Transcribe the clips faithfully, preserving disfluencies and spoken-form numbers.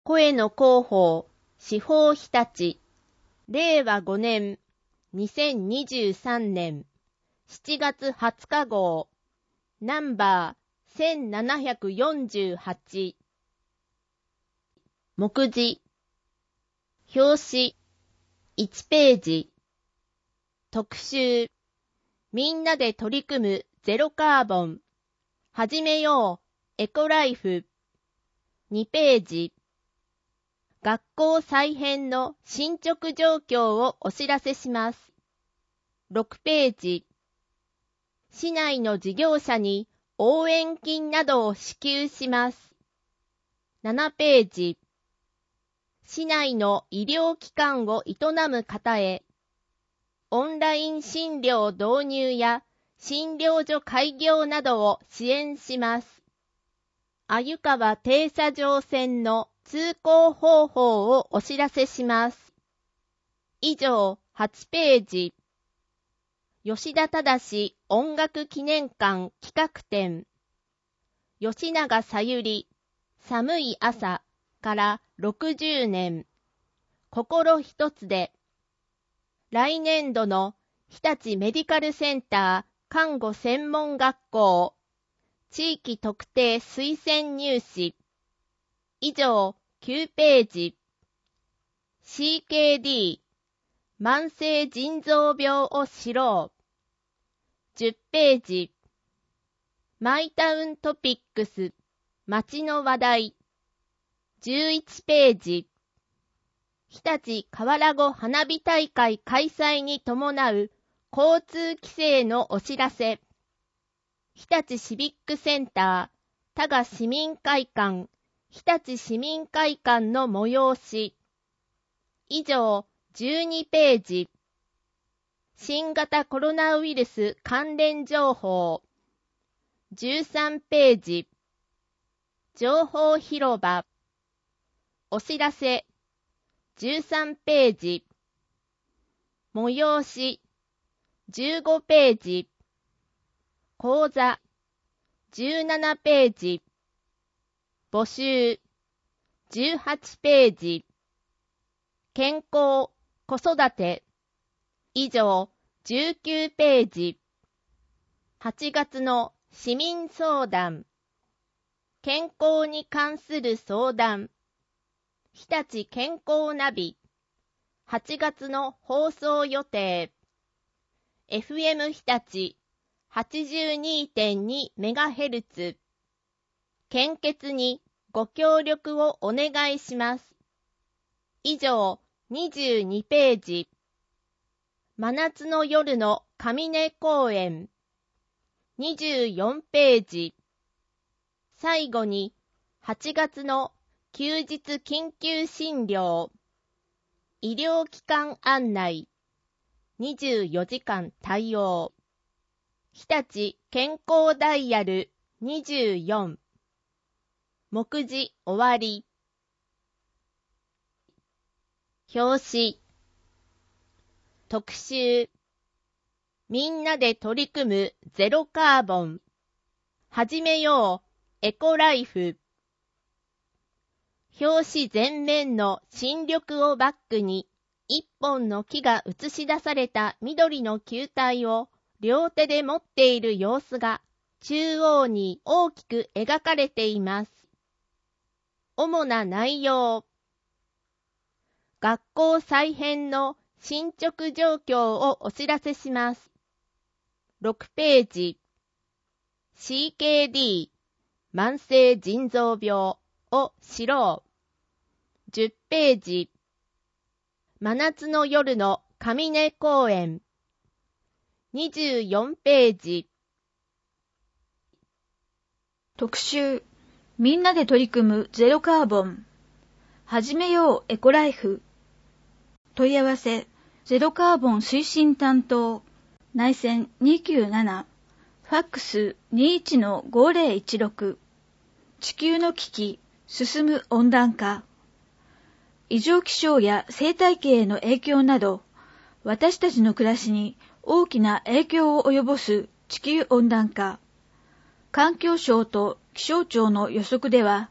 声の広報、司法日立、れいわごねん、にせんにじゅうさんねん、しちがつはつか号、ナンバーせんななひゃくよんじゅうはち。目次、表紙、いちページ、特集、みんなで取り組むゼロカーボン、始めよう、エコライフ、にページ、学校再編の進捗状況をお知らせします。ろくページ、市内の事業者に応援金などを支給します。ななページ、市内の医療機関を営む方へ、オンライン診療導入や診療所開業などを支援します。鮎川停車場線の通行方法をお知らせします。以上、はちページ。吉田忠音楽記念館企画展。吉永小百合、寒い朝からろくじゅうねん。心一つで。来年度の日立メディカルセンター看護専門学校地域特定推薦入試。以上、きゅうページ。シーケーディー、慢性腎臓病を知ろう。じゅっページ。マイタウントピックス、街の話題。じゅういちページ。日立河原湖花火大会開催に伴う交通規制のお知らせ。日立シビックセンター、多賀市民会館、日立市民会館の催し。以上、じゅうにページ。新型コロナウイルス関連情報。じゅうさんページ。情報広場。お知らせ。じゅうさんページ。催し。じゅうごページ。講座。じゅうななページ。募集。じゅうはちページ。健康、子育て。以上、じゅうきゅうページ。はちがつの市民相談。健康に関する相談。日立健康ナビ。はちがつの放送予定。エフエム 日立 はちじゅうにてんにメガヘルツ。献血にご協力をお願いします。以上、にじゅうにページ。真夏の夜の上根公園。にじゅうよんページ。最後に、はちがつの休日緊急診療。医療機関案内。にじゅうよじかん対応。日立健康ダイヤルにじゅうよん。目次終わり。表紙。特集。みんなで取り組むゼロカーボン。始めよう、エコライフ。表紙前面の新緑をバックに、一本の木が映し出された緑の球体を両手で持っている様子が中央に大きく描かれています。主な内容。学校再編の進捗状況をお知らせします。ろくページ。シーケーディー、慢性腎臓病を知ろう。じゅっページ。真夏の夜の上根公園。にじゅうよんページ。 特集。みんなで取り組むゼロカーボン。始めようエコライフ。問い合わせ。ゼロカーボン推進担当。内線にきゅうなな。ファックス にいちのごぜろいちろく。地球の危機、進む温暖化。異常気象や生態系への影響など、私たちの暮らしに大きな影響を及ぼす地球温暖化。環境省と気象庁の予測では、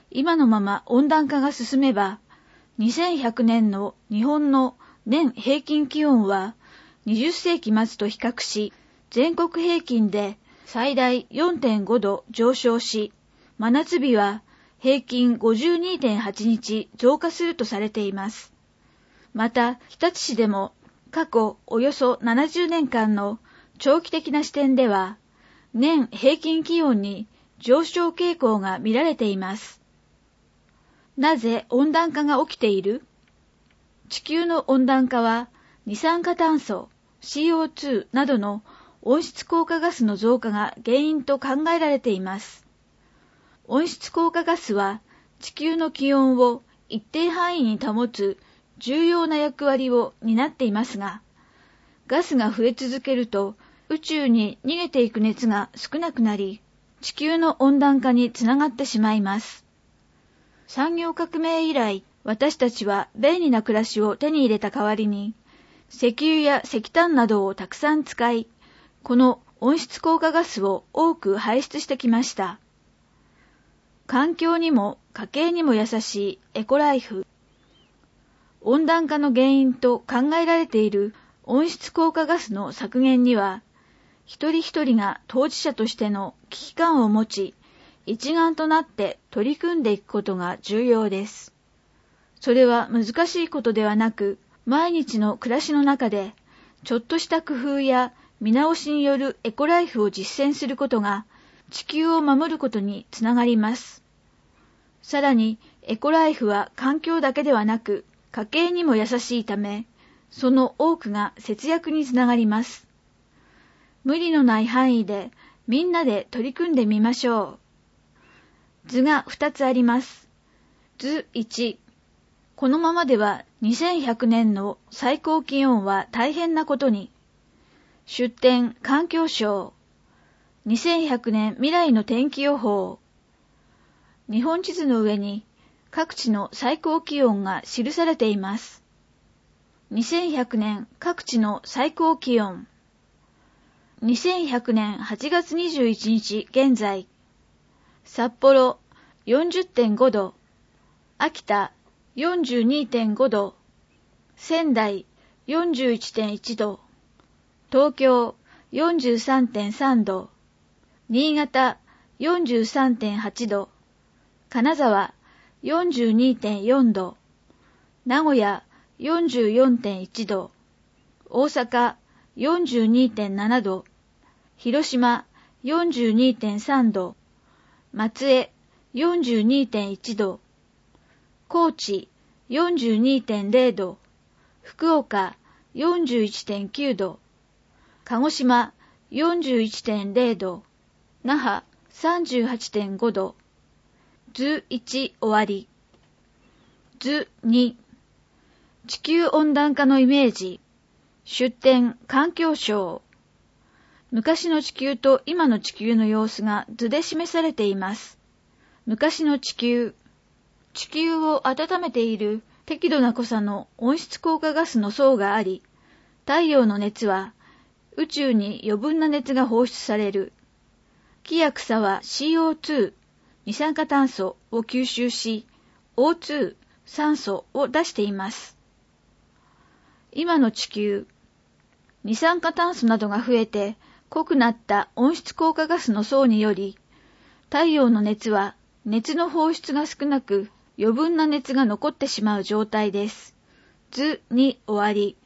今のまま温暖化が進めば、にせんひゃくねんの日本の年平均気温はにじゅっせいき末と比較し、全国平均で最大 よんてんごど上昇し、真夏日は平均 ごじゅうにてんはちにち増加するとされています。また、日立市でも過去およそななじゅうねんかんの長期的な視点では、年平均気温に上昇傾向が見られています。なぜ温暖化が起きている？地球の温暖化は二酸化炭素 シーオーツー などの温室効果ガスの増加が原因と考えられています。温室効果ガスは地球の気温を一定範囲に保つ重要な役割を担っていますが、ガスが増え続けると宇宙に逃げていく熱が少なくなり、地球の温暖化につながってしまいます。産業革命以来、私たちは便利な暮らしを手に入れた代わりに、石油や石炭などをたくさん使い、この温室効果ガスを多く排出してきました。環境にも家計にも優しいエコライフ。温暖化の原因と考えられている温室効果ガスの削減には、一人一人が当事者としての危機感を持ち、一丸となって取り組んでいくことが重要です。それは難しいことではなく、毎日の暮らしの中で、ちょっとした工夫や見直しによるエコライフを実践することが、地球を守ることにつながります。さらに、エコライフは環境だけではなく、家計にも優しいため、その多くが節約につながります。無理のない範囲で、みんなで取り組んでみましょう。図がふたつあります。図いち、このままではにせんひゃくねんの最高気温は大変なことに。出典環境省。にせんひゃくねん未来の天気予報。日本地図の上に各地の最高気温が記されています。にせんひゃくねん各地の最高気温。にせんひゃくねんはちがつにじゅういちにち現在。札幌 よんじゅってんごど、秋田 よんじゅうにてんごど、仙台 よんじゅういちてんいちど、東京 よんじゅうさんてんさんど、新潟 よんじゅうさんてんはちど、金沢 よんじゅうにてんよんど、名古屋 よんじゅうよんてんいちど、大阪 よんじゅうにてんななど、広島 よんじゅうにてんさんど、松江 よんじゅうにてんいちど、高知 よんじゅうにてんぜろど、福岡 よんじゅういちてんきゅうど、鹿児島 よんじゅういちてんぜろど、那覇 さんじゅうはちてんごど。図いち終わり。図に、地球温暖化のイメージ。出典環境省。昔の地球と今の地球の様子が図で示されています。昔の地球。地球を温めている適度な濃さの温室効果ガスの層があり、太陽の熱は宇宙に余分な熱が放出される。木や草は シーオーツー、二酸化炭素を吸収し、オーツー、酸素を出しています。今の地球。二酸化炭素などが増えて、濃くなった温室効果ガスの層により、太陽の熱は熱の放出が少なく余分な熱が残ってしまう状態です。図に終わり。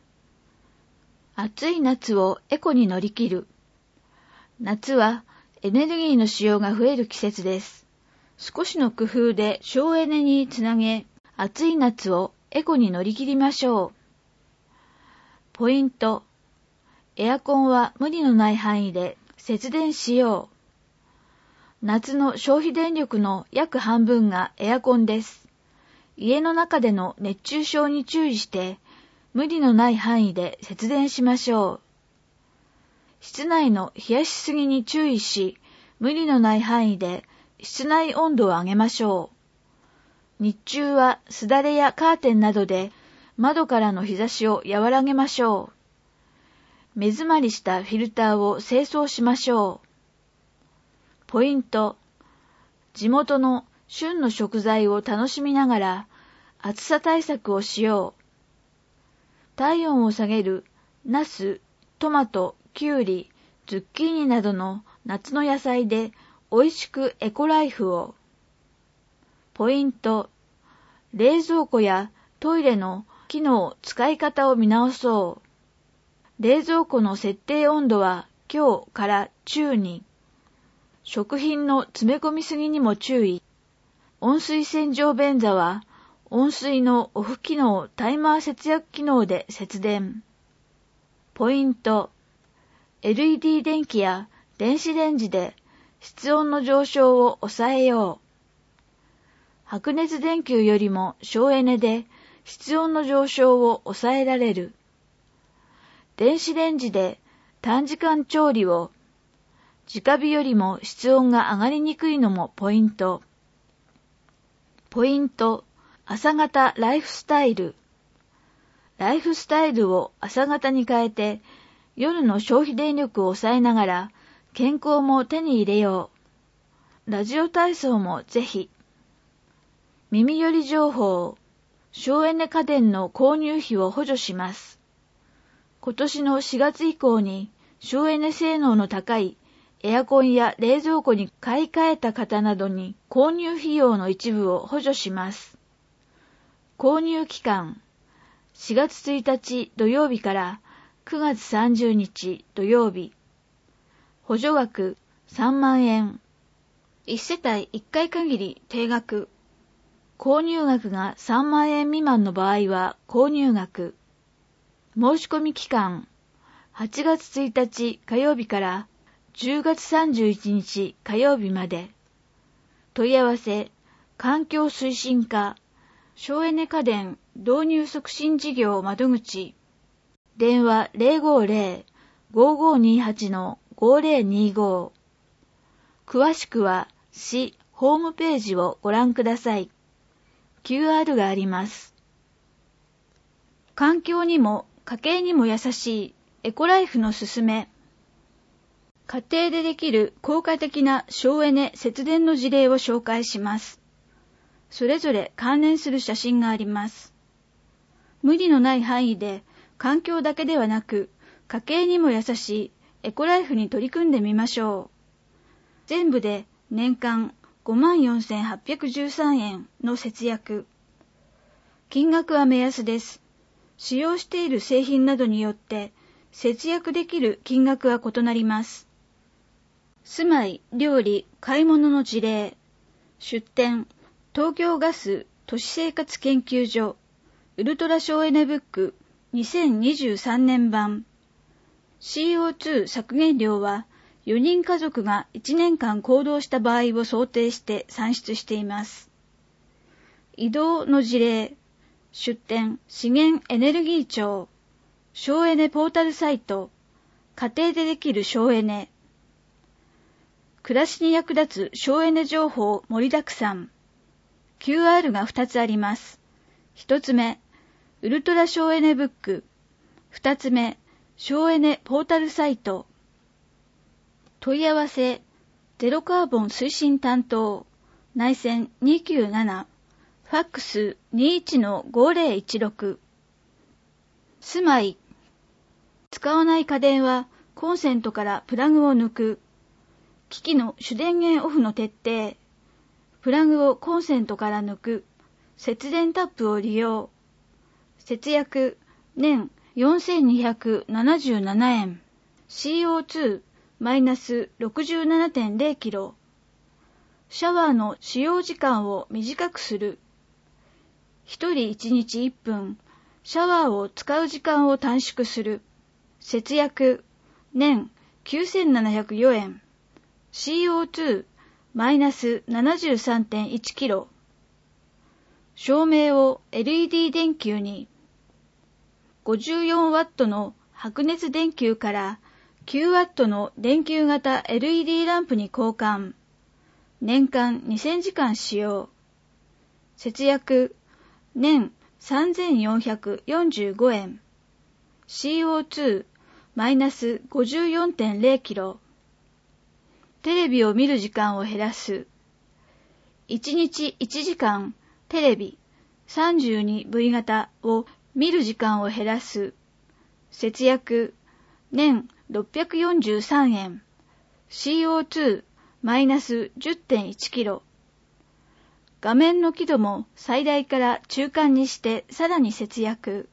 暑い夏をエコに乗り切る。夏はエネルギーの使用が増える季節です。少しの工夫で省エネにつなげ、暑い夏をエコに乗り切りましょう。ポイント。エアコンは無理のない範囲で節電しよう。夏の消費電力の約半分がエアコンです。家の中での熱中症に注意して、無理のない範囲で節電しましょう。室内の冷やしすぎに注意し、無理のない範囲で室内温度を上げましょう。日中はすだれやカーテンなどで窓からの日差しを和らげましょう。目詰まりしたフィルターを清掃しましょう。ポイント。地元の旬の食材を楽しみながら暑さ対策をしよう。体温を下げるナス、トマト、キュウリ、ズッキーニなどの夏の野菜で美味しくエコライフを。ポイント。冷蔵庫やトイレの機能、使い方を見直そう。冷蔵庫の設定温度は強から中に。食品の詰め込みすぎにも注意。温水洗浄便座は温水のオフ機能、タイマー節約機能で節電。ポイント。エルイーディー 電気や電子レンジで室温の上昇を抑えよう。白熱電球よりも省エネで室温の上昇を抑えられる。電子レンジで短時間調理を。直火よりも室温が上がりにくいのもポイント。ポイント。朝型ライフスタイル。ライフスタイルを朝型に変えて、夜の消費電力を抑えながら、健康も手に入れよう。ラジオ体操もぜひ。耳寄り情報。省エネ家電の購入費を補助します。今年のしがつ以降に省エネ性能の高いエアコンや冷蔵庫に買い替えた方などに購入費用の一部を補助します。購入期間、しがつついたち土曜日からくがつさんじゅうにち土曜日。補助額さんまんえん。いちせたいいっかい限り定額。購入額がさんまんえん未満の場合は購入額。申し込み期間、はちがつついたち火曜日からじゅうがつさんじゅういちにち火曜日まで。問い合わせ、環境推進課、省エネ家電導入促進事業窓口。電話 ゼロごゼロ ごごにはち ごゼロにご。詳しくは市ホームページをご覧ください。キューアール があります。環境にも家計にも優しいエコライフのすすめ。家庭でできる効果的な省エネ節電の事例を紹介します。それぞれ関連する写真があります。無理のない範囲で環境だけではなく家計にも優しいエコライフに取り組んでみましょう。全部で年間 ごまんよんせんはっぴゃくじゅうさんえんの節約。金額は目安です。使用している製品などによって節約できる金額は異なります。住まい、料理、買い物の事例。出典、東京ガス都市生活研究所ウルトラ省エネブックにせんにじゅうさんねん版。 シーオーツー 削減量はよにん家族がいちねんかん行動した場合を想定して算出しています。移動の事例。出典、資源エネルギー庁省エネポータルサイト家庭でできる省エネ。暮らしに役立つ省エネ情報盛りだくさん。キューアール がふたつあります。ひとつめ、ウルトラ省エネブック。ふたつめ、省エネポータルサイト。問い合わせ、ゼロカーボン推進担当、内線にきゅうなな、ファックス にいちのごゼロいちろく。住まい。使わない家電はコンセントからプラグを抜く。機器の主電源オフの徹底。プラグをコンセントから抜く。節電タップを利用。節約、年よんせんにひゃくななじゅうななえん。シーオーツー ろくじゅうななてんゼロキロ。シャワーの使用時間を短くする。一人いちにちいっぷん、シャワーを使う時間を短縮する。節約、年きゅうせんななひゃくよえん。シーオーツー ななじゅうさんてんいちキロ。照明を エルイーディー 電球に。ごじゅうよんワットの白熱電球からきゅうワットの電球型 エルイーディー ランプに交換。年間にせんじかん使用。節約、年さんぜんよんひゃくよんじゅうごえん。シーオーツー ごじゅうよんてんゼロキロ。テレビを見る時間を減らす。 いちにちいちじかんテレビ さんじゅうにブイ 型を見る時間を減らす。節約年ろっぴゃくよんじゅうさんえん。シーオーツー マイナス じゅってんいちキロ。画面の輝度も最大から中間にしてさらに節約。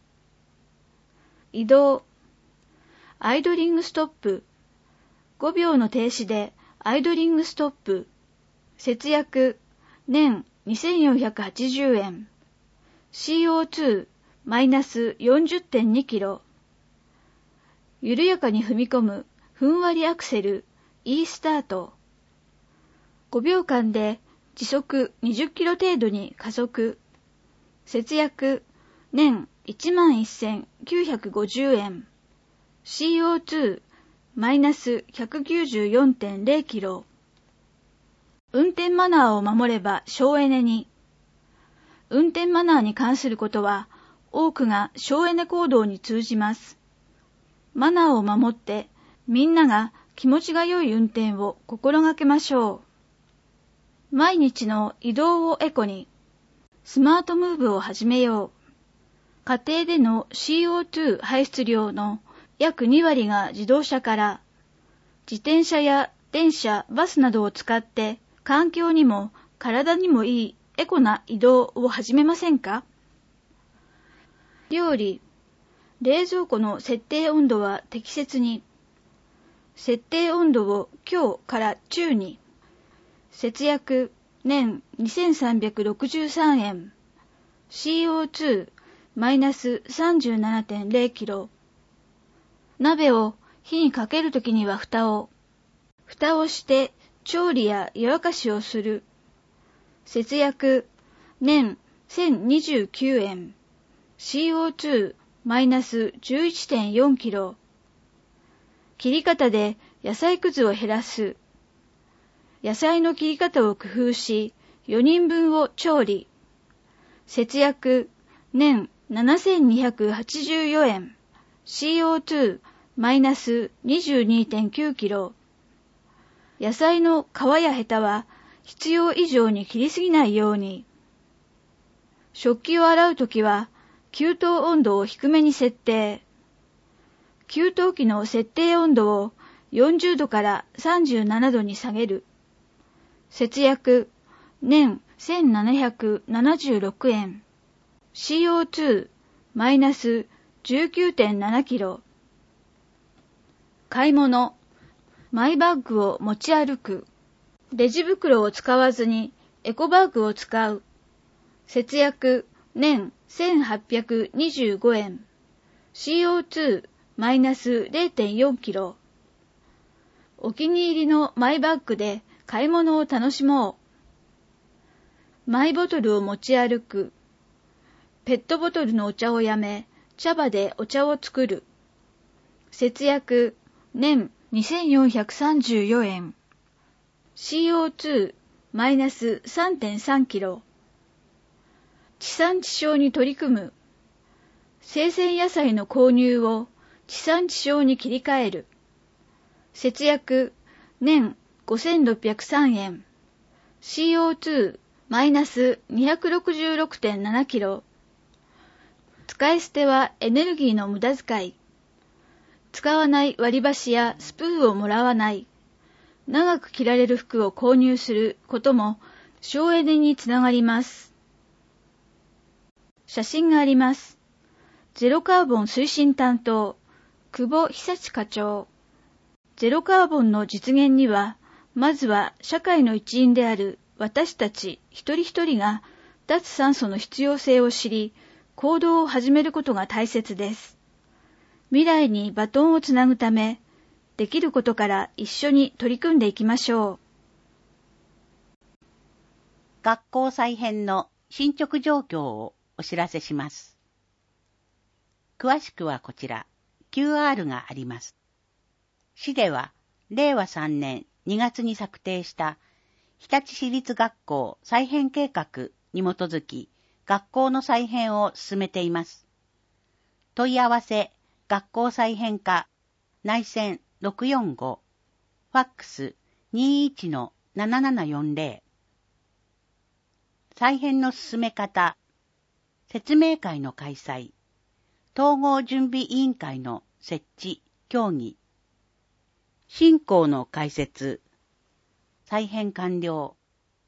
移動。アイドリングストップ。ごびょうの停止でアイドリングストップ。節約年にせんよんひゃくはちじゅうえん。シーオーツー マイナス よんじゅってんにキロ。緩やかに踏み込むふんわりアクセル E スタート。ごびょうかんで時速にじゅっキロ程度に加速。節約年 いちまんせんきゅうひゃくごじゅうえん。シーオーツー マイナス ひゃくきゅうじゅうよんてんゼロキロ。運転マナーを守れば省エネに。運転マナーに関することは多くが省エネ行動に通じます。マナーを守ってみんなが気持ちが良い運転を心がけましょう。毎日の移動をエコに。スマートムーブを始めよう。家庭での シーオーツー 排出量の約にわりが自動車から、自転車や電車、バスなどを使って環境にも体にもいいエコな移動を始めませんか？料理。冷蔵庫の設定温度は適切に。設定温度を強から中に。節約年にせんさんびゃくろくじゅうさんえん。シーオーツー マイナス さんじゅうななてんゼロキロ。鍋を火にかけるときには蓋を。蓋をして調理や湯沸かしをする。節約年せんにじゅうきゅうえん。シーオーツー マイナス じゅういちてんよんキロ。切り方で野菜くずを減らす。野菜の切り方を工夫し、よにんぶんを調理。節約年ななせんにひゃくはちじゅうよえん。シーオーツー マイナス にじゅうにてんきゅうキロ。野菜の皮やヘタは必要以上に切りすぎないように。食器を洗うときは給湯温度を低めに設定。給湯器の設定温度をよんじゅうどからさんじゅうななどに下げる。節約年せんななひゃくななじゅうろくえん。シーオーツー マイナス じゅうきゅうてんななキロ。買い物。マイバッグを持ち歩く。レジ袋を使わずにエコバッグを使う。節約年せんはっぴゃくにじゅうごえん。シーオーツー マイナス ゼロてんよんキロ。お気に入りのマイバッグで買い物を楽しもう。マイボトルを持ち歩く。ペットボトルのお茶をやめ、茶葉でお茶を作る。節約年にせんよんひゃくさんじゅうよえん。シーオーツー マイナス さんてんさんキロ。地産地消に取り組む。生鮮野菜の購入を地産地消に切り替える。節約年ごせんろっぴゃくさんえん。シーオーツー マイナス にひゃくろくじゅうろくてんななキロ。使い捨てはエネルギーの無駄遣い。使わない割り箸やスプーンをもらわない。長く着られる服を購入することも省エネにつながります。写真があります。ゼロカーボン推進担当、久保久志課長。ゼロカーボンの実現には、まずは社会の一員である私たち一人一人が脱炭素の必要性を知り、行動を始めることが大切です。未来にバトンをつなぐため、できることから一緒に取り組んでいきましょう。 学校再編の進捗状況をお知らせします。詳しくはこちら、キューアール があります。市では、れいわさんねんにがつに策定した日立市立学校再編計画に基づき、学校の再編を進めています。問い合わせ、学校再編課、内線ろくよんご、ファックス にじゅういちのななななよんぜろ、 再編の進め方、説明会の開催、統合準備委員会の設置、協議、進行の開設、再編完了。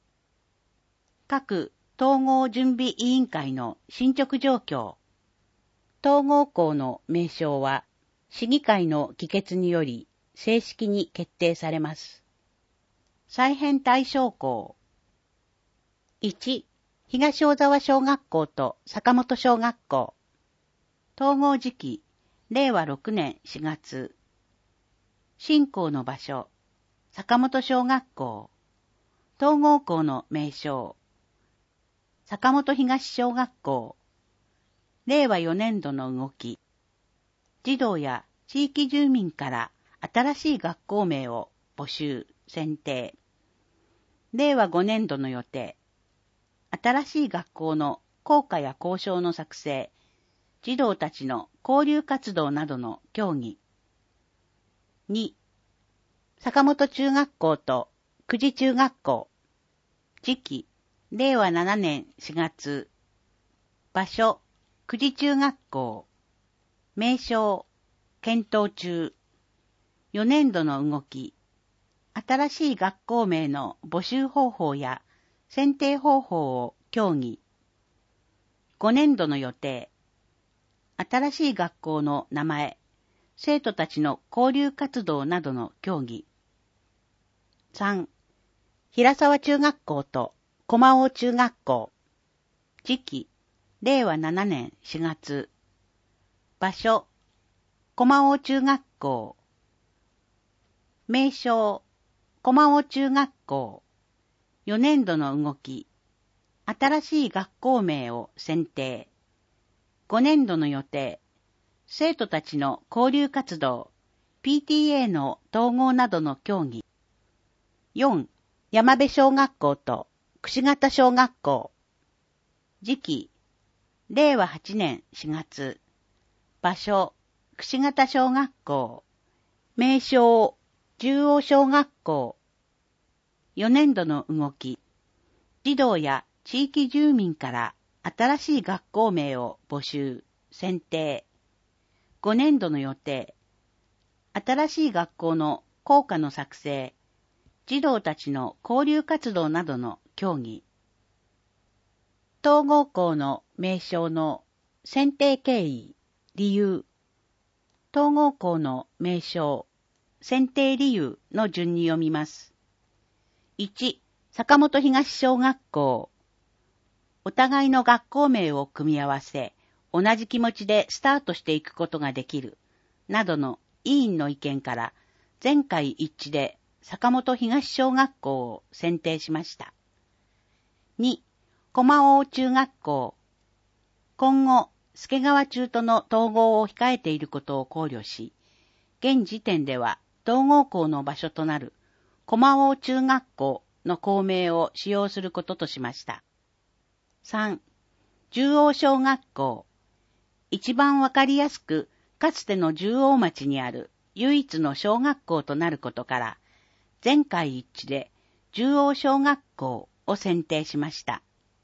各統合準備委員会の進捗状況。統合校の名称は、市議会の議決により正式に決定されます。再編対象校。いち、東小沢小学校と坂本小学校。統合時期、れいわろくねんしがつ。進行の場所、坂本小学校。統合校の名称、坂本東小学校。れいわよねんどの動き。児童や地域住民から新しい学校名を募集、選定。れいわごねんどの予定。新しい学校の校歌や校章の作成、児童たちの交流活動などの協議。に、坂本中学校と久慈中学校。時期、れいわななねんしがつ。場所、久慈中学校。名称、検討中。よねんどの動き。新しい学校名の募集方法や選定方法を協議。ごねんどの予定。新しい学校の名前、生徒たちの交流活動などの協議。さん、平沢中学校と駒尾中学校。時期、れいわななねんしがつ。場所、駒尾中学校。名称、駒尾中学校。よねんどの動き。新しい学校名を選定。ごねんどの予定。生徒たちの交流活動、ピーティーエー の統合などの協議。よん、山辺小学校と櫛形小学校。時期、れいわはちねんしがつ。場所、櫛形小学校。名称、十王小学校。よねんどの動き。児童や地域住民から新しい学校名を募集、選定。ごねんどの予定。新しい学校の校歌の作成、児童たちの交流活動などの協議。統合校の名称の選定経緯、理由。統合校の名称、選定理由の順に読みます。いち、坂本東小学校。お互いの学校名を組み合わせ、同じ気持ちでスタートしていくことができる、などの委員の意見から全会一致で坂本東小学校を選定しました。に、駒尾中学校。今後、助川中との統合を控えていることを考慮し、現時点では統合校の場所となる駒尾中学校の校名を使用することとしました。さん、十王小学校。一番わかりやすく、かつての十王町にある唯一の小学校となることから、全会一致で十王小学校を選定しました。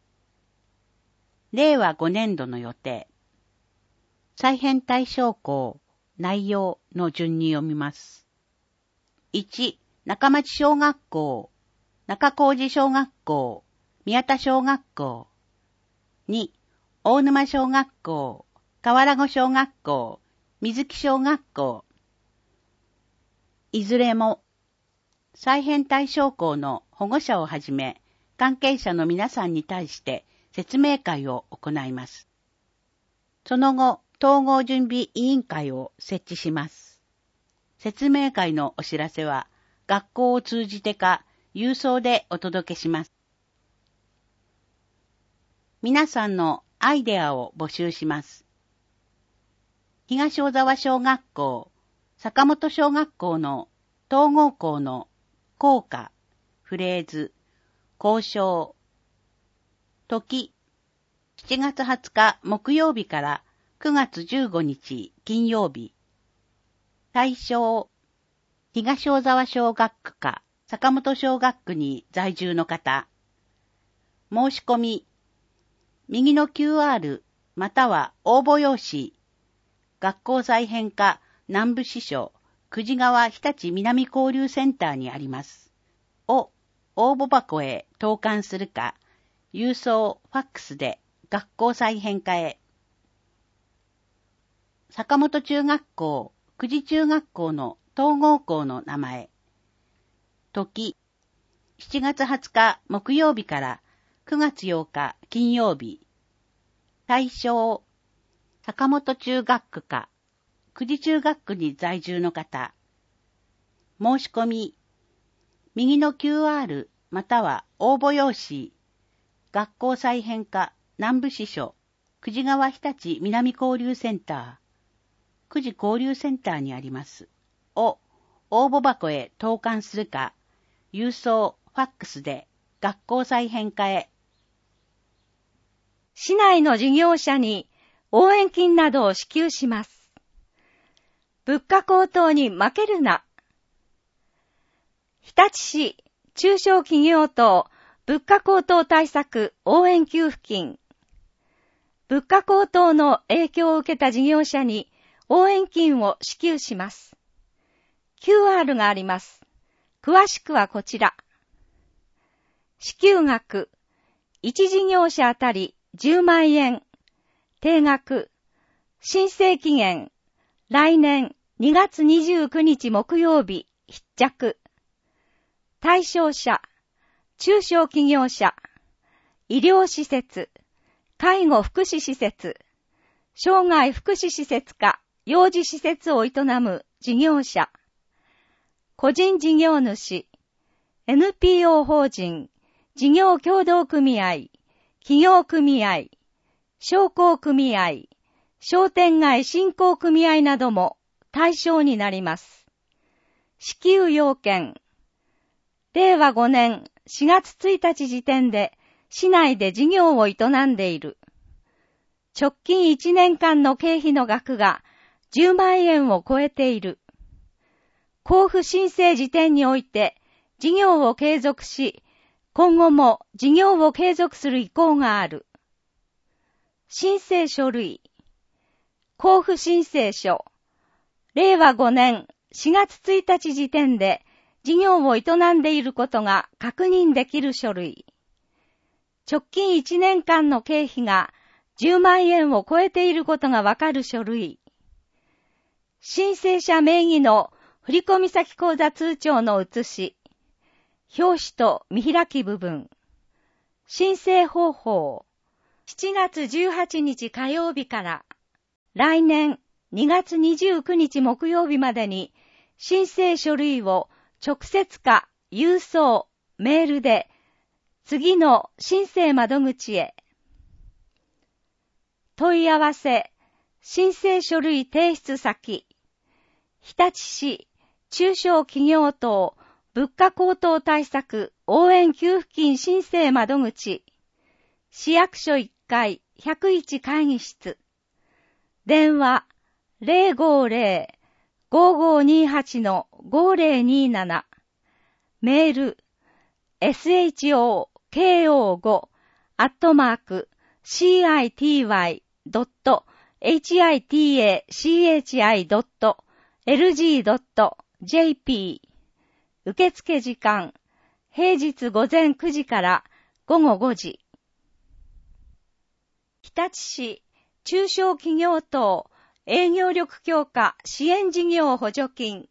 れいわごねんどの予定。再編対象校、内容の順に読みます。いち、中町小学校、中小路小学校、宮田小学校。に、大沼小学校、河原湖小学校、水木小学校。いずれも、再編対象校の保護者をはじめ、関係者の皆さんに対して説明会を行います。その後、統合準備委員会を設置します。説明会のお知らせは、学校を通じてか、郵送でお届けします。皆さんのアイデアを募集します。東小沢小学校、坂本小学校の統合校の校歌、フレーズ、校章。時、しちがつはつか木曜日からくがつじゅうごにち金曜日。対象、東小沢小学区か坂本小学区に在住の方。 申し込み、右の キューアール または応募用紙、学校再編課南部支所久慈川日立南交流センターにあります。を応募箱へ投函するか、郵送、ファックスで学校再編課へ。坂本中学校、久慈中学校の統合校の名前。時、しちがつはつか木曜日からくがつようか金曜日。対象、坂本中学区か、久慈中学区に在住の方。申し込み、右の キューアール または応募用紙、学校再編課南部支所、久慈川日立南交流センター、久慈交流センターにあります。を応募箱へ投函するか、郵送、ファックスで学校再編課へ。 市内の事業者に応援金などを支給します。物価高騰に負けるな。日立市中小企業等物価高騰対策応援給付金。物価高騰の影響を受けた事業者に応援金を支給します。キューアール があります。詳しくはこちら。支給額、いち事業者あたりじゅうまんえん。定額、申請期限、来年にがつにじゅうくにち木曜日、必着。対象者、中小企業者、医療施設、介護福祉施設、障害福祉施設か幼児施設を営む事業者、個人事業主、エヌピーオー 法人、事業協同組合、企業組合、商工組合、商店街振興組合なども対象になります。支給要件、れいわごねんしがつついたち時点で市内で事業を営んでいる。直近いちねんかんの経費の額がじゅうまんえんを超えている。交付申請時点において事業を継続し、今後も事業を継続する意向がある。申請書類、交付申請書、れいわごねんしがつついたち時点で事業を営んでいることが確認できる書類、直近いちねんかんの経費がじゅうまんえんを超えていることがわかる書類、申請者名義の振込先口座通帳の写し、表紙と見開き部分、申請方法、しちがつじゅうはちにち火曜日から来年にがつにじゅうくにち木曜日までに申請書類を直接か郵送、メールで次の申請窓口へ。問い合わせ、申請書類提出先、日立市中小企業等物価高騰対策応援給付金申請窓口、市役所いっかいひゃくいち会議室、電話 ゼロごゼロ ごごにはち ごゼロになな、メール エスエイチオーケーオーご アットマーク シーアイティーワイ ドット エイチアイティーエーシーエイチアイ ドット エルジー ドット ジェーピー。受付時間、平日午前くじから午後ごじ。日立市中小企業等営業力強化支援事業補助金。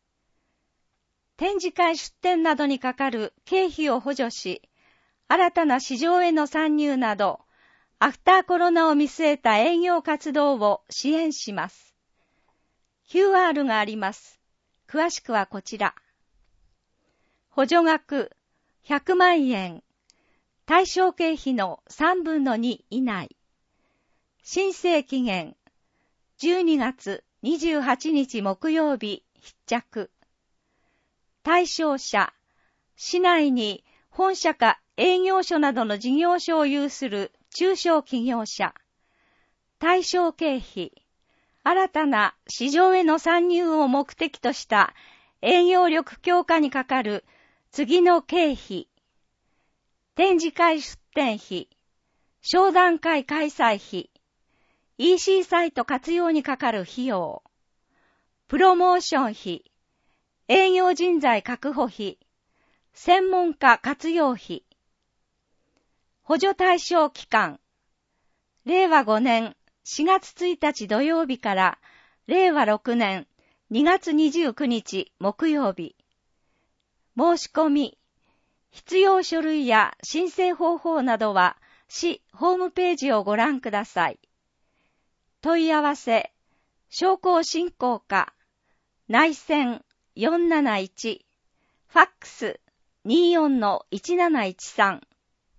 展示会出展などにかかる経費を補助し、新たな市場への参入など、アフターコロナを見据えた営業活動を支援します。キューアール があります。詳しくはこちら。補助額ひゃくまんえん。対象経費のさんぶんのに以内。申請期限じゅうにがつにじゅうはちにち木曜日必着。対象者、市内に本社か営業所などの事業所を有する中小企業者。対象経費、新たな市場への参入を目的とした営業力強化にかかる次の経費。展示会出展費、商談会開催費、イーシー サイト活用にかかる費用、プロモーション費、営業人材確保費、専門家活用費、補助対象期間、れいわごねんしがつついたち土曜日かられいわろくねんにがつにじゅうくにち木曜日。申し込み、必要書類や申請方法などは市ホームページをご覧ください。問い合わせ、商工振興課、内線よんなないち、ファックス にじゅうよんのいちなないちさん。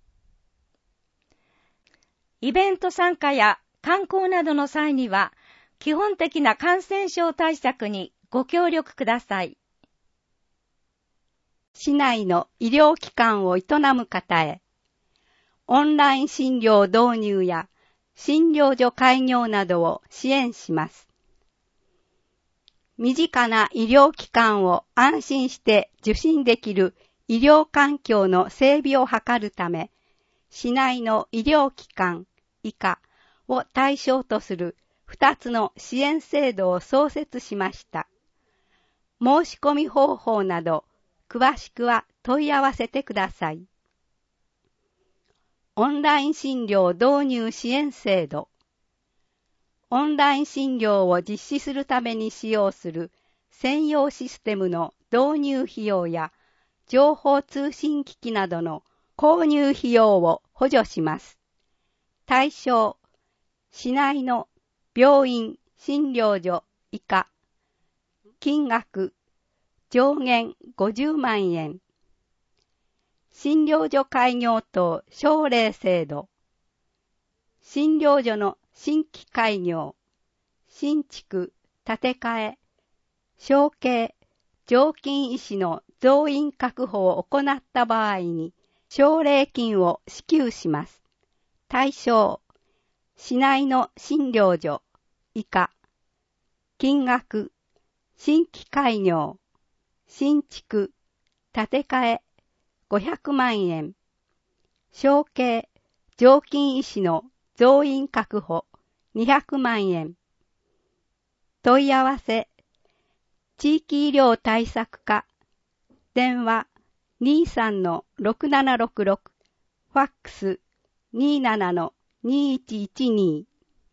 イベント参加や観光などの際には、基本的な感染症対策にご協力ください。 市内の医療機関を営む方へ、オンライン診療導入や診療所開業などを支援します。身近な医療機関を安心して受診できる医療環境の整備を図るため、市内の医療機関、以下を対象とするふたつの支援制度を創設しました。申し込み方法など、詳しくは問い合わせてください。オンライン診療導入支援制度。オンライン診療を実施するために使用する専用システムの導入費用や情報通信機器などの購入費用を補助します。対象、市内の病院、診療所以下。金額、上限ごじゅうまんえん。診療所開業等奨励制度。診療所の新規開業、新築、建て替え、承継、常勤医師の増員確保を行った場合に、奨励金を支給します。対象、市内の診療所、以下。金額、新規開業、新築、建て替え、ごひゃくまんえん。承継、常勤医師の増員確保、にひゃくまんえん。問い合わせ、地域医療対策課、電話 にじゅうさんのろくななろくろく、ファックス にじゅうななのにいちいちに。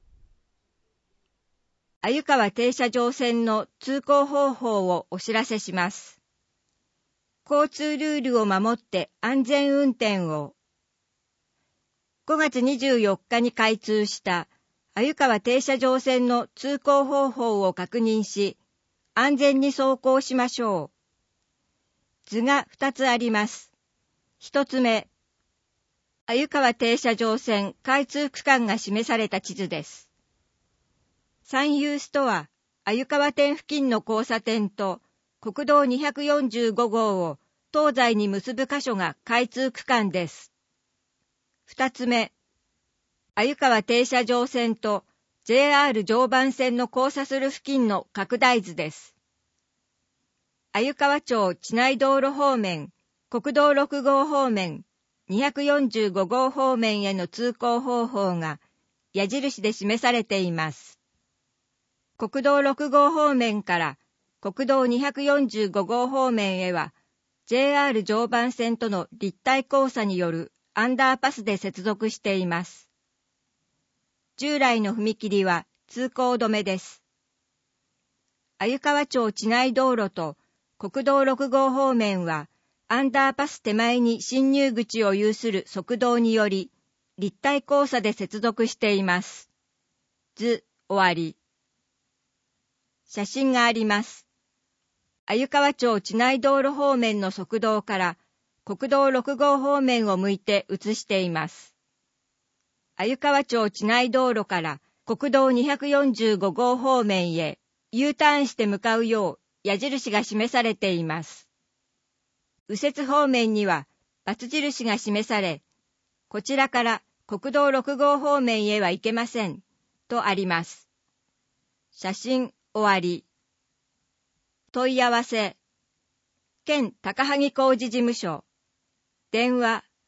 鮎川停車場線の通行方法をお知らせします。交通ルールを守って安全運転を。ごがつにじゅうよっかに開通した鮎川停車場線の通行方法を確認し、安全に走行しましょう。図がふたつあります。ひとつめ、鮎川停車場線開通区間が示された地図です。三遊ストア、鮎川店付近の交差点と国道にひゃくよんじゅうごごうを東西に結ぶ箇所が開通区間です。二つ目、鮎川停車場線と ジェイアール 常磐線の交差する付近の拡大図です。鮎川町知内道路方面、国道ろくごう方面、にひゃくよんじゅうごごう方面への通行方法が矢印で示されています。国道ろくごう方面から国道にひゃくよんじゅうごごう方面へは ジェイアール 常磐線との立体交差によるアンダーパスで接続しています。従来の踏切は通行止めです。鮎川町知内道路と国道ろくごう方面はアンダーパス手前に進入口を有する側道により立体交差で接続しています。図終わり。写真があります。鮎川町知内道路方面の側道から国道ろくごう方面を向いて写しています。鮎川町知内道路から国道にひゃくよんじゅうごごう方面へ U ターンして向かうよう矢印が示されています。右折方面には×印が示され、こちらから国道ろくごう方面へは行けませんとあります。写真終わり。問い合わせ、県高萩工事事務所、電話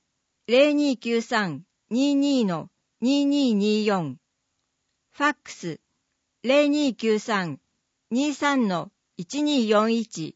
ゼロにきゅうさん にーにー にーにーにーよん、ファックス ゼロにきゅうさん にーさん いちにーよんいち。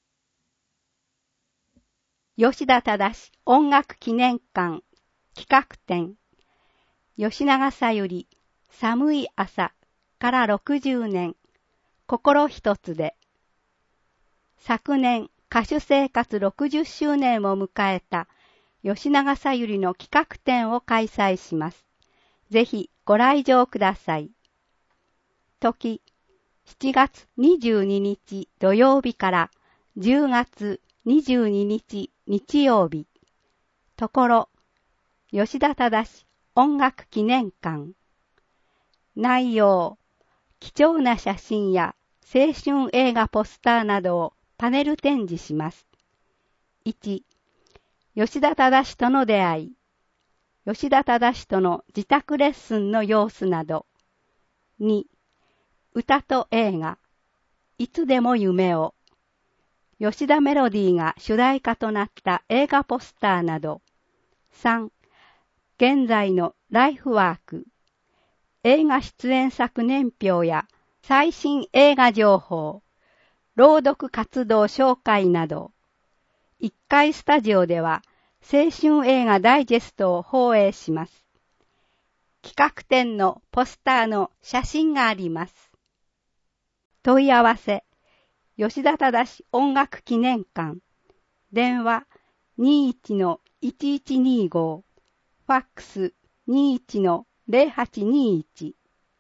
吉田忠音楽記念館企画展、吉永小百合寒い朝からろくじゅうねん、心一つで。昨年歌手生活ろくじゅっしゅうねんを迎えた吉永小百合の企画展を開催します。ぜひご来場ください。時、しちがつにじゅうににち土曜日からじゅうがつにじゅうににち日曜日。ところ、吉田忠音楽記念館。内容、貴重な写真や青春映画ポスターなどをパネル展示します。いち、吉田忠との出会い。吉田忠との自宅レッスンの様子など。に、歌と映画。いつでも夢を。吉田メロディーが主題歌となった映画ポスターなど。さん、現在のライフワーク。映画出演作年表や最新映画情報、朗読活動紹介など。いっかいスタジオでは青春映画ダイジェストを放映します。企画展のポスターの写真があります。問い合わせ、吉田忠音楽記念館。電話 にじゅういちのいちいちにーご、ファックス にじゅういちのゼロはちにーいち。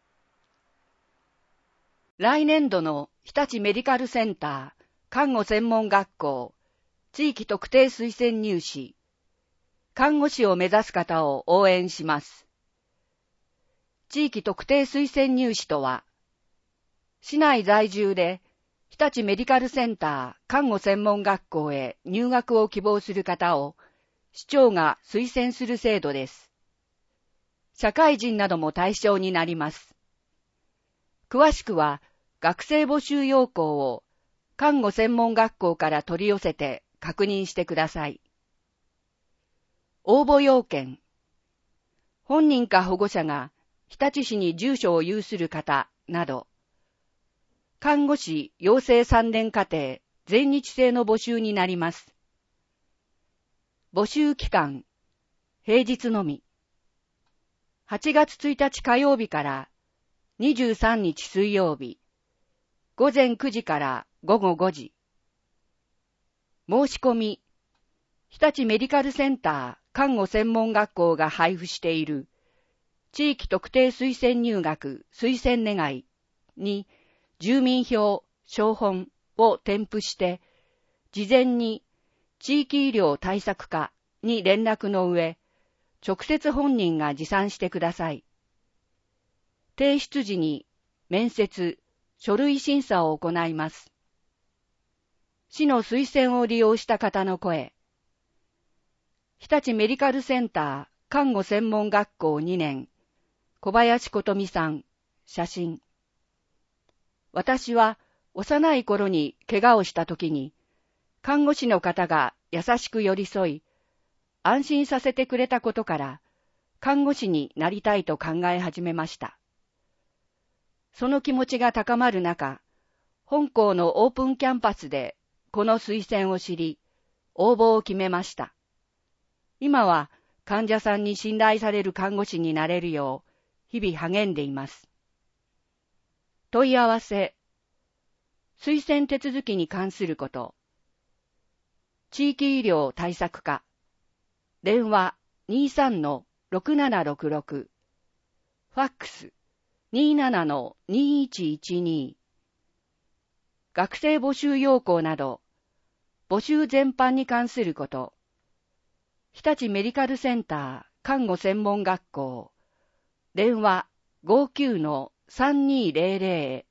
来年度の日立メディカルセンター看護専門学校地域特定推薦入試、看護師を目指す方を応援します。地域特定推薦入試とは、市内在住で日立メディカルセンター看護専門学校へ入学を希望する方を市長が推薦する制度です。社会人なども対象になります。詳しくは学生募集要項を看護専門学校から取り寄せて確認してください。応募要件。本人か保護者が日立市に住所を有する方など、看護師養成さんねん課程全日制の募集になります。募集期間、平日のみ。はちがつついたち火曜日からにじゅうさんにち水曜日、ごぜんくじからごごごじ。申し込み、日立メディカルセンター看護専門学校が配布している地域特定推薦入学推薦願いに住民票、証本を添付して、事前に地域医療対策課に連絡の上、直接本人が持参してください。提出時に面接、書類審査を行います。市の推薦を利用した方の声。日立メディカルセンター看護専門学校にねん、小林琴美さん、写真。私は幼い頃に怪我をした時に、看護師の方が優しく寄り添い、安心させてくれたことから、看護師になりたいと考え始めました。その気持ちが高まる中、本校のオープンキャンパスでこの推薦を知り、応募を決めました。今は患者さんに信頼される看護師になれるよう、日々励んでいます。問い合わせ、推薦手続きに関すること、地域医療対策課、電話 にじゅうさんのろくななろくろく、ファックス にじゅうななのにいちいちに、学生募集要項など、募集全般に関すること、日立メディカルセンター看護専門学校、電話 ごきゅうのさんにーぜろぜろ、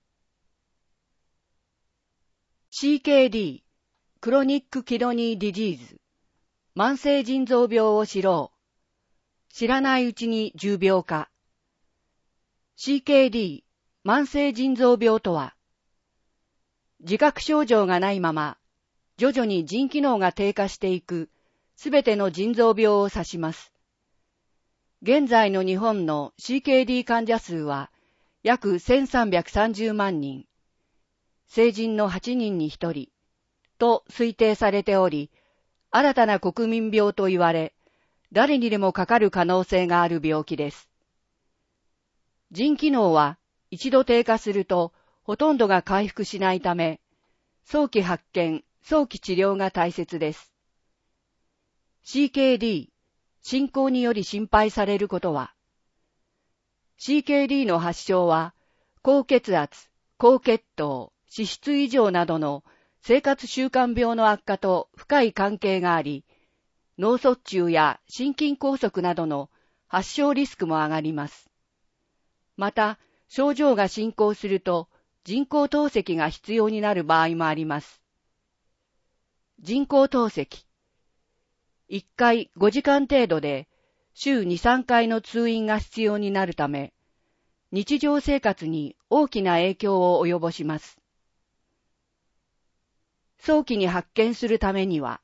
シーケーディー、クロニックキドニーディジーズ、慢性腎臓病を知ろう。知らないうちに重病化。シーケーディー、慢性腎臓病とは、自覚症状がないまま、徐々に腎機能が低下していく、すべての腎臓病を指します。 現在の日本の シーケーディー 患者数は約せんさんびゃくさんじゅうまんにん、成人のはちにんにひとりと推定されており、新たな国民病と言われ、誰にでもかかる可能性がある病気です。腎機能は一度低下するとほとんどが回復しないため、早期発見、早期治療が大切です。シーケーディー、進行により心配されることは、シーケーディー の発症は、高血圧、高血糖、脂質異常などの生活習慣病の悪化と深い関係があり、脳卒中や心筋梗塞などの発症リスクも上がります。また、症状が進行すると人工透析が必要になる場合もあります。人工透析。いっかいごじかん程度で週に、さんかいの通院が必要になるため、日常生活に大きな影響を及ぼします。早期に発見するためには、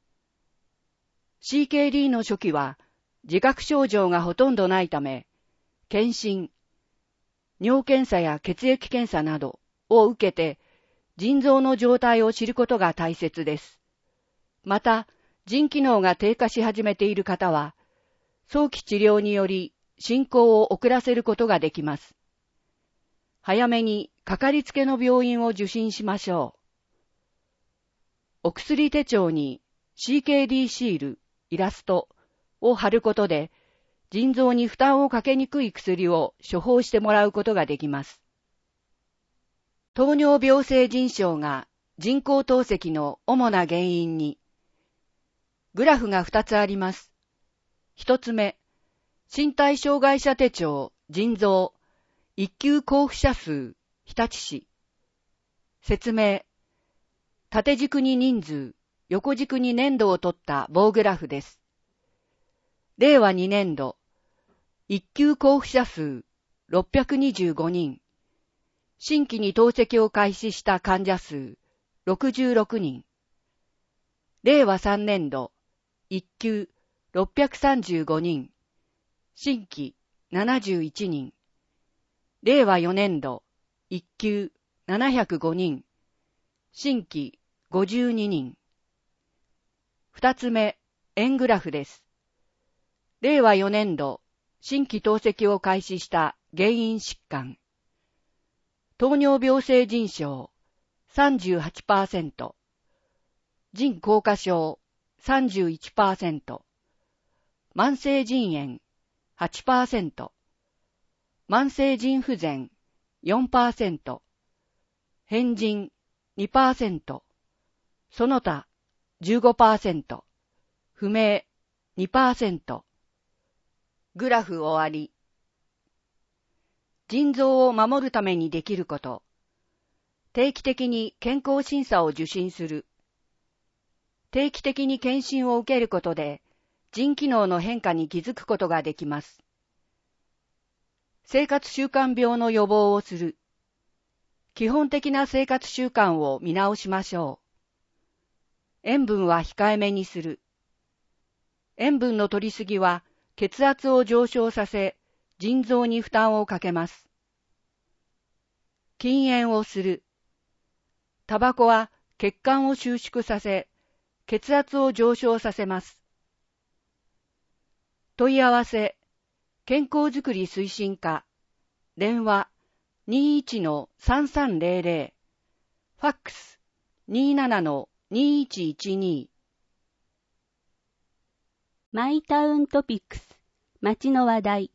シーケーディー の初期は自覚症状がほとんどないため、検診、尿検査や血液検査などを受けて腎臓の状態を知ることが大切です。また、腎機能が低下し始めている方は、早期治療により進行を遅らせることができます。早めにかかりつけの病院を受診しましょう。お薬手帳に シーケーディー シール、イラストを貼ることで、腎臓に負担をかけにくい薬を処方してもらうことができます。糖尿病性腎症が人工透析の主な原因に、グラフがふたつあります。ひとつめ、身体障害者手帳、腎臓、一級交付者数、日立市。説明。縦軸に人数、横軸に年度を取った棒グラフです。れいわにねんど、一級交付者数、ろっぴゃくにじゅうごにん。新規に透析を開始した患者数、ろくじゅうろくにん。れいわさんねんど、一級ろっぴゃくさんじゅうごにん。新規ななじゅういちにん。れいわよねんど、一級ななひゃくごにん。新規ごじゅうににん。二つ目、円グラフです。れいわよねんど、新規透析を開始した原因疾患。糖尿病性腎症 さんじゅうはちパーセント。腎硬化症 さんじゅういちパーセント。慢性腎炎 はちパーセント。慢性腎不全 よんパーセント。変腎 にパーセント。その他 じゅうごパーセント。不明 にパーセント。グラフ終わり。腎臓を守るためにできること。定期的に健康審査を受診する。定期的に検診を受けることで、腎機能の変化に気づくことができます。生活習慣病の予防をする。基本的な生活習慣を見直しましょう。塩分は控えめにする。塩分の摂りすぎは血圧を上昇させ、腎臓に負担をかけます。禁煙をする。タバコは血管を収縮させ、血圧を上昇させます。問い合わせ、健康づくり推進課、電話 にじゅういちのさんさんぜろぜろ、ファックス にじゅうななのにいちいちに。 マイタウントピックス、町の話題。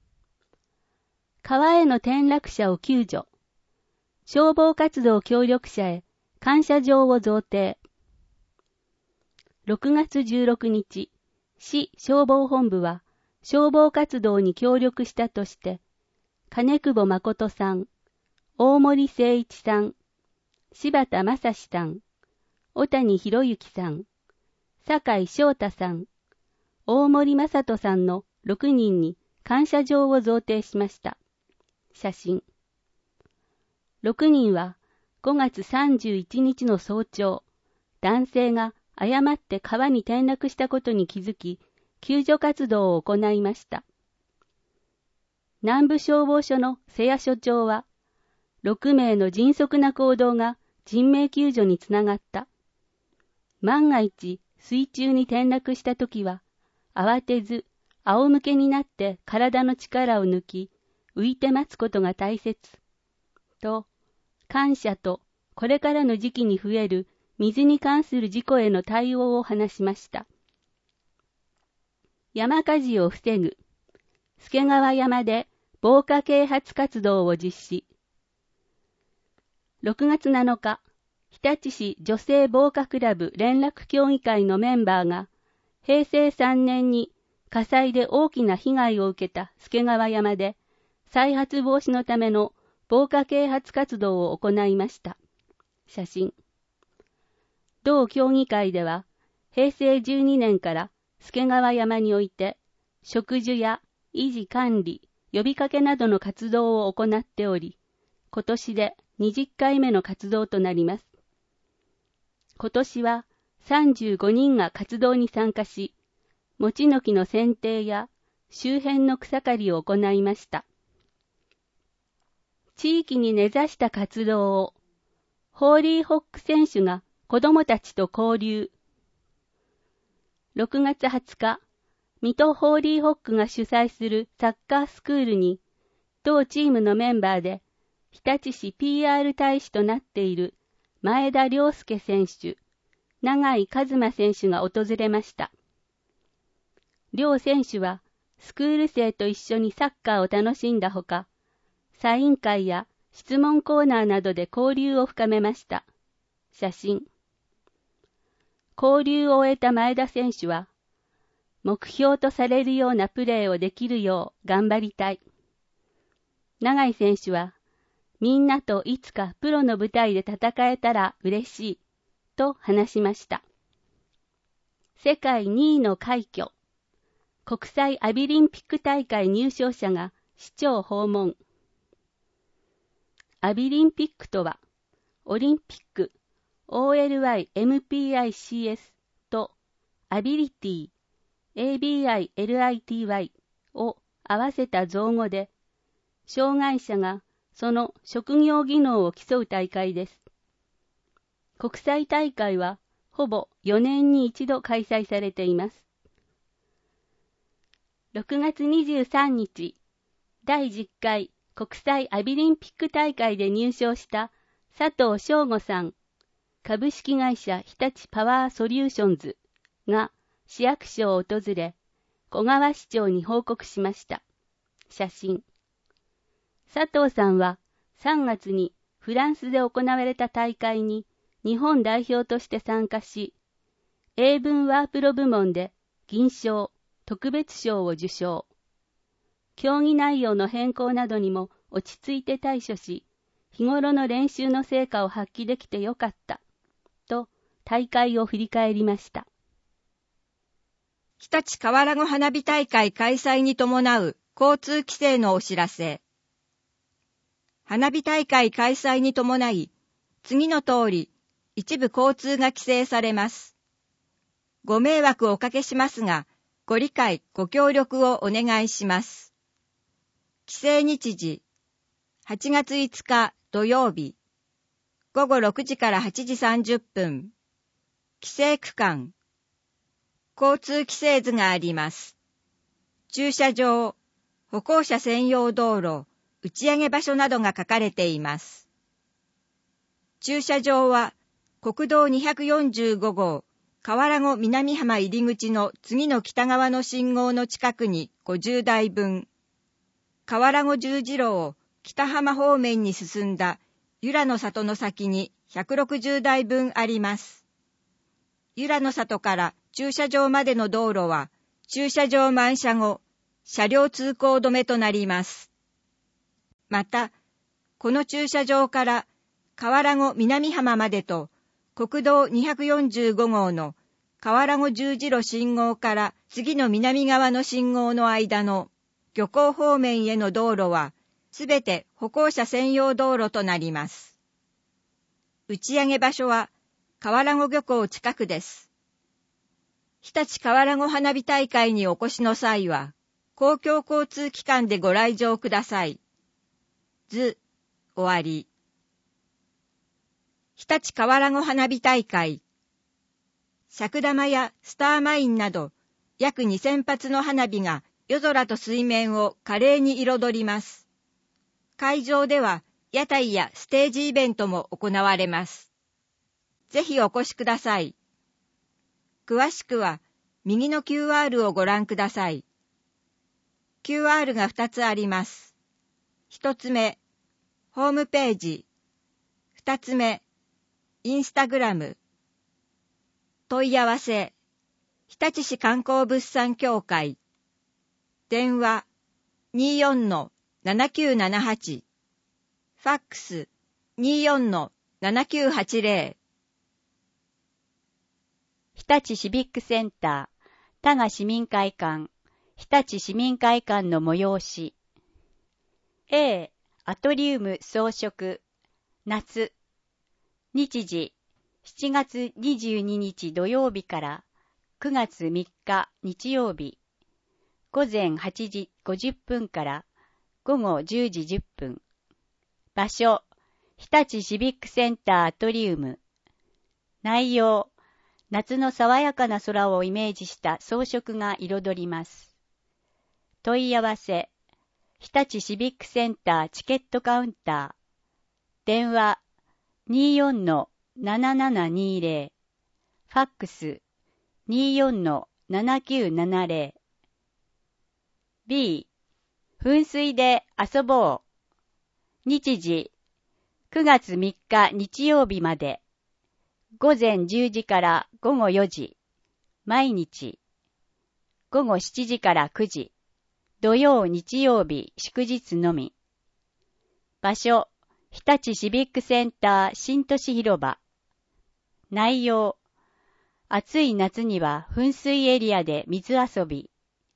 川への転落者を救助。消防活動協力者へ感謝状を贈呈。ろくがつじゅうろくにち、市消防本部は消防活動に協力したとして、金久保誠さん、大森誠一さん、柴田正史さん、小谷博之さん、酒井翔太さん、大森正人さんのろくにんに感謝状を贈呈しました。写真。ろくにんはごがつさんじゅういちにちの早朝、男性が誤って川に転落したことに気づき、救助活動を行いました。 南部消防署の瀬谷署長は、ろくめいの迅速な行動が人命救助につながった。万が一水中に転落したときは、慌てず仰向けになって体の力を抜き、浮いて待つことが大切。と、感謝とこれからの時期に増える水に関する事故への対応を話しました。山火事を防ぐ。助川山で防火啓発活動を実施。ろくがつなのか、日立市女性防火クラブ連絡協議会のメンバーが、へいせいさんねんに火災で大きな被害を受けた助川山で、再発防止のための防火啓発活動を行いました。写真。同協議会では、へいせいじゅうにねんから助川山において、植樹や維持管理、呼びかけなどの活動を行っており、今年でにじゅっかいめの活動となります。今年はさんじゅうごにんが活動に参加し、もちの木の剪定や周辺の草刈りを行いました。地域に根ざした活動を、ホーリーホック選手が子どもたちと交流。ろくがつはつか、水戸ホーリーホックが主催するサッカースクールに、同チームのメンバーで、日立市 ピーアール 大使となっている前田良介選手、永井一馬選手が訪れました。両選手はスクール生と一緒にサッカーを楽しんだほか、サイン会や質問コーナーなどで交流を深めました。写真。交流を終えた前田選手は、目標とされるようなプレーをできるよう頑張りたい。永井選手は、みんなといつかプロの舞台で戦えたら嬉しい、と話しました。世界にいの快挙。国際アビリンピック大会入賞者が市長訪問。アビリンピックとは、オリンピック、オーエルワイエムピーアイシーエス とアビリティ、エービーアイエルアイティーワイ を合わせた造語で、障害者がその職業技能を競う大会です。国際大会はほぼよねんに一度開催されています。ろくがつにじゅうさんにち、だいじゅっかい国際アビリンピック大会で入賞した佐藤翔吾さん、株式会社日立パワーソリューションズが市役所を訪れ、小川市長に報告しました。写真。佐藤さんはさんがつにフランスで行われた大会に日本代表として参加し、英文ワープロ部門で銀賞、特別賞を受賞。競技内容の変更などにも落ち着いて対処し、日頃の練習の成果を発揮できてよかった、と大会を振り返りました。 日立河原湖花火大会開催に伴う交通規制のお知らせ。花火大会開催に伴い、次の通り、一部交通が規制されます。ご迷惑をおかけしますが、ご理解、ご協力をお願いします。規制日時、はちがついつか土曜日、ごごろくじからはちじさんじゅっぷん、規制区間、交通規制図があります。駐車場、歩行者専用道路、打ち上げ場所などが書かれています。駐車場は国道にひゃくよんじゅうごごう河原湖南浜入り口の次の北側の信号の近くにごじゅうだいぶん、河原湖十字路を北浜方面に進んだ由良の里の先にひゃくろくじゅうだいぶんあります。由良の里から駐車場までの道路は駐車場満車後、車両通行止めとなります。また、この駐車場から河原湖南浜までと国道にひゃくよんじゅうごごうの河原湖十字路信号から次の南側の信号の間の漁港方面への道路はすべて歩行者専用道路となります。打ち上げ場所は河原湖漁港近くです。日立河原湖花火大会にお越しの際は、 公共交通機関でご来場ください。図、終わり。日立河原湖花火大会。尺玉やスターマインなど約にせん発の花火が夜空と水面を華麗に彩ります。会場では屋台やステージイベントも行われます。ぜひお越しください。詳しくは右の キューアール をご覧ください。キューアール がふたつあります。ひとつめ、ホームページ。ふたつめ、インスタグラム。問い合わせ、日立市観光物産協会。電話 にーよんのななきゅうななはち。ファックス にーよんのななきゅうはちぜろ。 日立シビックセンター、多賀市民会館、日立市民会館の催し。A、アトリウム装飾、夏。日時、しちがつにじゅうににち土曜日からくがつみっか日曜日。午前はちじごじゅっぷんから午後じゅうじじゅっぷん。場所、日立シビックセンターアトリウム。内容、夏の爽やかな空をイメージした装飾が彩ります。問い合わせ、日立シビックセンターチケットカウンター。電話 にーよんのななななにぜろ。ファックス にーよんのななきゅうななぜろ。B、噴水で遊ぼう。日時、くがつみっか日曜日まで。午前じゅうじから午後よじ。毎日。午後しちじからくじ。土曜日曜日祝日のみ。場所、日立シビックセンター新都市広場。内容、暑い夏には噴水エリアで水遊び。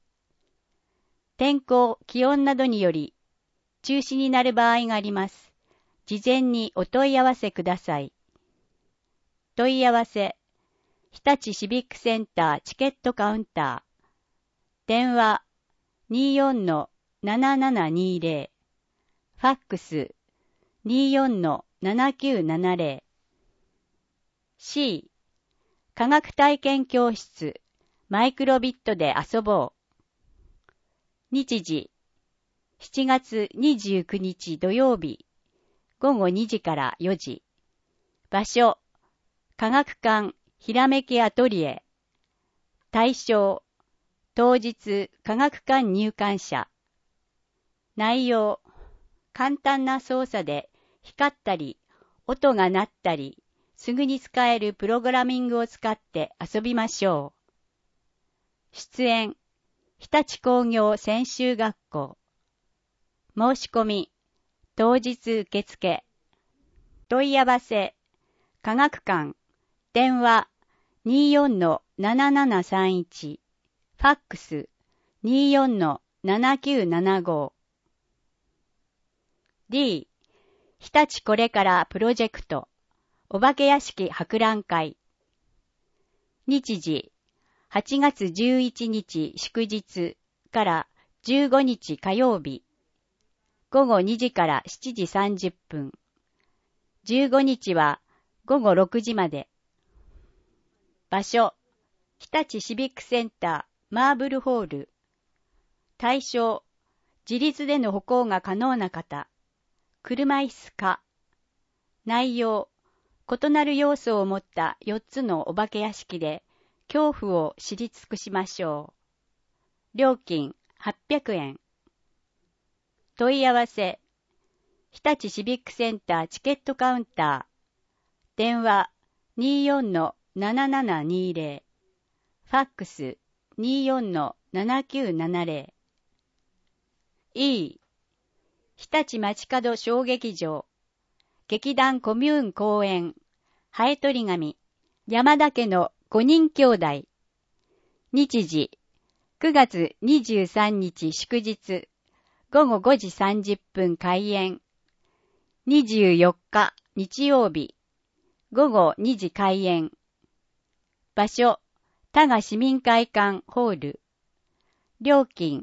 天候、気温などにより中止になる場合があります。事前にお問い合わせください。問い合わせ、日立シビックセンターチケットカウンター。電話 にーよんのななななにぜろ。ファックス にーよんのななきゅうななぜろ。C、科学体験教室マイクロビットで遊ぼう。日時、しちがつにじゅうくにち土曜日、午後にじからよじ。場所、科学館ひらめきアトリエ。対象、当日科学館入館者。内容、簡単な操作で光ったり、音が鳴ったり、すぐに使えるプログラミングを使って遊びましょう。出演、日立工業専修学校。申し込み、当日受付。問い合わせ、科学館、電話 にーよんのななななさんいち。ファックス にーよんのななきゅうななご。D、日立これからプロジェクトお化け屋敷博覧会。日時、はちがつじゅういちにち祝日からじゅうごにち火曜日。午後にじからしちじさんじゅっぷん。じゅうごにちは午後ろくじまで。場所、日立シビックセンターマーブルホール。対象、自立での歩行が可能な方。車椅子か。内容、異なる要素を持ったよっつのお化け屋敷で恐怖を知り尽くしましょう。料金はっぴゃくえん。問い合わせ、日立シビックセンターチケットカウンター。電話 にーよんのななななにぜろ。ファックス にーよんのななきゅうななぜろ。E、日立街角小劇場。劇団コミューン公演、ハエトリ紙、山田家のごにん兄弟。日時、くがつにじゅうさんにち祝日、ごごごじさんじゅっぷん開演。にじゅうよっか日曜日、ごごにじ開演。場所、多賀市民会館ホール。料金、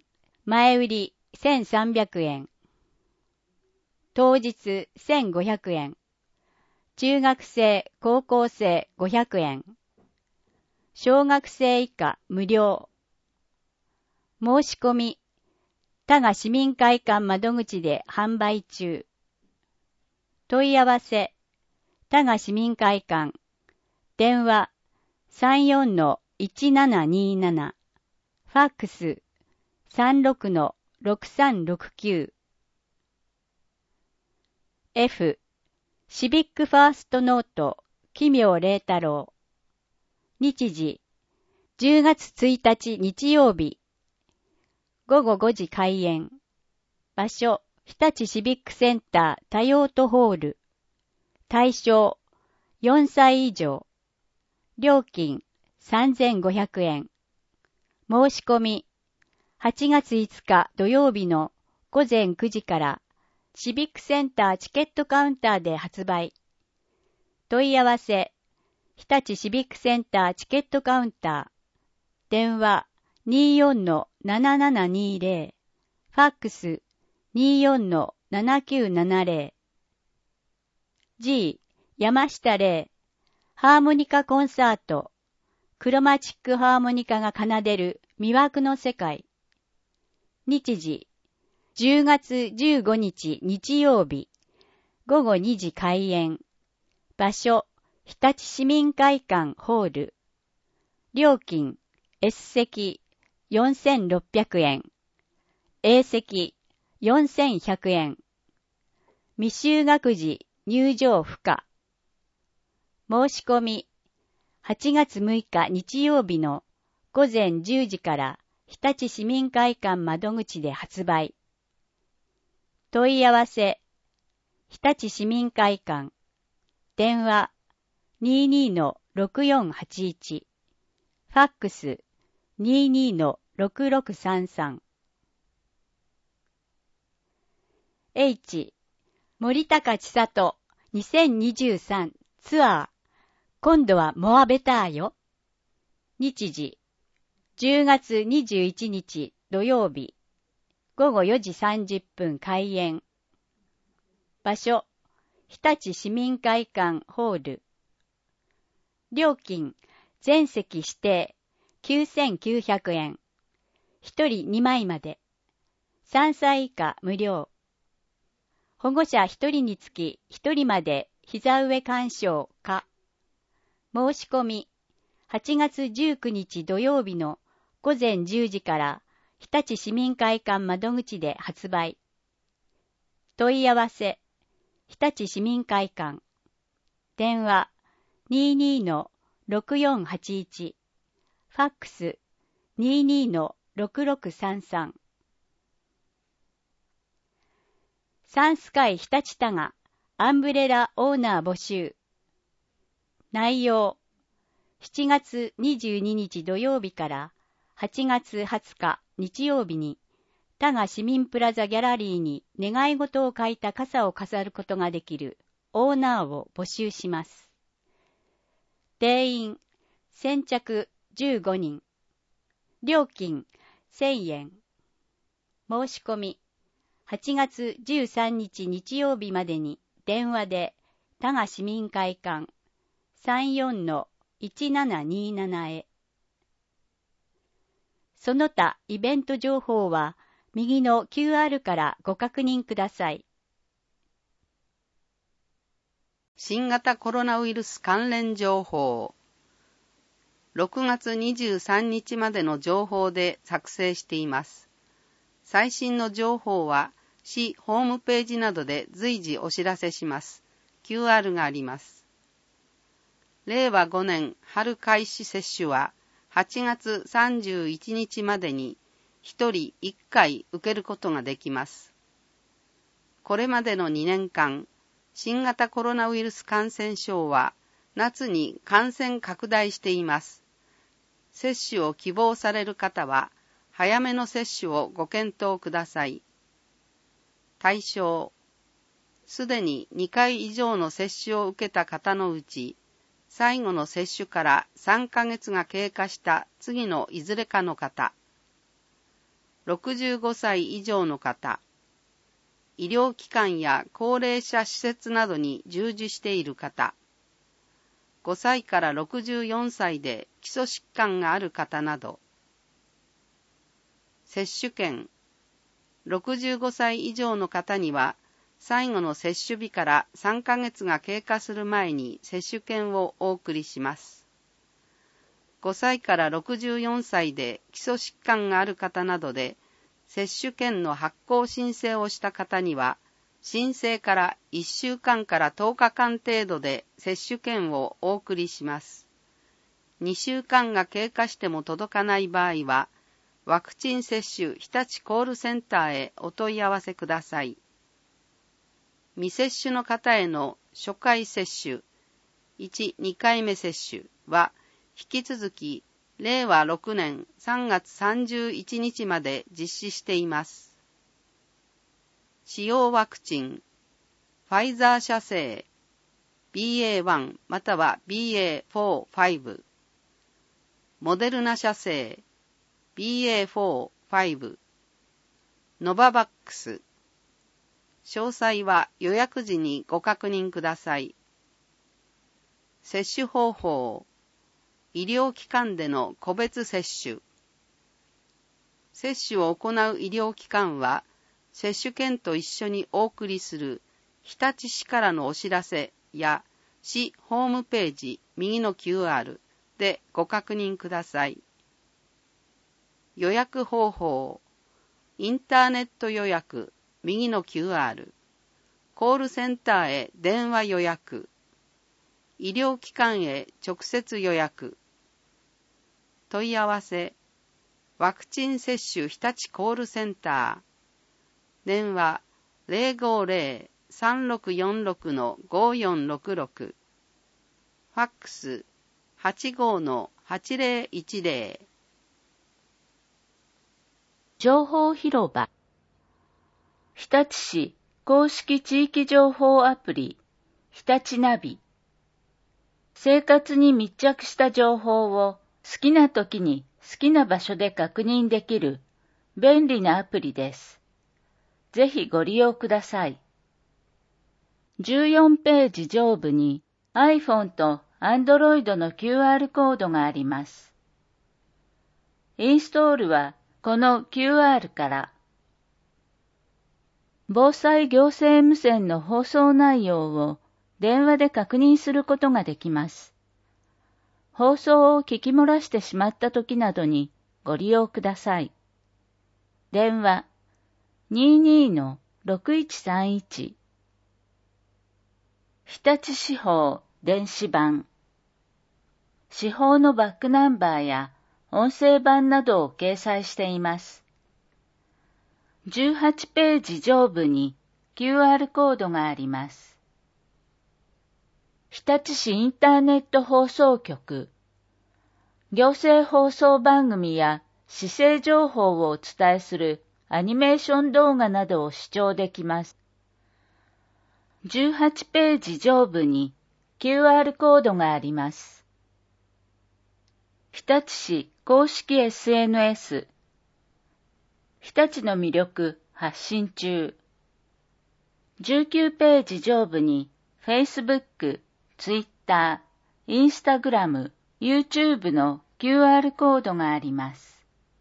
前売りせんさんびゃくえん。当日せんごひゃくえん。中学生、高校生ごひゃくえん。小学生以下無料。申し込み、多賀市民会館窓口で販売中。問い合わせ、多賀市民会館。電話 さんよんのいちななになな。ファックス さんろくのろくさんろくきゅう。F、シビックファーストノート、奇妙麗太郎。日時、じゅうがつついたち日曜日。ごごごじ開演。場所、日立シビックセンター多用途ホール。対象、よんさい以上。料金、さんぜんごひゃくえん。申し込み、はちがついつか土曜日のごぜんくじからシビックセンターチケットカウンターで発売。問い合わせ、日立シビックセンターチケットカウンター。電話 にじゅうよんのななななにじゅう。ファックス にじゅうよんのななきゅうななぜろ。G、山下玲。ハーモニカコンサート。クロマチックハーモニカが奏でる魅惑の世界。日時、じゅうがつじゅうごにち日曜日。ごごにじ開演。場所、日立市民会館ホール。料金、S 席よんせんろっぴゃくえん。A 席よんせんひゃくえん。未就学児入場不可。申し込み、はちがつむいか日曜日のごぜんじゅうじから日立市民会館窓口で発売。問い合わせ、日立市民会館。電話 にじゅうにのろくよんはちいち。ファックス にじゅうにのろくろくさんさん。H、森高千里にせんにじゅうさんツアー。今度はモアベターよ。日時、じゅうがつにじゅういちにち土曜日。ごごよじさんじゅっぷん開演。場所、日立市民会館ホール。料金、全席指定きゅうせんきゅうひゃくえん。ひとりにまいまで。さんさい以下無料。保護者ひとりにつきひとりまで膝上鑑賞可。申し込み、はちがつじゅうくにち土曜日のごぜんじゅうじから日立市民会館窓口で発売。問い合わせ、日立市民会館。電話 にじゅうにのろくよんはちいち。ファックス にじゅうにのろくろくさんさん。サンスカイ日立多賀アンブレラオーナー募集。内容、しちがつにじゅうににち土曜日からはちがつはつか日曜日に多賀市民プラザギャラリーに願い事を書いた傘を飾ることができるオーナーを募集します。定員先着じゅうごにん。料金せんえん。申し込みはちがつじゅうさんにち日曜日までに電話で多賀市民会館 さんよんのいちななになな へ。その他イベント情報は右の キューアール からご確認ください。 新型コロナウイルス関連情報。ろくがつにじゅうさんにちまでの情報で作成しています。最新の情報は市ホームページなどで随時お知らせします。キューアール があります。れいわごねん春開始接種ははちがつさんじゅういちにちまでにひとりいっかい受けることができます。これまでのにねんかん、新型コロナウイルス感染症は夏に感染拡大しています。接種を希望される方は早めの接種をご検討ください。対象、すでににかい以上の接種を受けた方のうち、最後の接種からさんかげつが経過した次のいずれかの方、 ろくじゅうごさい以上の方、医療機関や高齢者施設などに従事している方、ごさいからろくじゅうよんさいで基礎疾患がある方など、接種券、ろくじゅうごさい以上の方には、最後の接種日からさんかげつが経過する前に接種券をお送りします。ごさいからろくじゅうよんさいで基礎疾患がある方などで、接種券の発行申請をした方には、申請からいっしゅうかんからとおかかん程度で接種券をお送りします。にしゅうかんが経過しても届かない場合は、ワクチン接種日立コールセンターへお問い合わせください。未接種の方への初回接種、いち、にかいめ接種は、引き続き、れいわろくねんさんがつさんじゅういちにちまで実施しています。使用ワクチン、ファイザー社製、ビーエーワン または ビーエーフォー、ファイブ、モデルナ社製、ビーエーフォー、ファイブ、ノババックス。詳細は予約時にご確認ください。接種方法、医療機関での個別接種。接種を行う医療機関は、接種券と一緒にお送りする日立市からのお知らせや市ホームページ右の キューアール でご確認ください。予約方法、インターネット予約右の キューアール、コールセンターへ電話予約、医療機関へ直接予約。問い合わせ、ワクチン接種日立コールセンター、電話 ゼロごゼロ さんろくよんろく ごよんろくろく、ファックス はちごのはちぜろいちぜろ。 情報広場、日立市公式地域情報アプリ、日立ナビ。生活に密着した情報を好きな時に好きな場所で確認できる便利なアプリです。ぜひご利用ください。じゅうよんページ上部に iPhone と Android の キューアール コードがあります。インストールはこの キューアール から。防災行政無線の放送内容を電話で確認することができます。放送を聞き漏らしてしまった時などにご利用ください。電話 にじゅうにのろくいちさんいち。日立市法電子版。市法のバックナンバーや音声版などを掲載しています。じゅうはちページ上部に キューアール コードがあります。日立市インターネット放送局。行政放送番組や市政情報をお伝えするアニメーション動画などを視聴できます。じゅうはちページ上部に キューアール コードがあります。日立市公式 エスエヌエス。日立の魅力発信中。じゅうきゅうページ上部に Facebook、Twitter、Instagram、YouTube の キューアール コードがあります。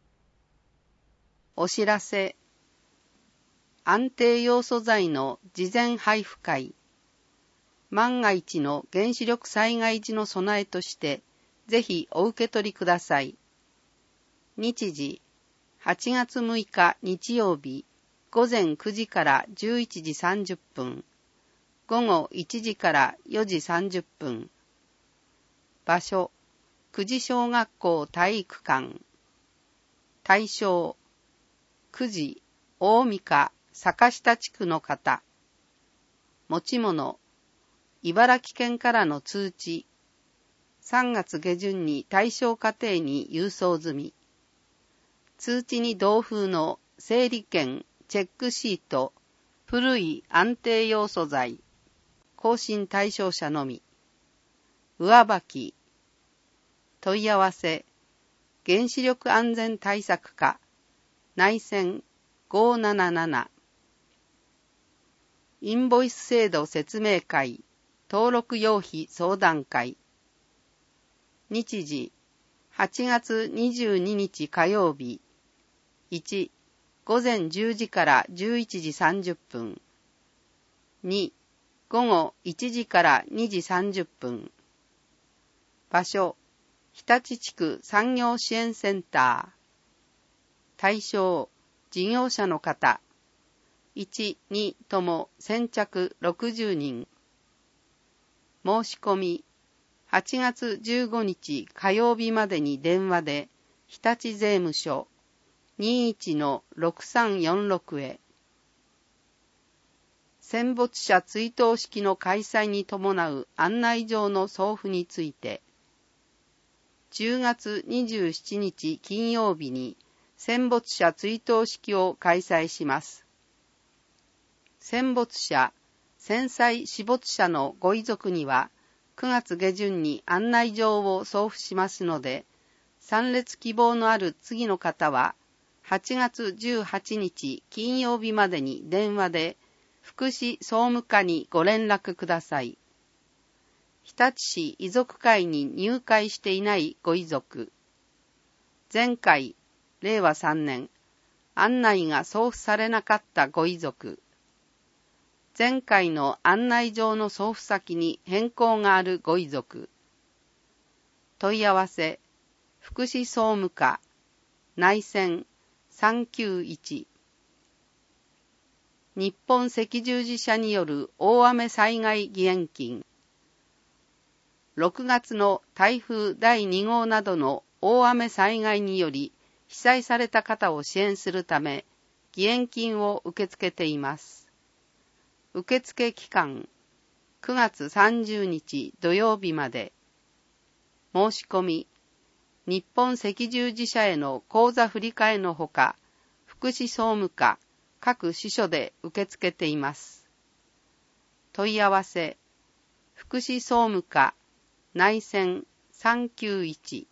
お知らせ。安定ヨウ素剤の事前配布会。万が一の原子力災害時の備えとして、ぜひお受け取りください。日時、はちがつむいか日曜日、ごぜんくじからじゅういちじさんじゅっぷん、ごごいちじからよじさんじゅっぷん。場所、久慈小学校体育館。対象、久慈、大三日、坂下地区の方。持ち物、茨城県からの通知。さんがつげじゅんに対象家庭に郵送済み。通知に同封の整理券、チェックシート、古い安定ヨウ素材。更新対象者のみ。上履き。問い合わせ、原子力安全対策課、 内線ごーなななな。インボイス制度説明会、登録用費相談会。日時、はちがつにじゅうににち火曜日。いち、午前じゅうじからじゅういちじさんじゅっぷん。に、午後いちじからにじさんじゅっぷん。場所、日立地区産業支援センター。対象、事業者の方。いち、にとも先着ろくじゅうにん。申し込み、はちがつじゅうごにち火曜日までに電話で、日立税務署 にじゅういちのろくさんよんろく へ。戦没者追悼式の開催に伴う案内状の送付について、じゅうがつにじゅうしちにち金曜日に戦没者追悼式を開催します。戦没者、戦災死没者のご遺族にはくがつ下旬に案内状を送付しますので、参列希望のある次の方ははちがつじゅうはちにち金曜日までに電話で福祉総務課にご連絡ください。日立市遺族会に入会していないご遺族。前回、れいわさんねん、案内が送付されなかったご遺族。前回の案内状の送付先に変更があるご遺族。問い合わせ、福祉総務課、内線さんきゅういち。日本赤十字社による大雨災害義援金。ろくがつの台風だいにごうなどの大雨災害により被災された方を支援するため、義援金を受け付けています。受付期間、くがつさんじゅうにち土曜日まで。申し込み、日本赤十字社への口座振替のほか、福祉総務課、各支所で受け付けています。問い合わせ、福祉総務課、内線さんきゅういち。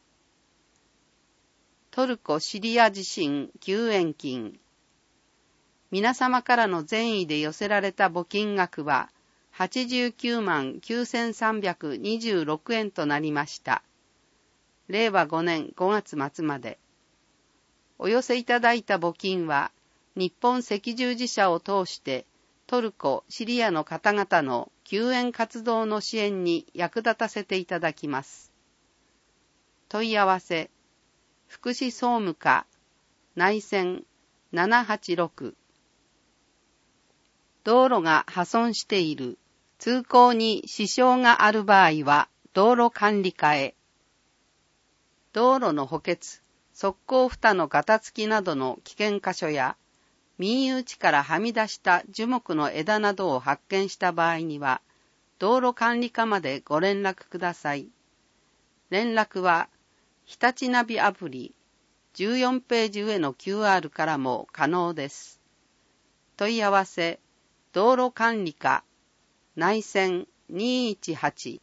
トルコ・シリア地震救援金。皆様からの善意で寄せられた募金額ははちじゅうきゅうまんきゅうせんさんびゃくにじゅうろくえんとなりました。れいわごねんごがつまつまで。お寄せいただいた募金は日本赤十字社を通してトルコ・シリアの方々の救援活動の支援に役立たせていただきます。問い合わせ、福祉総務課、内線ななはちろく。道路が破損している、通行に支障がある場合は道路管理課へ。道路の補欠、側溝蓋のガタつきなどの危険箇所や、民有地からはみ出した樹木の枝などを発見した場合には、道路管理課までご連絡ください。連絡は、日立ナビアプリ、じゅうよんページ上の キューアール からも可能です。問い合わせ、道路管理課、内線にいちはち。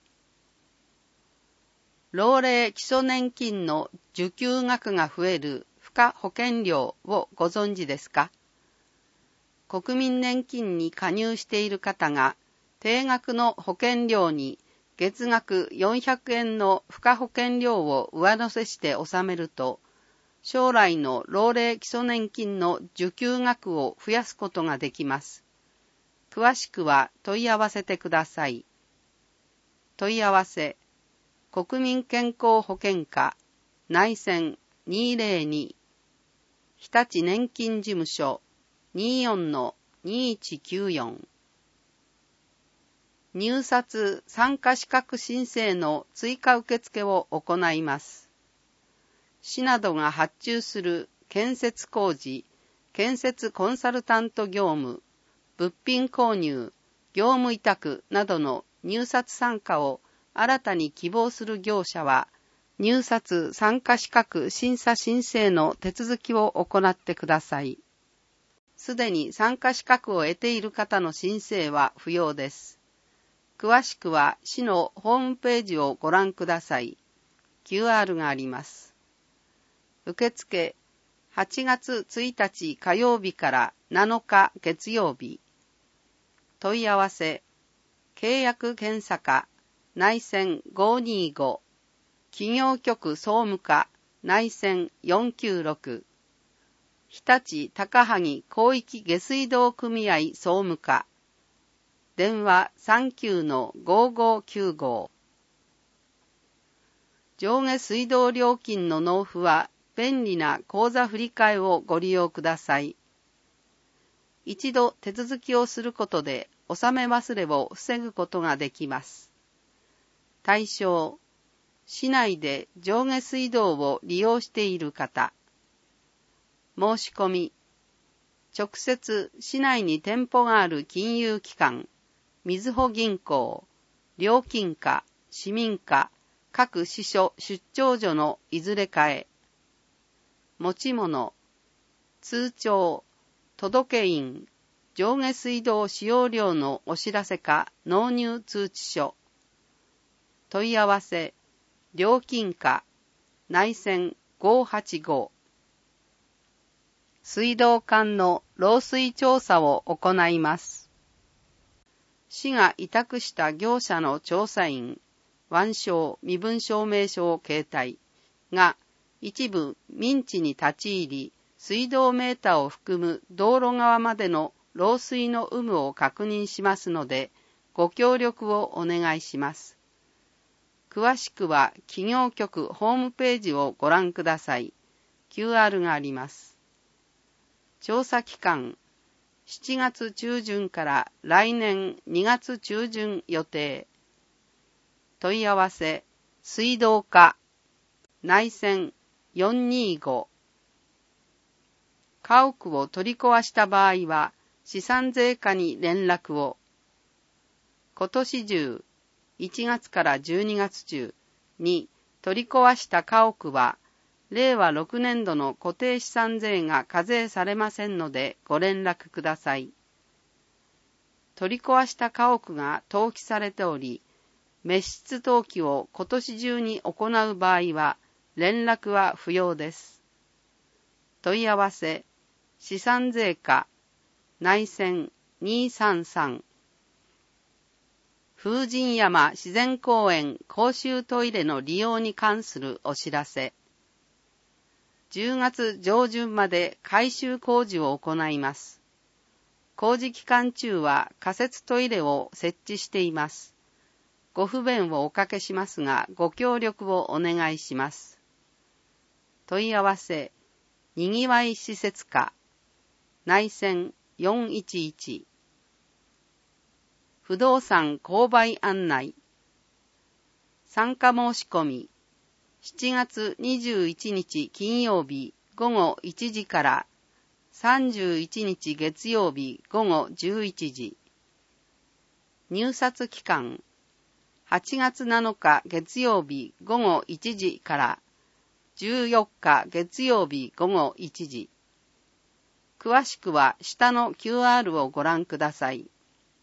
老齢基礎年金の受給額が増える付加保険料をご存知ですか？国民年金に加入している方が定額の保険料に月額よんひゃくえんの付加保険料を上乗せして納めると、将来の老齢基礎年金の受給額を増やすことができます。詳しくは問い合わせてください。問い合わせ、国民健康保険課、内線にーぜろに、日立年金事務所 にじゅうよんのにいちきゅうよん。入札参加資格申請の追加受付を行います。市などが発注する建設工事、建設コンサルタント業務、物品購入、業務委託などの入札参加を新たに希望する業者は、入札参加資格審査申請の手続きを行ってください。すでに参加資格を得ている方の申請は不要です。詳しくは市のホームページをご覧ください。キューアール があります。受付、 はちがつついたち火曜日からなのか月曜日。問い合わせ、契約検査課内線ごーにーご、企業局総務課内線よんきゅうろく、日立高萩広域下水道組合総務課、電話 さんきゅうのごーごーきゅうご。上下水道料金の納付は便利な口座振替をご利用ください。一度手続きをすることで納め忘れを防ぐことができます。対象、市内で上下水道を利用している方。申し込み、直接市内に店舗がある金融機関、みずほ銀行、料金課、市民課、各支所出張所のいずれかへ。持ち物、通帳、届印、上下水道使用料のお知らせか納入通知書。問い合わせ、料金課、内線ごーはちご。水道管の漏水調査を行います。市が委託した業者の調査員、腕章、身分証明書を携帯が一部民地に立ち入り、水道メーターを含む道路側までの漏水の有無を確認しますので、ご協力をお願いします。詳しくは企業局ホームページをご覧ください。キューアール があります。調査期間、しちがつちゅうじゅんから来年にがつちゅうじゅん予定。問い合わせ、水道課、内線よんにーご。家屋を取り壊した場合は、資産税課に連絡を。今年中、いちがつからじゅうにがつ中に取り壊した家屋は、れいわろくねんどの固定資産税が課税されませんのでご連絡ください。取り壊した家屋が登記されており、滅失登記を今年中に行う場合は、連絡は不要です。問い合わせ、資産税課、内線にーさんさん。風神山自然公園公衆トイレの利用に関するお知らせ。じゅうがつじょうじゅんまで改修工事を行います。工事期間中は仮設トイレを設置しています。ご不便をおかけしますが、ご協力をお願いします。問い合わせ、にぎわい施設課、内線よんいちいち。不動産購買案内。参加申し込み、しちがつにじゅういちにち金曜日ごごいちじからさんじゅういちにち月曜日ごごじゅういちじ。入札期間、はちがつなのか月曜日ごごいちじからじゅうよっか月曜日ごごいちじ。詳しくは下の キューアール をご覧ください。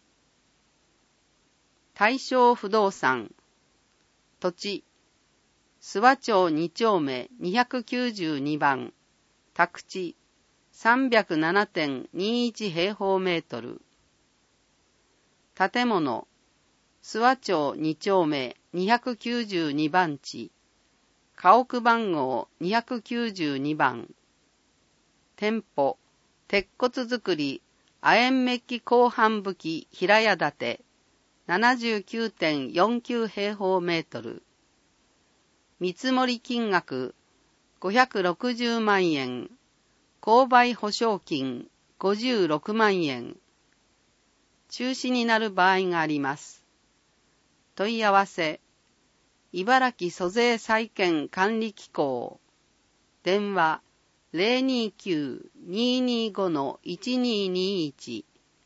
大正不動産、土地、諏訪町にちょうめにひゃくきゅうじゅうにばん、宅地 さんびゃくななてんにいち 平方メートル。建物、諏訪町にちょうめにひゃくきゅうじゅうにばん地、家屋番号にひゃくきゅうじゅうにばん。店舗、鉄骨造り、亜鉛メッキ鋼板葺き平屋建て、ななじゅうきゅうてんよんきゅう 平方メートル。見積もり金額ごひゃくろくじゅうまんえん、購買保証金ごじゅうろくまんえん。中止になる場合があります。問い合わせ、茨城租税債権管理機構、電話 ゼロにきゅう にーにーご のいちにーにーいち。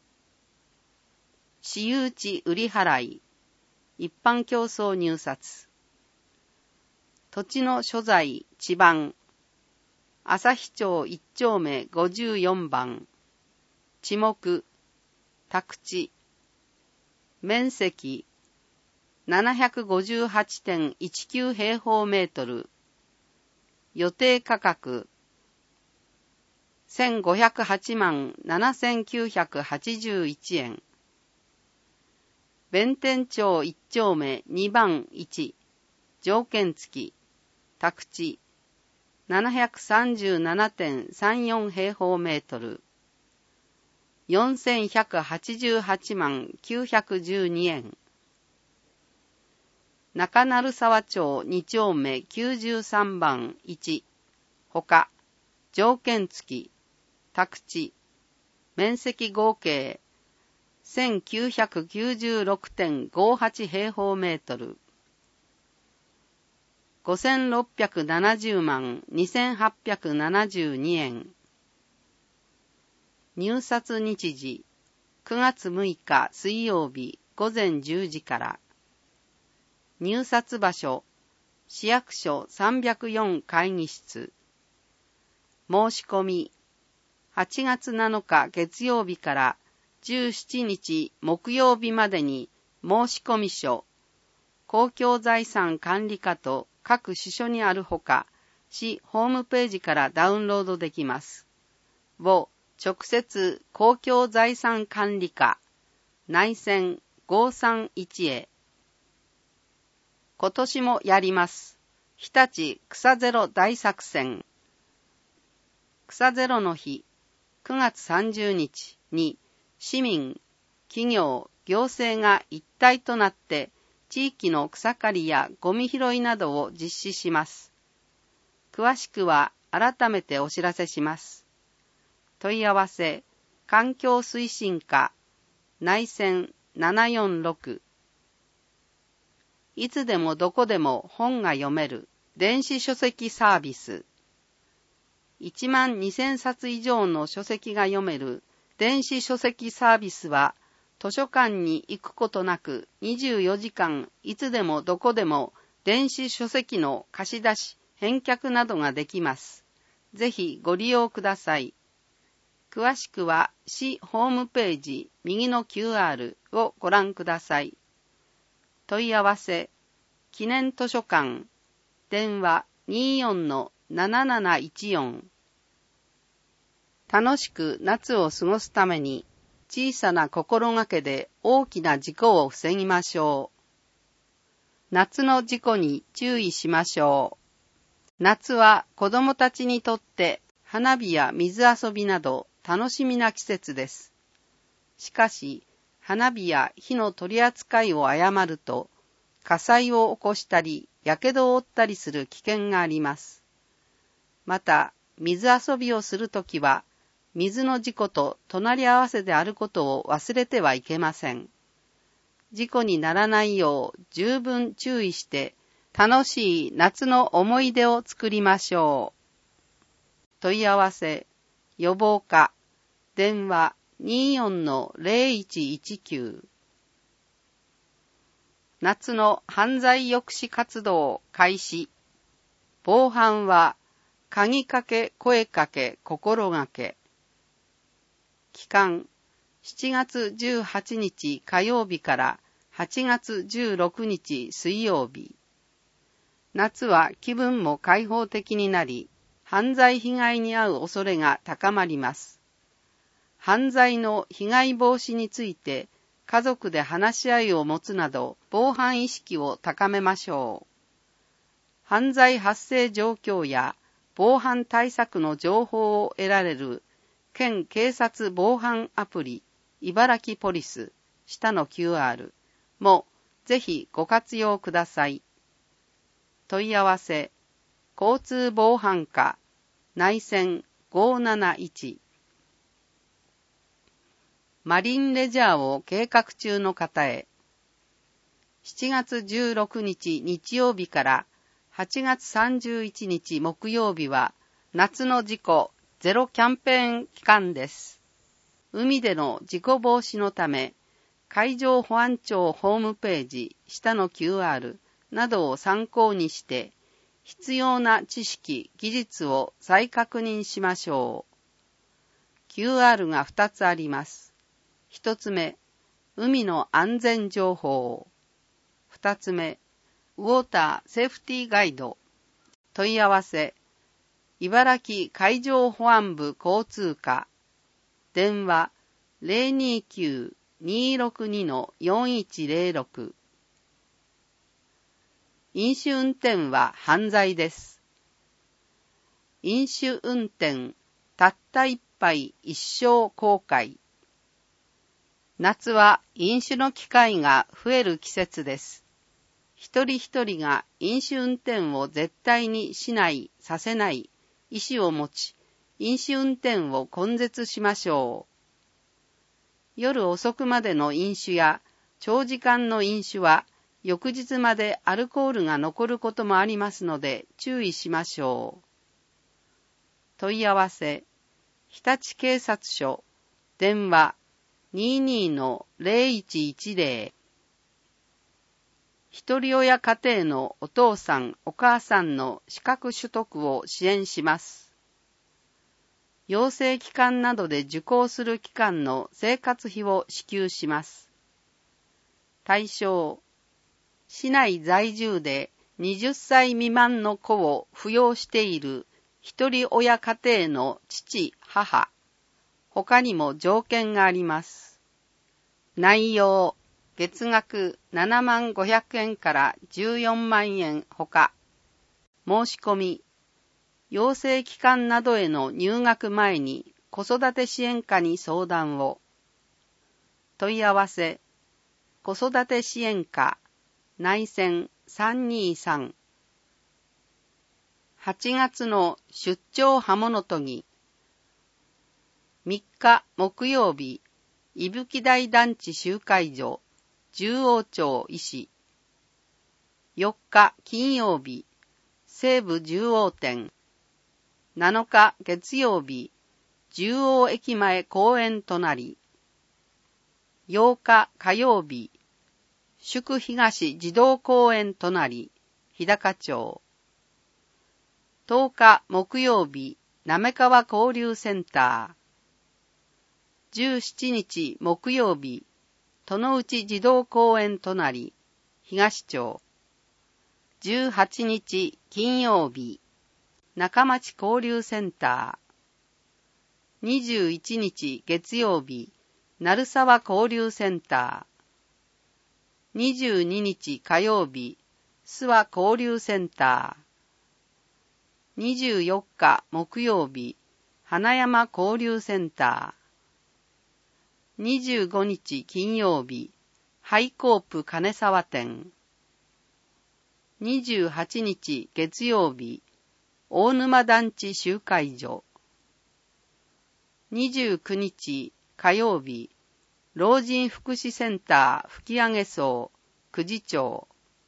私有地売り払い、一般競争入札。土地の所在、地番、旭町いちちょうめごじゅうよんばん、地目、宅地、面積、ななひゃくごじゅうはちてんいちきゅう 平方メートル、予定価格、 せんごひゃくはちまんななせんきゅうひゃくはちじゅういちえん。弁天町いち丁目にばんいち、条件付き、宅地、ななひゃくさんじゅうななてんさんよん 平方メートル、よんせんひゃくはちじゅうはちまんきゅうひゃくじゅうにえん。中鳴沢町に丁目きゅうじゅうさんばんいち、ほか、条件付き、宅地、面積合計、せんきゅうひゃくきゅうじゅうろくてんごはち 平方メートル、ごせんろっぴゃくななじゅうまんにせんはっぴゃくななじゅうにえん。入札日時、くがつむいか水曜日ごぜんじゅうじから。入札場所、市役所さんびゃくよん会議室。申し込み、はちがつなのか月曜日からじゅうしちにち木曜日までに申込書、公共財産管理課と各支所にあるほか、市ホームページからダウンロードできます。を直接公共財産管理課、内線ごさんいちへ。今年もやります。日立草ゼロ大作戦。草ゼロの日、くがつさんじゅうにちに市民、企業、行政が一体となって地域の草刈りやゴミ拾いなどを実施します。詳しくは改めてお知らせします。問い合わせ、環境推進課、内線ななよんろく。いつでもどこでも本が読める電子書籍サービス。いちまんにせんさつ以上の書籍が読める電子書籍サービスは、図書館に行くことなくにじゅうよじかんいつでもどこでも電子書籍の貸し出し、返却などができます。ぜひご利用ください。詳しくは市ホームページ右の キューアール をご覧ください。問い合わせ、記念図書館、電話 にじゅうよんのななななじゅうよん。楽しく夏を過ごすために、小さな心がけで大きな事故を防ぎましょう。夏の事故に注意しましょう。夏は子どもたちにとって花火や水遊びなど楽しみな季節です。しかし、花火や火の取り扱いを誤ると、火災を起こしたり、やけどを負ったりする危険があります。また、水遊びをするときは、水の事故と隣り合わせであることを忘れてはいけません。事故にならないよう十分注意して、楽しい夏の思い出を作りましょう。問い合わせ、予防課、電話 にじゅうよんのゼロいちいちきゅう。夏の犯罪抑止活動開始。防犯は、鍵かけ、声かけ、心がけ。期間、しちがつじゅうはちにち火曜日からはちがつじゅうろくにち水曜日。夏は気分も開放的になり、犯罪被害に遭う恐れが高まります。犯罪の被害防止について、家族で話し合いを持つなど、防犯意識を高めましょう。犯罪発生状況や防犯対策の情報を得られる県警察防犯アプリ、茨城ポリス、下の キューアール もぜひご活用ください。問い合わせ、交通防犯課、内線ごーなないち。マリンレジャーを計画中の方へ、しちがつじゅうろくにち日曜日からはちがつさんじゅういちにち木曜日は夏の事故ゼロキャンペーン期間です。海での事故防止のため、海上保安庁ホームページ下の キューアール などを参考にして、必要な知識、技術を再確認しましょう。キューアール がふたつあります。ひとつめ、海の安全情報。ふたつめ、ウォーターセーフティーガイド。問い合わせ、 茨城海上保安部交通課、電話 ゼロにきゅう にーろくに よんいちゼロろく。飲酒運転は犯罪です。飲酒運転、たった一杯一生後悔。夏は飲酒の機会が増える季節です。一人一人が飲酒運転を絶対にしない、させない意志を持ち、飲酒運転を根絶しましょう。夜遅くまでの飲酒や長時間の飲酒は翌日までアルコールが残ることもありますので注意しましょう。問い合わせ、日立警察署、電話 にじゅうにのゼロいちいちゼロ。一人親家庭のお父さんお母さんの資格取得を支援します。養成機関などで受講する機関の生活費を支給します。対象、市内在住ではたち未満の子を扶養している一人親家庭の父、母、他にも条件があります。内容、月額ななまんごひゃくえんからじゅうよんまんえんほか。申し込み、養成機関などへの入学前に子育て支援課に相談を。問い合わせ、子育て支援課、内線さんにーさん。はちがつの出張刃物研ぎ。みっか木曜日、伊吹台団地集会所、十王町医師。よっか金曜日、西武十王店。なのか月曜日、十王駅前公園隣。ようか火曜日、宿東児童公園隣、日高町。とおか木曜日、滑川交流センター。じゅうしちにち木曜日、殿内児童公園隣、東町。じゅうはちにち金曜日、中町交流センター。にじゅういちにち月曜日、鳴沢交流センター。にじゅうににち火曜日、諏訪交流センター。にじゅうよっか木曜日、花山交流センター。にじゅうごにち金曜日、ハイコープ金沢店。にじゅうはちにち月曜日、大沼団地集会所。にじゅうくにち火曜日、老人福祉センター吹上荘、久慈町。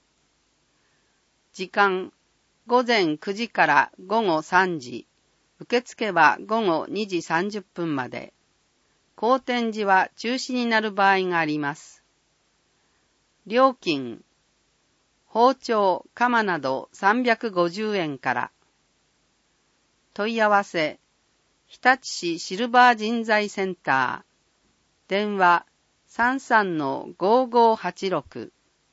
時間、ごぜんくじからごごさんじ。受付はごごにじさんじゅっぷんまで。後展示は中止になる場合があります。料金、包丁、鎌などさんびゃくごじゅうえんから。問い合わせ、日立市シルバー人材センター。電話 さんさんのごーごーはちろく。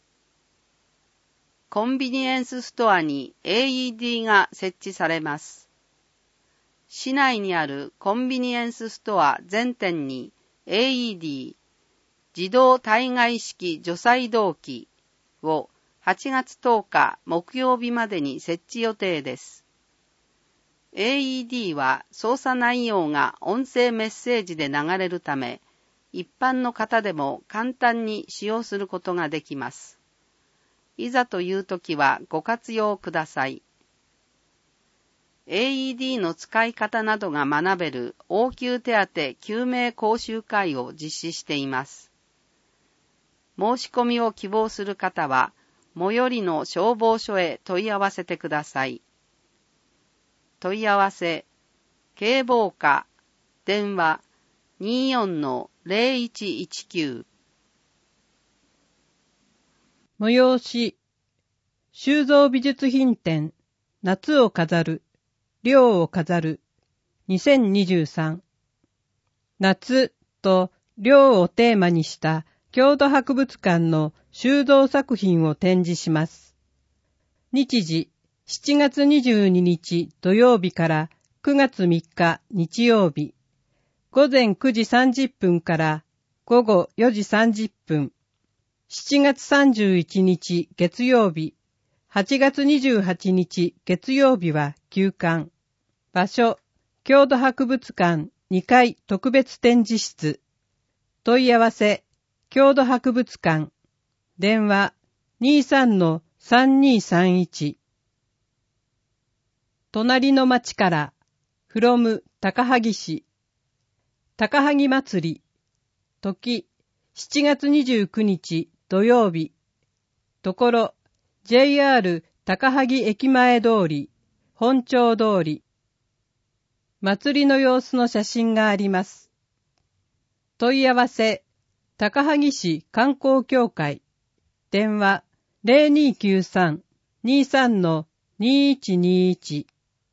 コンビニエンスストアに エーイーディー が設置されます。市内にあるコンビニエンスストア全店に エーイーディー 自動体外式除細動器をはちがつとおか木曜日までに設置予定です。エーイーディー は操作内容が音声メッセージで流れるため、一般の方でも簡単に使用することができます。いざというときはご活用ください。エーイーディー の使い方などが学べる応急手当救命講習会を実施しています。申し込みを希望する方は、最寄りの消防署へ問い合わせてください。問い合わせ、警防課、電話 にじゅうよんのゼロいちいちきゅう。 催し、収蔵美術品展、夏を飾る、涼を飾る、にせんにじゅうさん。夏と涼をテーマにした郷土博物館の収蔵作品を展示します。日時しちがつにじゅうににち土曜日からくがつみっか日曜日、ごぜんくじさんじゅっぷんからごごよじさんじゅっぷん、しちがつさんじゅういちにち月曜日、はちがつにじゅうはちにち月曜日は休館。場所、郷土博物館にかい特別展示室。問い合わせ、郷土博物館。電話 にじゅうさんのさんにーさんいち。隣の町から、from 高萩市。高萩祭り。時、しちがつにじゅうくにち土曜日。ところ、ジェイアール 高萩駅前通り、本町通り。祭りの様子の写真があります。問い合わせ、高萩市観光協会。電話 ゼロにーきゅうさん にーさんのにーいちにーいち。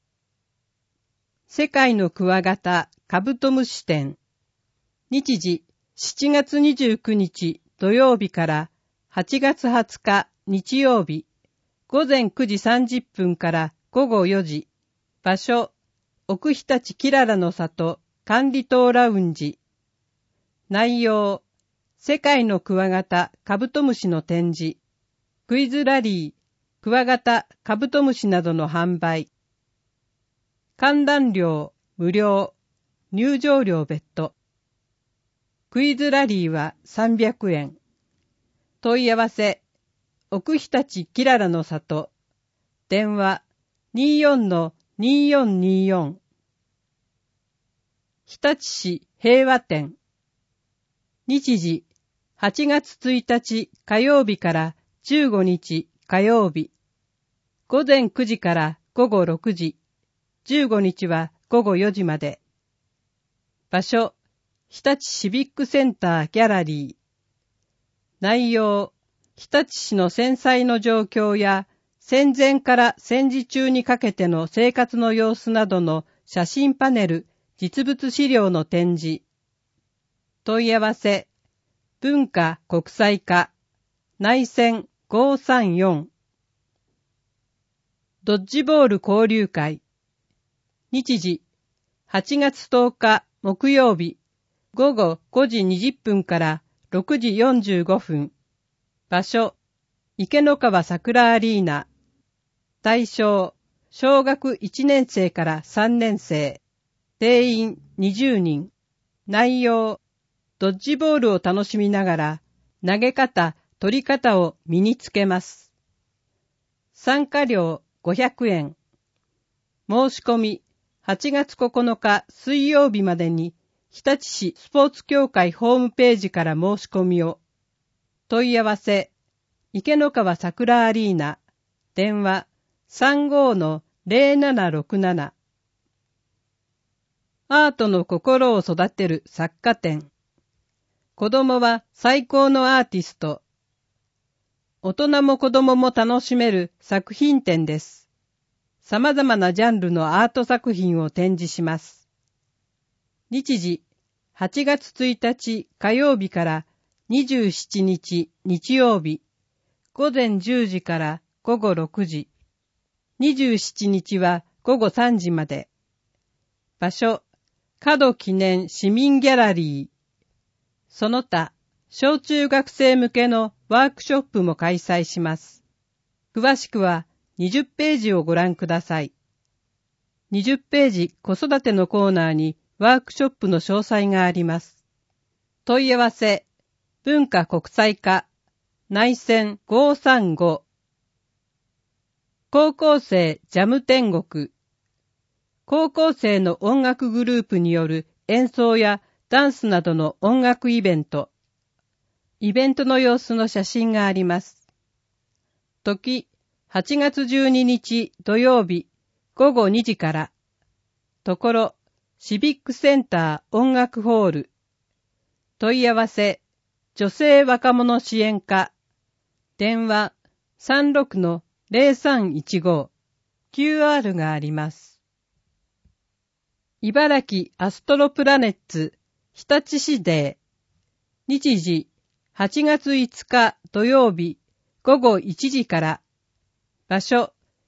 世界のクワガタカブトムシ展。日時しちがつにじゅうくにち土曜日からはちがつはつか日曜日、ごぜんくじさんじゅっぷんからごごよじ。場所、奥日立きららの里管理棟ラウンジ。内容、世界のクワガタカブトムシの展示、クイズラリー、クワガタカブトムシなどの販売。観覧料無料、入場料別途。クイズラリーはさんびゃくえん。問い合わせ、奥日立きららの里。電話 にじゅうよんのにーよんにーよん。日立市平和展。日時はちがつついたち火曜日からじゅうごにち火曜日。ごぜんくじからごごろくじ。じゅうごにちはごごよじまで。場所、日立シビックセンターギャラリー。内容、日立市の戦災の状況や戦前から戦時中にかけての生活の様子などの写真パネル、実物資料の展示。問い合わせ、文化国際課、内線ごさんよん。ドッジボール交流会。日時、はちがつとおか木曜日、ごごごじにじゅっぷんからろくじよんじゅうごふん。場所、池の川桜アリーナ。対象、小学いちねんせいからさんねんせい。定員にじゅうにん。内容、ドッジボールを楽しみながら、投げ方、取り方を身につけます。参加料ごひゃくえん。申し込み、はちがつここのか水曜日までに、日立市スポーツ協会ホームページから申し込みを。問い合わせ、池の川桜アリーナ。電話 さんごのぜろななろくなな。アートの心を育てる作家展。子供は最高のアーティスト。大人も子供も楽しめる作品展です。様々なジャンルのアート作品を展示します。日時、はちがつついたち火曜日からにじゅうしちにち日曜日、ごぜんじゅうじからごごろくじ。にじゅうしちにちはごごさんじまで。場所、門記念市民ギャラリー。その他、小中学生向けのワークショップも開催します。詳しくはにじゅっページをご覧ください。にじゅっページ子育てのコーナーにワークショップの詳細があります。問い合わせ、文化国際課、内線ごさんご。高校生ジャム天国。高校生の音楽グループによる演奏やダンスなどの音楽イベント。イベントの様子の写真があります。時、はちがつじゅうににち土曜日、ごごにじから。ところ、シビックセンター音楽ホール。問い合わせ、女性若者支援課。電話 さんろくのぜろさんいちご。キューアール があります。茨城アストロプラネッツ日立市デー。日時、はちがついつか土曜日、ごごいちじから。場所、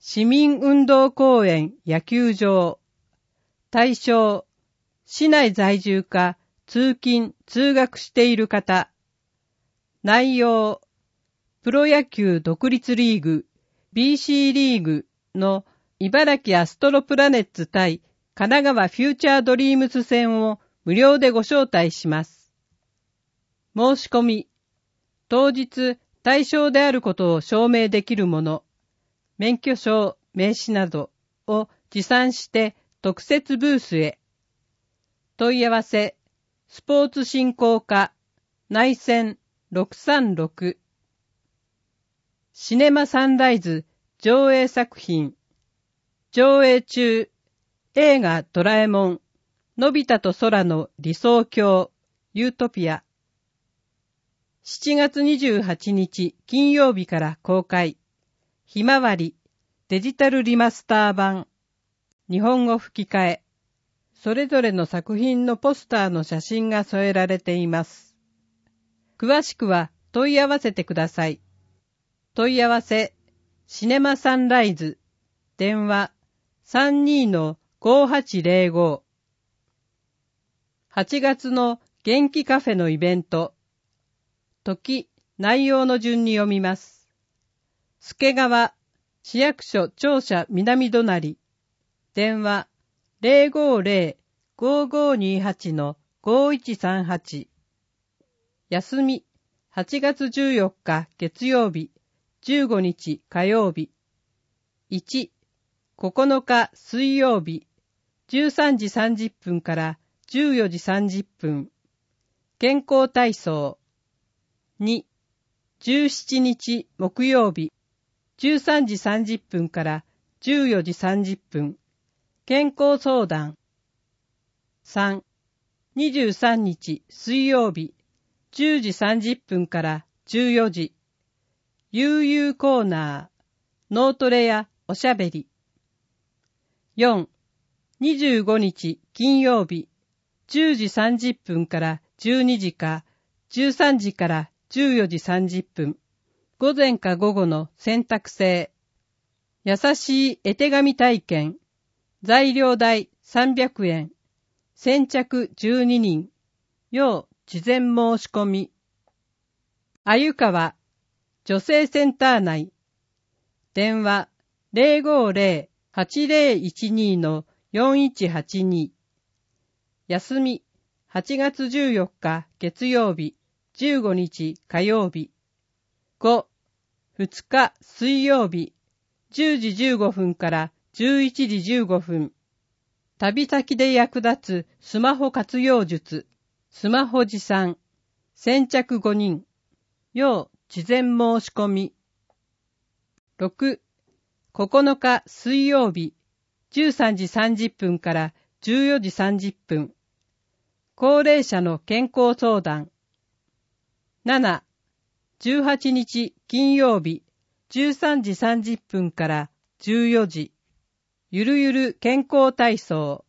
市民運動公園野球場。対象、市内在住か通勤・通学している方。内容、プロ野球独立リーグ ビーシー リーグの茨城アストロプラネッツ対神奈川フューチャードリームス戦を無料でご招待します。申し込み、当日対象であることを証明できるもの、免許証、名刺などを持参して特設ブースへ。問い合わせ、スポーツ振興課、内線ろくさんろく。シネマサンライズ上映作品。上映中、映画ドラえもん、のび太と空の理想郷、ユートピア。しちがつにじゅうはちにち金曜日から公開。ひまわり、デジタルリマスター版。日本語吹き替え。それぞれの作品のポスターの写真が添えられています。詳しくは問い合わせてください。問い合わせ、シネマサンライズ、電話 さんにーごはちぜろご。はちがつの元気カフェのイベント。時、内容の順に読みます。助川、市役所庁舎南隣。電話 ゼロごゼロ ごごにはち ごいちさんはち。休み、はちがつじゅうよっか月曜日、じゅうごにち火曜日。いち、ここのか水曜日、じゅうさんじさんじゅっぷんからじゅうよじさんじゅっぷん。健康体操。に、じゅうしちにち木曜日、じゅうさんじさんじゅっぷんからじゅうよじさんじゅっぷん。健康相談。さん、にじゅうさんにち水曜日、じゅうじさんじゅっぷんからじゅうよじ。悠々コーナー、脳トレやおしゃべり。よん、にじゅうごにち金曜日、じゅうじさんじゅっぷんからじゅうにじか、じゅうさんじからじゅうよじさんじゅっぷん。午前か午後の選択制。優しい絵手紙体験。材料代さんびゃくえん。先着じゅうににん。要事前申し込み。あゆかわ、女性センター内。電話 ゼロごゼロ はちゼロいちに よんいちはちに。休み、はちがつじゅうよっか月曜日、じゅうごにち火曜日。ご、ふつか水曜日、じゅうじじゅうごふんからじゅういちじじゅうごふん。旅先で役立つスマホ活用術。スマホ持参。先着ごにん。要事前申し込み。ろく、ここのか水曜日、じゅうさんじさんじゅっぷんからじゅうよじさんじゅっぷん。高齢者の健康相談。なな、じゅうはちにち金曜日、じゅうさんじさんじゅっぷんからじゅうよじ。ゆるゆる健康体操。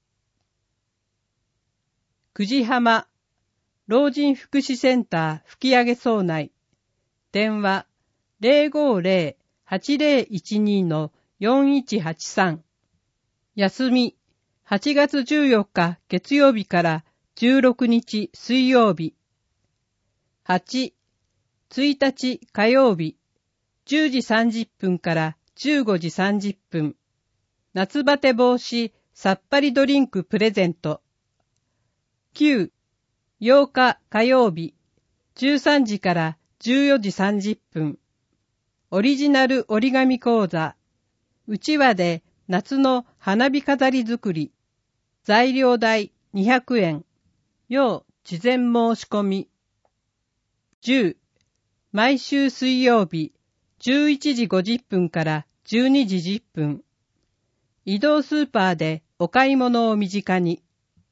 くじはま、老人福祉センター吹上総内。電話 ゼロごゼロ はちゼロいちに よんいちはちさん。休み、はちがつじゅうよっか月曜日からじゅうろくにち水曜日。はち、ついたち火曜日、じゅうじさんじゅっぷんからじゅうごじさんじゅっぷん。夏バテ防止さっぱりドリンクプレゼント。きゅう、ようか火曜日、じゅうさんじからじゅうよじさんじゅっぷん。オリジナル折り紙講座。うちわで夏の花火飾り作り。材料代にひゃくえん。要事前申し込み。じゅう、毎週水曜日、じゅういちじごじゅっぷんからじゅうにじじゅっぷん。移動スーパーでお買い物を身近に。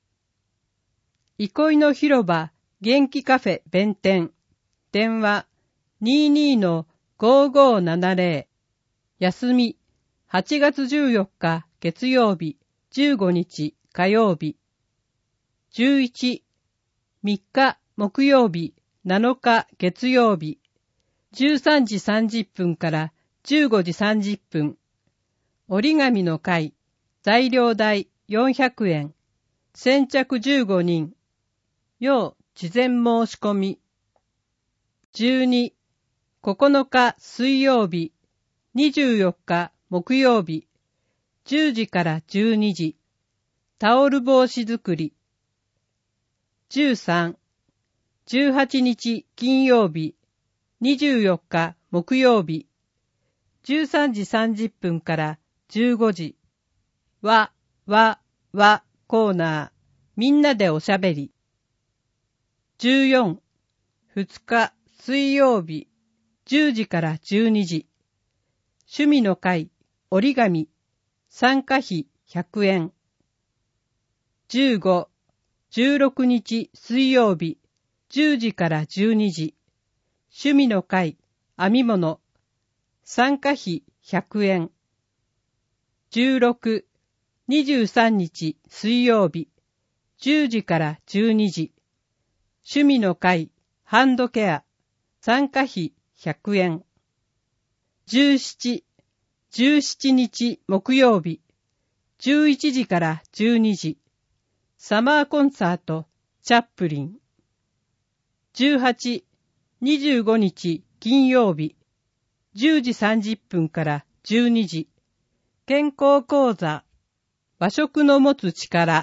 憩いの広場元気カフェ弁天。電話 にじゅうに ごごななゼロ。休み、はちがつじゅうよっか月曜日、じゅうごにち火曜日。じゅういち、みっか木曜日、なのか月曜日。じゅうさんじさんじゅっぷんからじゅうごじさんじゅっぷん。 折り紙の会、材料代よんひゃくえん、先着じゅうごにん、要事前申し込み。じゅうに、ここのか水曜日、にじゅうよっか木曜日、じゅうじからじゅうにじ、タオル帽子作り。じゅうさん、じゅうはちにち金曜日、にじゅうよっか木曜日、じゅうさんじさんじゅっぷんからじゅうごじ、わ、わ、わコーナー、みんなでおしゃべり。じゅうよん、ふつか水曜日、じゅうじからじゅうにじ、趣味の会、折り紙、参加費ひゃくえん。じゅうご、じゅうろくにち水曜日、じゅうじからじゅうにじ、趣味の会、編み物、参加費ひゃくえん。じゅうろく、にじゅうさんにち水曜日、じゅうじからじゅうにじ、趣味の会、ハンドケア、参加費ひゃくえん。じゅうしち、じゅうしちにち木曜日、じゅういちじからじゅうにじ、サマーコンサート、チャップリン。じゅうはち、にじゅうごにち金曜日、じゅうじさんじゅっぷんからじゅうにじ、健康講座、和食の持つ力。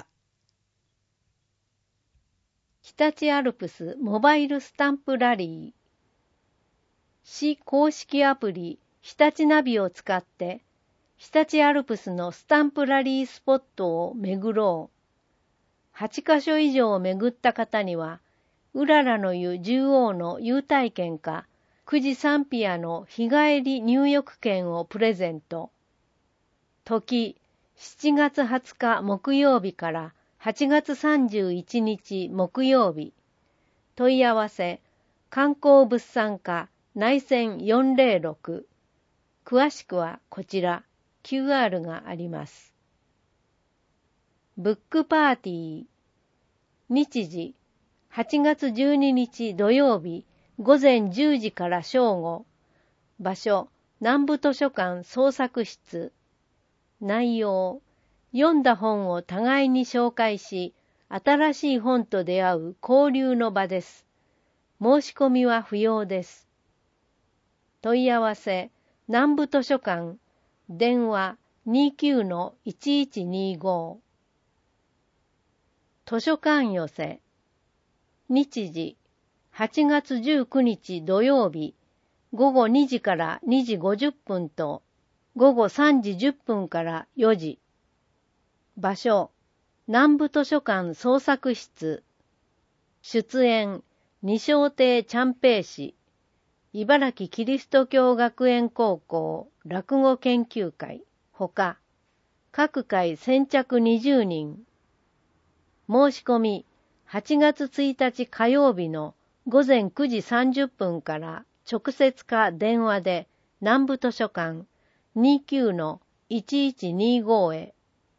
日立アルプスモバイルスタンプラリー。市公式アプリ日立ナビを使って日立アルプスのスタンプラリースポットを巡ろう。はちかしょ以上を巡った方にはうららの湯獣王の優待券かくじサンピアの日帰り入浴券をプレゼント。時しちがつはつか木曜日からはちがつさんじゅういちにち木曜日。問い合わせ観光物産課内線よんぜろろく。詳しくはこちら キューアール があります。ブックパーティー。日時はちがつじゅうににち土曜日午前じゅうじから正午。場所南部図書館創作室。内容読んだ本を互いに紹介し、新しい本と出会う交流の場です。申し込みは不要です。問い合わせ、南部図書館、電話 にじゅうきゅうのいちいちにご。図書館寄せ。日時、はちがつじゅうくにち土曜日、ごごにじからにじごじゅっぷんと、ごごさんじじゅっぷんからよじ。場所、南部図書館創作室。出演、二小亭ちゃんぺいし、茨城キリスト教学園高校落語研究会、ほか、各回先着にじゅうにん。申し込み、はちがつついたち火曜日のごぜんくじさんじゅっぷんから直接か電話で南部図書館 にじゅうきゅうのいちいちにご へ。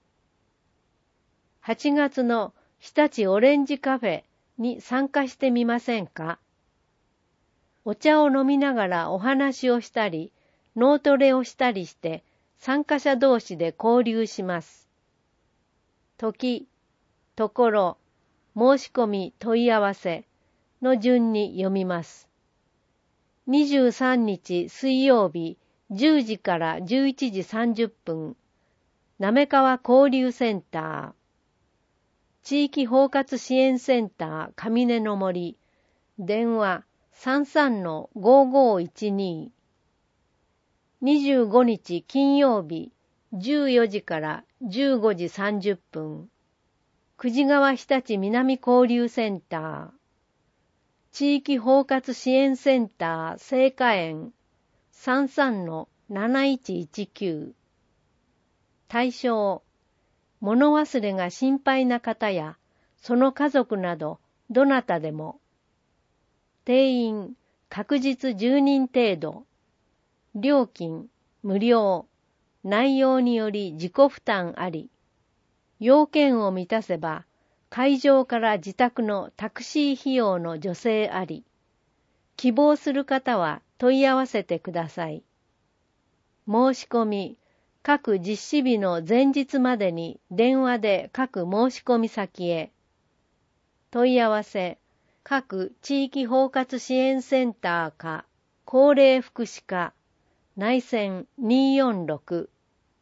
はちがつの日立オレンジカフェに参加してみませんか？お茶を飲みながらお話をしたり、脳トレをしたりして参加者同士で交流します。時、ところ、申し込み問い合わせの順に読みます。にじゅうさんにち水曜日じゅうじからじゅういちじさんじゅっぷん、なめかわ交流センター、地域包括支援センター上根の森、電話 さんさんのごごいちに。にじゅうごにち金曜日じゅうよじからじゅうごじさんじゅっぷん、久慈川日立南交流センター、地域包括支援センター聖火園 さんさんのなないちいちきゅう。対象、物忘れが心配な方やその家族などどなたでも。定員確実じゅうにん程度。料金無料。内容により自己負担あり。要件を満たせば会場から自宅のタクシー費用の助成あり。希望する方は問い合わせてください。申し込み、 各実施日の前日までに電話で各申し込み先へ。問い合わせ、各地域包括支援センターか、高齢福祉課、内線にーよんろく。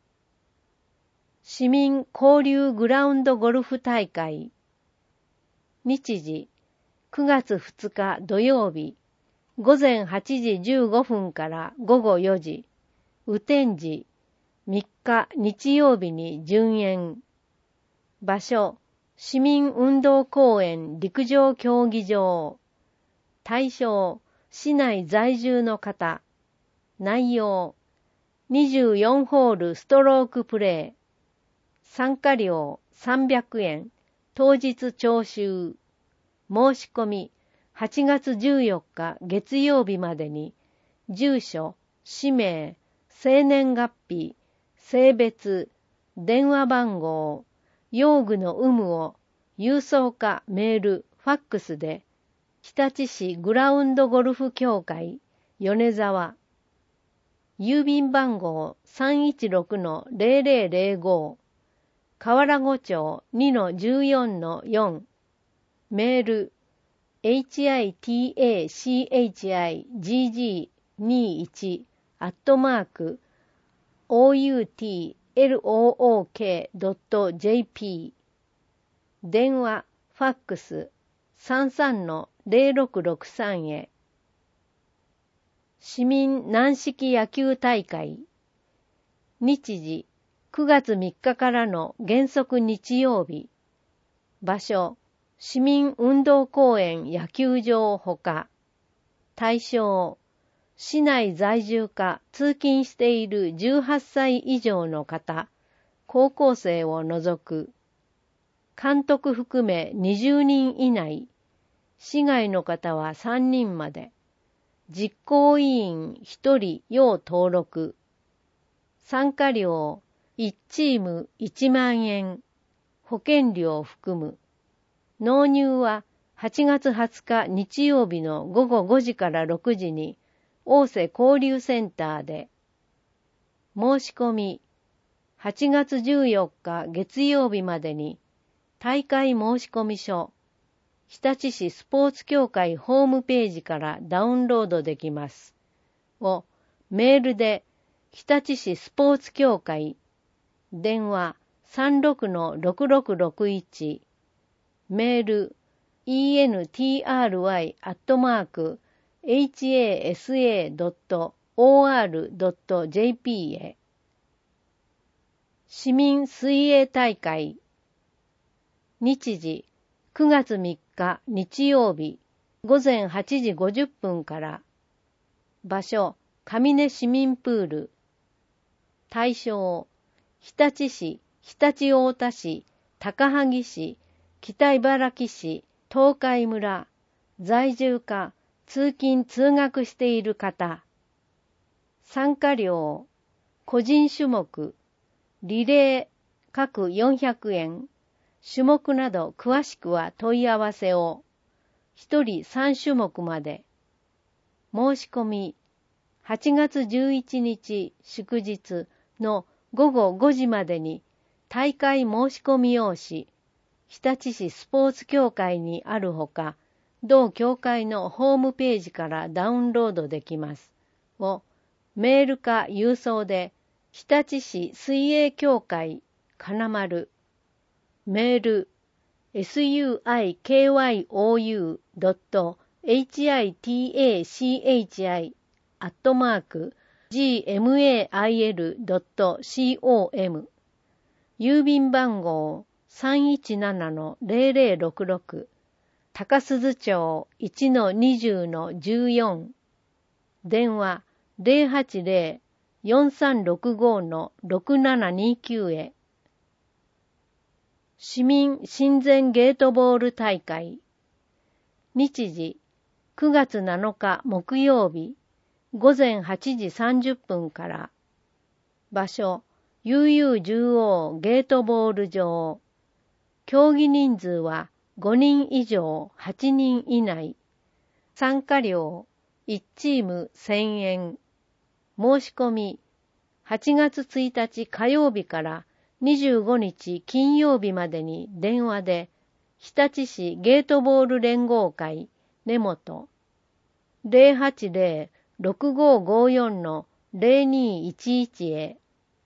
市民交流グラウンドゴルフ大会。日時、くがつふつか土曜日、ごぜんはちじじゅうごふんからごごよじ、雨天時、みっか日曜日に順延。場所、市民運動公園陸上競技場。対象、市内在住の方。内容、にじゅうよんホールストロークプレイ。参加料さんびゃくえん。当日徴収。申し込み、はちがつじゅうよっか月曜日までに、住所、氏名、生年月日、性別、電話番号、用具の有無を郵送かメール、ファックスで、日立市グラウンドゴルフ協会、米沢、郵便番号 さんいちろくのゼロゼロゼロご、河原湖町 にのじゅうよんのよん、メール、エイチアイティーエーシーエイチアイジージーにじゅういち アットマーク オーユーティーエルオーオーケードットジェーピー 電話、ファックス さんさんのゼロろくろくさん へ。市民軟式野球大会。日時、くがつみっかからの原則日曜日。場所、市民運動公園野球場ほか。対象、市内在住か通勤しているじゅうはっさい以上の方、高校生を除く。監督含めにじゅうにん以内。市外の方はさんにんまで。実行委員ひとり要登録。参加料いちチームいちまんえん。保険料含む。納入ははちがつはつか日曜日のごごごじからろくじに大瀬交流センターで。申し込みはちがつじゅうよっか月曜日までに大会申し込み書、日立市スポーツ協会ホームページからダウンロードできます。をメールで日立市スポーツ協会、電話 さんろくのろくろくろくいち、メール イーエヌティーアールワイ アットマーク エイチエーエスエードットオーアールドットジェーピー へ。市民水泳大会。日時、くがつみっか日曜日、ごぜんはちじごじゅっぷんから。場所、上根市民プール。対象、日立市、常陸太田市、高萩市、北茨城市、東海村、在住か、通勤通学している方。参加料、個人種目、リレー、各よんひゃくえん。種目など詳しくは問い合わせを。ひとりさん種目まで。申し込み、はちがつじゅういちにち祝日のごごごじまでに大会申し込み用紙、日立市スポーツ協会にあるほか、同協会のホームページからダウンロードできます。を、メールか郵送で、日立市水泳協会、金丸、メール、エスユーアイケーワイオーユードットエイチアイティーエーシーエイチアイ アットマーク ジーエムエーアイエルドットコム、郵便番号 さんいちななのゼロゼロろくろく、高鈴町 いちのにじゅうのじゅうよん、電話 ゼロはちゼロ よんさんろくごのろくななにきゅう へ。市民親善ゲートボール大会。日時、くがつなのか木曜日、ごぜんはちじさんじゅっぷんから。場所、ユーユーじゅうオー ゲートボール場。競技人数はごにん以上はちにん以内。参加料いちチームせんえん。申し込みはちがつついたち火曜日からにじゅうごにち金曜日までに電話で、日立市ゲートボール連合会根本 ゼロはちゼロ ろくごごよん ゼロにいちいち へ。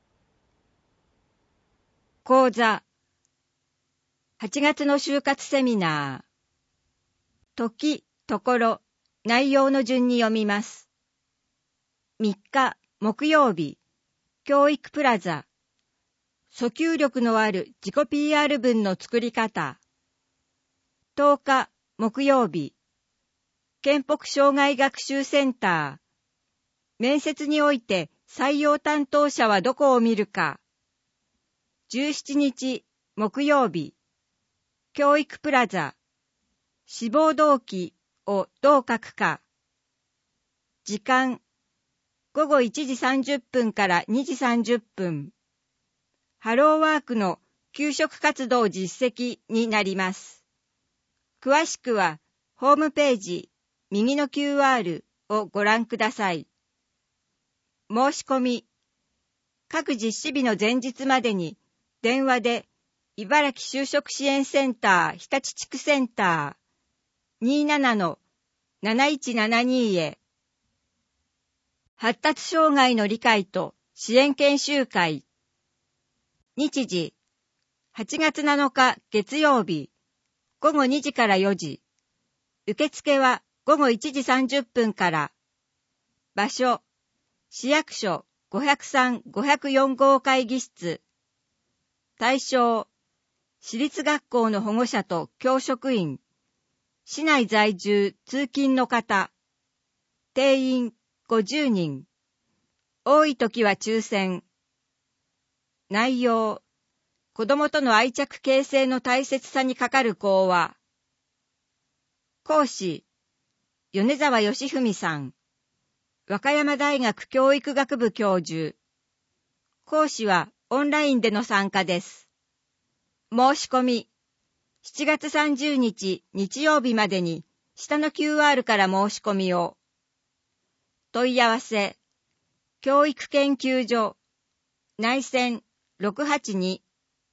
講座はちがつの就活セミナー。時、ところ、内容の順に読みます。みっか木曜日、教育プラザ。訴求力のある自己 ピーアール 文の作り方。とおか木曜日、県北障害学習センター。面接において採用担当者はどこを見るか。じゅうしちにち木曜日、教育プラザ。志望動機をどう書くか。時間、ごごいちじさんじゅっぷんからにじさんじゅっぷん。ハローワークの給食活動実績になります。詳しくは、ホームページ、右の キューアール をご覧ください。申し込み、各実施日の前日までに、電話で、茨城就職支援センター日立地区センター にじゅうななのなないちななに へ。発達障害の理解と支援研修会。日時、はちがつなのか月曜日、ごごにじからよじ。受付はごごいちじさんじゅっぷんから。場所、市役所ごひゃくさん、ごひゃくよん号会議室。対象、私立学校の保護者と教職員。市内在住通勤の方。定員ごじゅうにん。多い時は抽選。内容、子どもとの愛着形成の大切さにかかる講話。講師、米沢義文さん。和歌山大学教育学部教授。講師はオンラインでの参加です。申し込み、しちがつさんじゅうにち日曜日までに下の キューアール から申し込みを。問い合わせ、教育研究所、内線ろくはちに。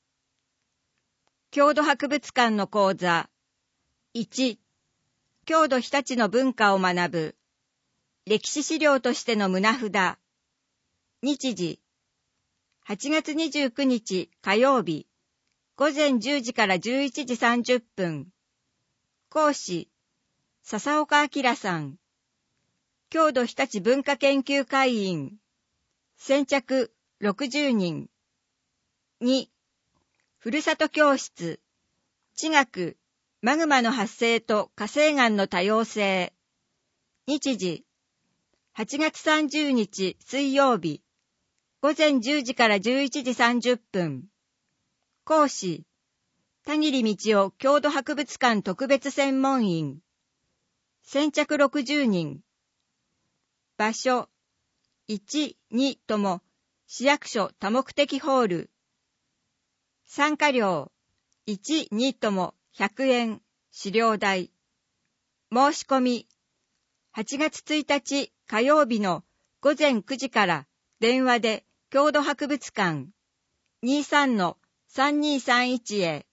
郷土博物館の講座。いち、郷土日立の文化を学ぶ。歴史資料としての胸札。日時、はちがつにじゅうくにち火曜日、ごぜんじゅうじからじゅういちじさんじゅっぷん。講師、笹岡明さん。郷土日立文化研究会員。先着ろくじゅうにん。に、ふるさと教室。地学、マグマの発生と火成岩の多様性。日時、はちがつさんじゅうにち水曜日、ごぜんじゅうじからじゅういちじさんじゅっぷん。講師、田切道夫郷土博物館特別専門員。先着ろくじゅうにん。場所、いち、にとも市役所多目的ホール。参加料、いち、にともひゃくえん、資料代。申し込み、はちがつついたち火曜日のごぜんくじから電話で郷土博物館 にじゅうさんのさんにーさんいち へ。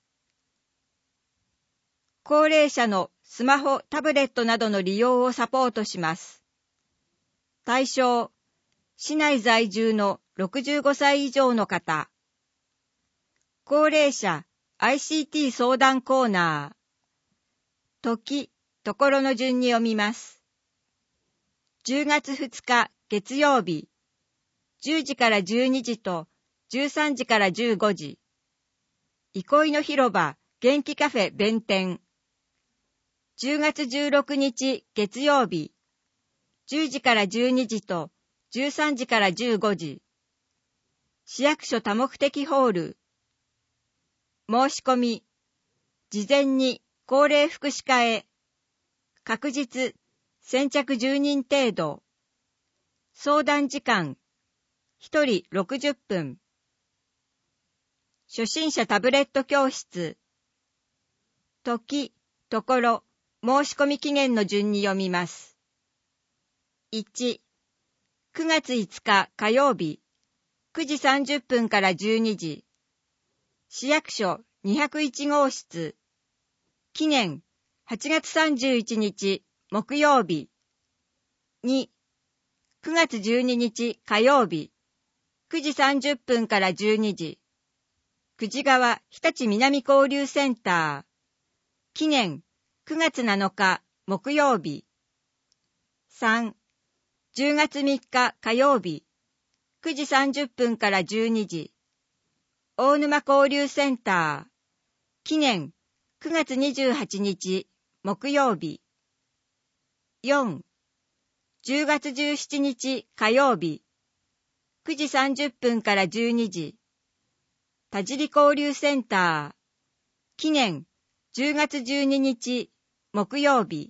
高齢者のスマホ、タブレットなどの利用をサポートします。対象、市内在住のろくじゅうごさい以上の方。高齢者 アイシーティー 相談コーナー。時、ところの順に読みます。じゅうがつふつか月曜日、じゅうじからじゅうにじとじゅうさんじからじゅうごじ。憩いの広場元気カフェ弁天。じゅうがつじゅうろくにち月曜日、じゅうじからじゅうにじとじゅうさんじからじゅうごじ。市役所多目的ホール。申し込み、事前に高齢福祉課へ。確実、先着じゅうにん程度。相談時間、ひとりろくじゅっぷん。初心者タブレット教室。時、ところ、申し込み期限の順に読みます。いち、くがついつか火曜日、 くじさんじゅっぷんからじゅうにじ、市役所にひゃくいち号室、記念はちがつさんじゅういちにち木曜日。に、くがつじゅうににち火曜日、くじさんじゅっぷんからじゅうにじ、久慈川日立南交流センター、記念くがつなのか木曜日。さん、じゅうがつみっか火曜日、くじさんじゅっぷんからじゅうにじ、大沼交流センター、記念くがつにじゅうはちにち木曜日。よん、じゅうがつじゅうしちにち火曜日、くじさんじゅっぷんからじゅうにじ、田尻交流センター、記念じゅうがつじゅうににち木曜日。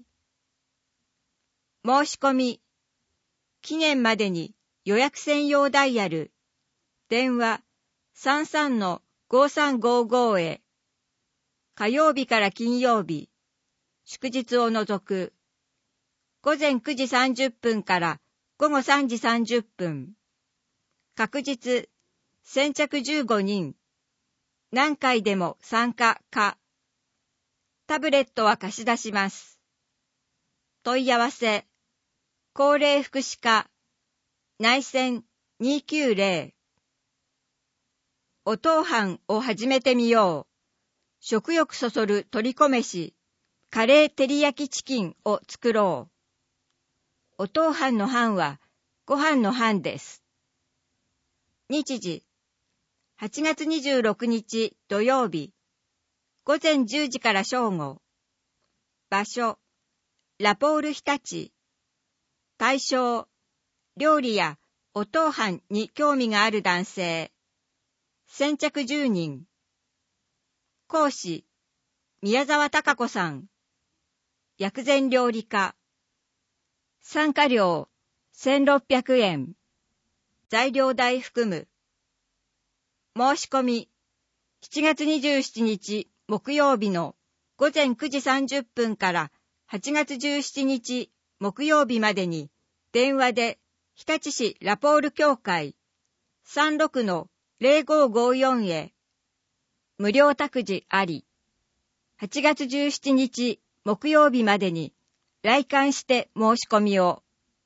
申し込み、期限までに予約専用ダイヤル、電話 さんさんのごさんごご へ、火曜日から金曜日、祝日を除く、ごぜんくじさんじゅっぷんからごごさんじさんじゅっぷん、確実、先着じゅうごにん、何回でも参加可。タブレットは貸し出します。問い合わせ、高齢福祉課、内線にひゃくきゅうじゅう。お当飯を始めてみよう。食欲そそる鶏こ飯、カレー照り焼きチキンを作ろう。お当飯の飯はご飯の飯です。日時、はちがつにじゅうろくにち土曜日、ごぜんじゅうじから正午。場所、ラポール日立。対象、料理やお当飯に興味がある男性。先着じゅうにん。講師、宮沢孝子さん。薬膳料理家。参加料、せんろっぴゃくえん。材料代含む。申し込み、しちがつにじゅうしちにち木曜日のごぜんくじさんじゅっぷんからはちがつじゅうしちにち木曜日までに電話で日立市ラポール協会 さんろくのぜろごごよん へ無料託児あり。はちがつじゅうしちにち木曜日までに来館して申し込みを。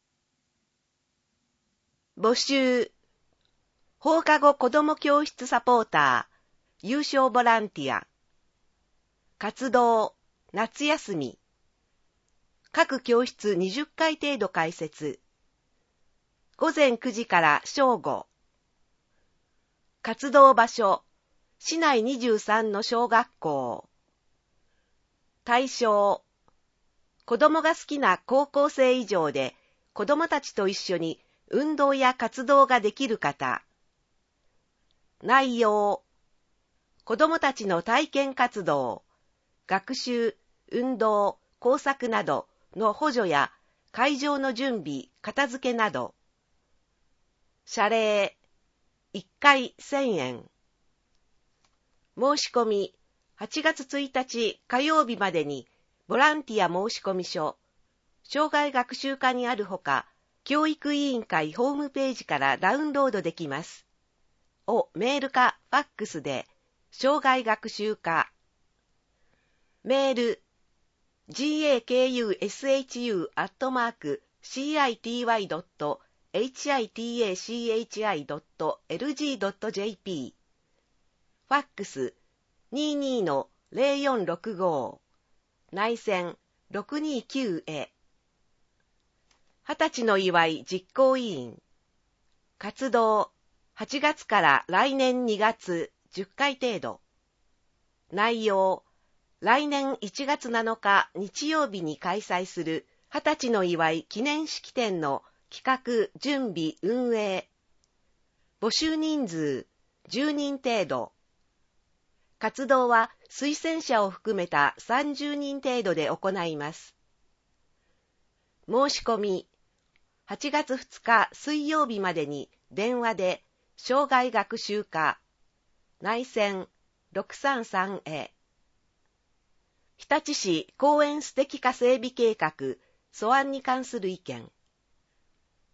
募集。放課後子ども教室サポーター、有償ボランティア。活動、夏休み。各教室にじゅっかい程度開設。ごぜんくじから正午。活動場所、市内にじゅうさんの小学校。対象、子どもが好きな高校生以上で子どもたちと一緒に運動や活動ができる方。内容、子どもたちの体験活動、学習、運動、工作などの補助や会場の準備、片付けなど。謝礼、いっかいせんえん。申し込み、はちがつついたち火曜日までにボランティア申込書、障害学習課にあるほか、教育委員会ホームページからダウンロードできます。をメールかファックスで、障害学習課。メール、gakushu アットマーク city.hitachi.lg.jp。ファックス にじゅうにのぜろよんろくご。内線ろくにきゅうへ。はたちの祝い実行委員。活動、はちがつから来年にがつじゅっかい程度。内容、来年いちがつなのか日曜日に開催するはたちの祝い記念式典の企画、準備、運営。募集人数じゅうにん程度。活動は推薦者を含めたさんじゅうにん程度で行います。申し込み、はちがつふつか水曜日までに電話で障害学習課、内線ろくさんさんへ。日立市公園素敵化整備計画、素案に関する意見。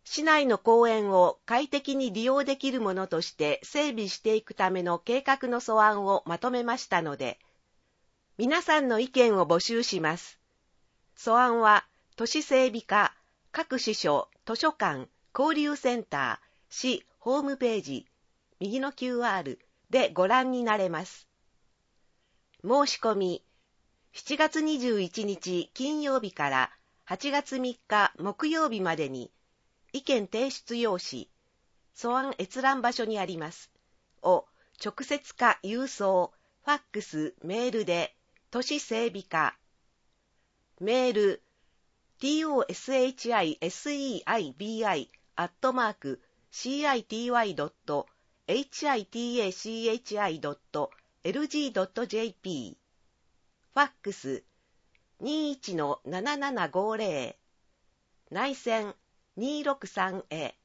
市内の公園を快適に利用できるものとして整備していくための計画の素案をまとめましたので、皆さんの意見を募集します。素案は都市整備課、各支所、図書館、交流センター、市ホームページ、右の キューアール でご覧になれます。申し込み、しちがつにじゅういちにち金曜日からはちがつみっか木曜日までに、意見提出用紙、素案閲覧場所にあります、を直接か郵送、ファックス、メールで、都市整備課、メール、トシセイビアイ アットマーク シーアイティーワイ ドット エイチアイティーエーシーエイチアイ ドット エルジー ドット ジェーピー、ファックス にいちのななななごゼロ、内線にーろくさんへ。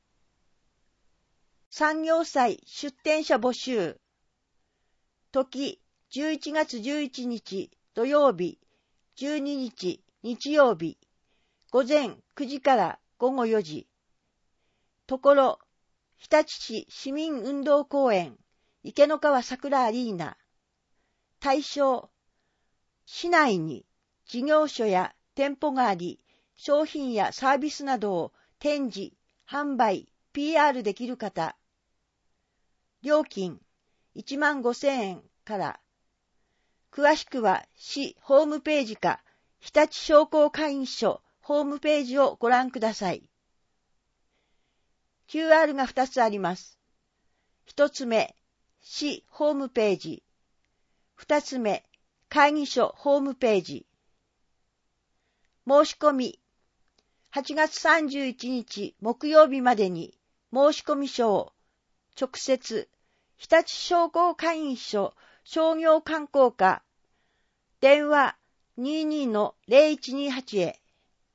産業祭出展者募集。時じゅういちがつじゅういちにち土曜日、じゅうににち日曜日、午前くじから午後よじ。ところ、日立市市民運動公園、池の川桜アリーナ。対象、市内に事業所や店舗があり、商品やサービスなどを展示、販売、ピーアール できる方。料金いちまんごせんえんから。詳しくは市ホームページか日立商工会議所ホームページをご覧ください。キューアール がふたつあります。ひとつめ、市ホームページ。ふたつめ、会議所ホームページ。申し込み、はちがつさんじゅういちにち木曜日までに申し込み書を直接日立商工会議所商業観光課電話 にじゅうにのゼロいちにはち へ。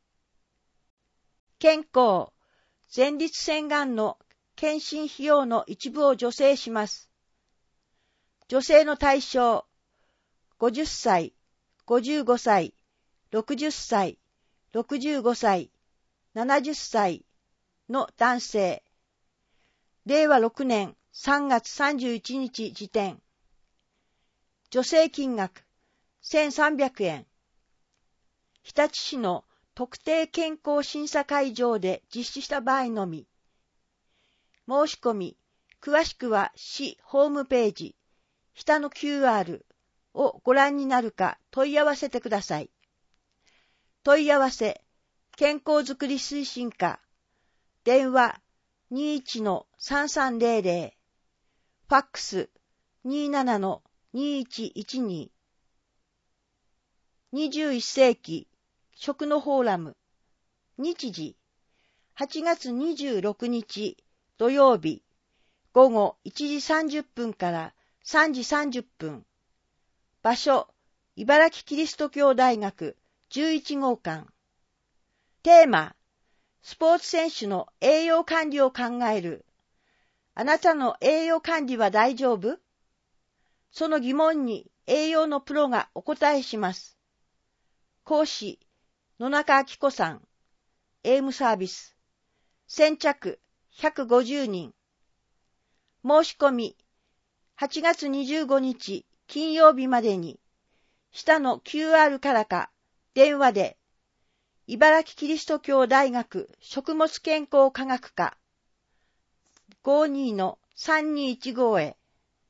健康前立腺がんの検診費用の一部を助成します。助成の対象ごじゅっさい、ごじゅうごさい、ろくじゅっさい、ろくじゅうごさい、ななじゅっさいの男性。れいわろくねんさんがつさんじゅういちにち時点。助成金額せんさんびゃくえん。日立市の特定健康審査会場で実施した場合のみ。申し込み、詳しくは市ホームページ、下の キューアール をご覧になるか問い合わせてください。問い合わせ、健康づくり推進課、電話 にじゅういちのさんさんゼロゼロ、ファックス にじゅうななのにじゅういちいちに。にじゅういっせいき食のフォーラム。日時はちがつにじゅうろくにち土曜日午後いちじさんじゅっぷんからさんじさんじゅっぷん。場所茨城キリスト教大学じゅういちごうかん。テーマスポーツ選手の栄養管理を考える。あなたの栄養管理は大丈夫？その疑問に栄養のプロがお答えします。講師、野中明子さん。エーエムサービス。先着ひゃくごじゅうにん。申し込み、はちがつにじゅうごにち金曜日までに、下の キューアール からか、電話で、茨城キリスト教大学食物健康科学科 ごじゅうにのさんにいちご へ。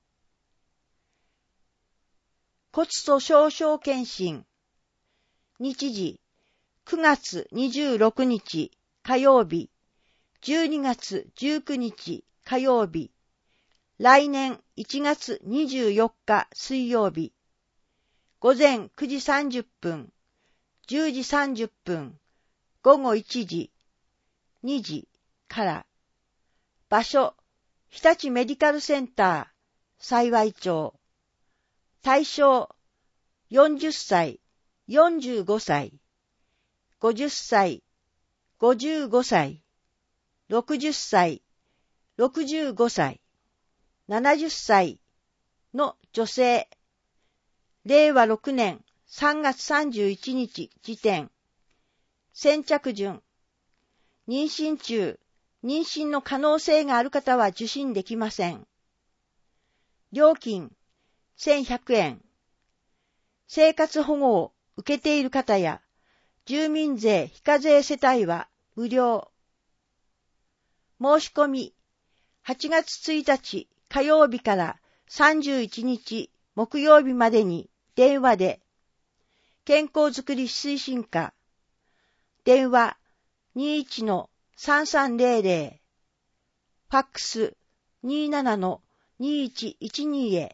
骨粗しょう症検診。日時くがつにじゅうろくにち火曜日、じゅうにがつじゅうくにち火曜日、来年いちがつにじゅうよっか水曜日、午前くじさんじゅっぷん、じゅうじさんじゅっぷん、午後いちじ、にじから。場所、日立メディカルセンター、幸町。対象、よんじゅっさい、よんじゅうごさい、ごじゅっさい、ごじゅうごさい、ろくじゅっさい、ろくじゅうごさい、ななじゅっさいの女性。れいわろくねんさんがつさんじゅういちにち時点。先着順。 妊娠中、妊娠の可能性がある方は受診できません。料金せんひゃくえん。生活保護を受けている方や住民税非課税世帯は無料。申し込みはちがつついたち火曜日からさんじゅういちにち木曜日までに電話で健康づくり推進課電話 にじゅういちのさんさんぜろぜろ ファックス にじゅうななのにいちいちに へ。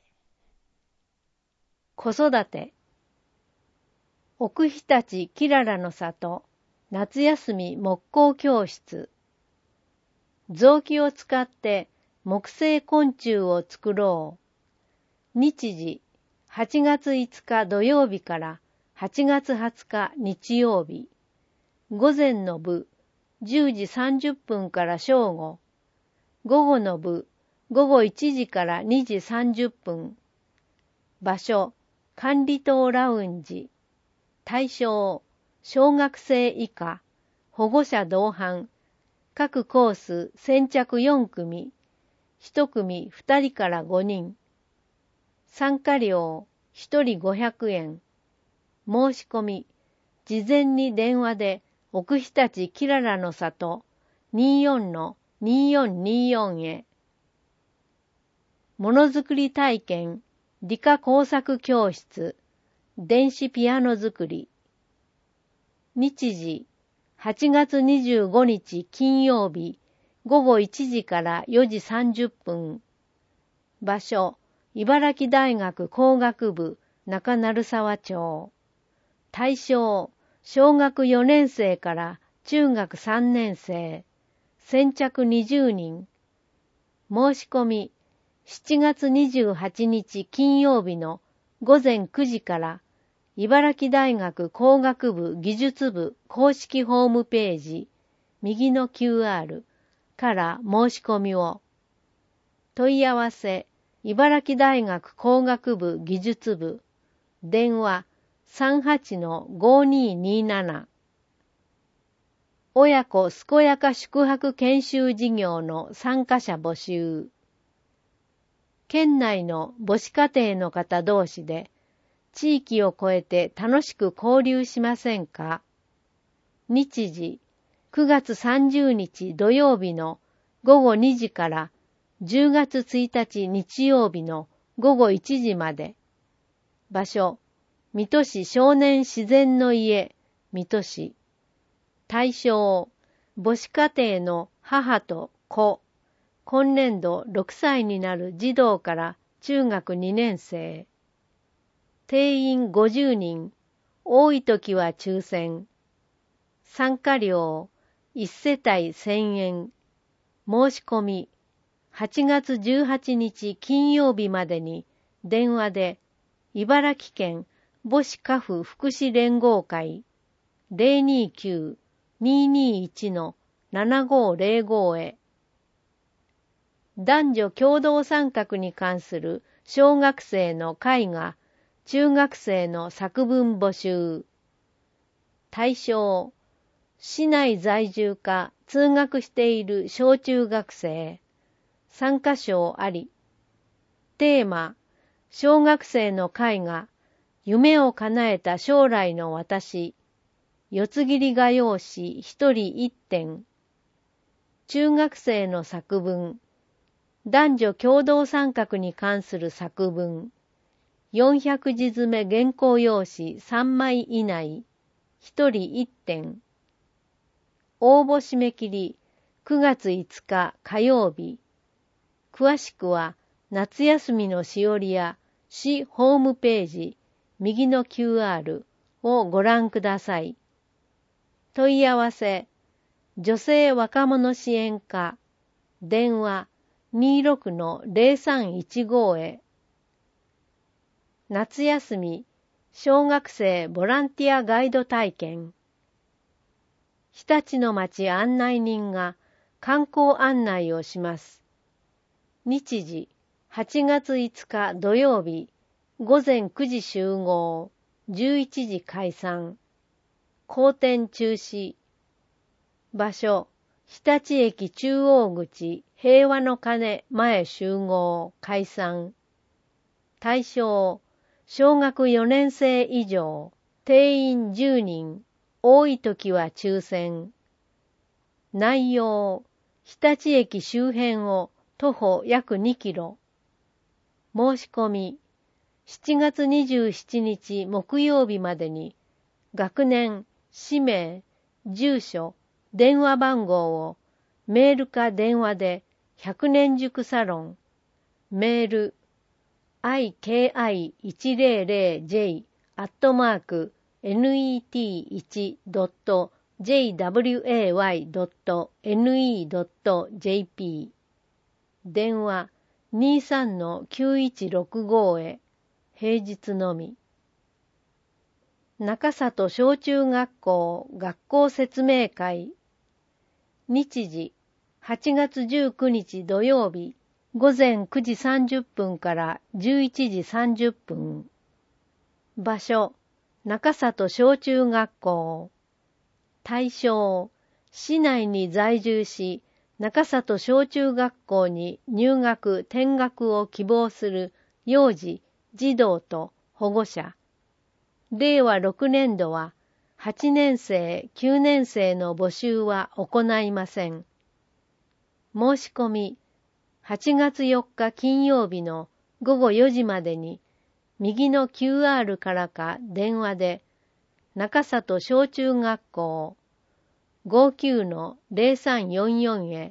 子育て奥日立きららの里夏休み木工教室。臓器を使って木製昆虫を作ろう。日時はちがついつか土曜日からはちがつはつか日曜日。午前の部じゅうじさんじゅっぷんから正午。午後の部ごごいちじからにじさんじゅっぷん。場所管理棟ラウンジ。対象小学生以下。保護者同伴。各コース先着よんくみ。いちくみふたりからごにん。参加料ひとりごひゃくえん。申し込み事前に電話で奥日立きららの里 にじゅうよんのにじゅうよんにじゅうよん へ。ものづくり体験理科工作教室電子ピアノ作り。日時はちがつにじゅうごにち金曜日ごごいちじからよじさんじゅっぷん。場所茨城大学工学部中鳴沢町。対象小学よねんせいから中学さんねんせい。先着にじゅうにん。申し込みしちがつにじゅうはちにち金曜日のごぜんくじから茨城大学工学部技術部公式ホームページ右の キューアール から申し込みを。問い合わせ茨城大学工学部技術部電話 さんはちのごににーなな。親子健やか宿泊研修事業の参加者募集。県内の母子家庭の方同士で地域を越えて楽しく交流しませんか？日時くがつさんじゅうにち土曜日のごごにじからじゅうがつついたち日曜日のごごいちじまで。場所水戸市少年自然の家水戸市。対象母子家庭の母と子。今年度ろくさいになる児童から中学にねんせい。定員ごじゅうにん。多い時は抽選。参加料いちせたいせんえん。申し込みはちがつじゅうはちにち金曜日までに電話で茨城県母子家父福祉連合会 ゼロにきゅう にーにーいち のななごぜろご へ。男女共同参画に関する小学生の絵画、中学生の作文募集。対象市内在住か通学している小中学生。参加賞あり。テーマ小学生の絵画、夢を叶えた将来の私。四つ切り画用紙一人一点。中学生の作文。男女共同参画に関する作文。よんひゃくじ詰め原稿用紙さんまい以内。一人一点。応募締め切りくがついつか火曜日。詳しくは夏休みのしおりや市ホームページ右の キューアール をご覧ください。問い合わせ女性若者支援課電話 にじゅうろくのぜろさんいちご へ。夏休み小学生ボランティアガイド体験。日立の町案内人が観光案内をします。日時はちがついつか土曜日ごぜんくじ集合じゅういちじ解散。好転中止。場所日立駅中央口平和の鐘前集合解散。対象、小学よねん生以上、定員じゅうにん、多い時は抽選。内容、日立駅周辺を徒歩約にキロ。申し込み、しちがつにじゅうしちにち木曜日までに、学年、氏名、住所、電話番号をメールか電話で百年塾サロン、メール、アイケーアイいちぜろぜろジェイ アットマーク ネットいち ドット ジェイダブリューエーワイ ドット ネット ドット ジェーピー 電話 にさんのきゅういちろくご へ平日のみ。中里小中学校学校説明会。日時はちがつじゅうくにち土曜日ごぜんくじさんじゅっぷんからじゅういちじさんじゅっぷん。場所、中里小中学校。対象、市内に在住し、中里小中学校に入学・転学を希望する幼児、児童と保護者。れいわろくねんどは、はちねん生、きゅうねん生の募集は行いません。申し込み、はちがつよっか金曜日のごごよじまでに、右の キューアール からか電話で、中里小中学校 ごきゅうのぜろさんよんよん へ。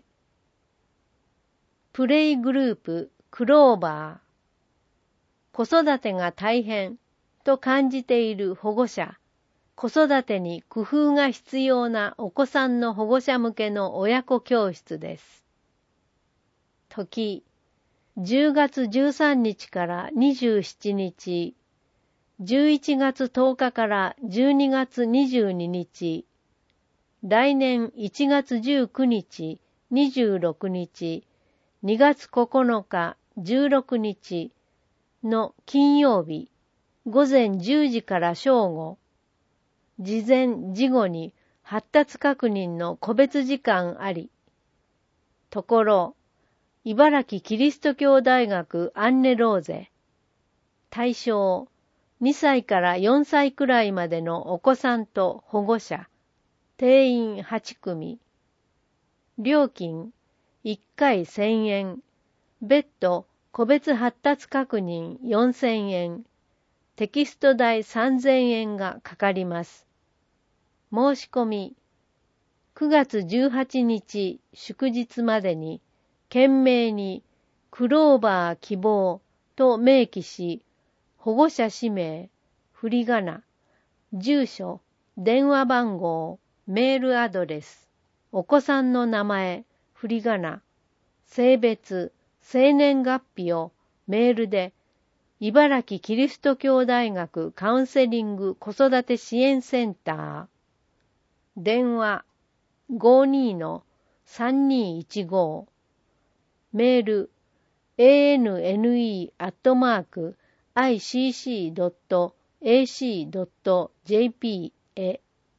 プレイグループクローバー。子育てが大変と感じている保護者、子育てに工夫が必要なお子さんの保護者向けの親子教室です。時、じゅうがつじゅうさんにちからにじゅうしちにち、じゅういちがつとおかからじゅうにがつにじゅうににち、来年いちがつじゅうくにち、にじゅうろくにち、にがつここのか、じゅうろくにちの金曜日、ごぜんじゅうじから正午、事前事後に発達確認の個別時間あり。ところ、茨城キリスト教大学アンネローゼ。対象、にさいからよんさいくらいまでのお子さんと保護者。定員はちくみ。料金、いっかいせんえん。別途、個別発達確認よんせんえん。テキスト代さんぜんえんがかかります。申し込み、くがつじゅうはちにち祝日までに、件名にクローバー希望と明記し、保護者氏名、振り仮名、住所、電話番号、メールアドレス、お子さんの名前、振り仮名、性別、生年月日をメールで、茨城キリスト教大学カウンセリング子育て支援センター。電話 ごにのさんにいちご。メール エーエヌエヌイー アットマーク アイシーシー ドット エーシー ドット ジェーピー へ。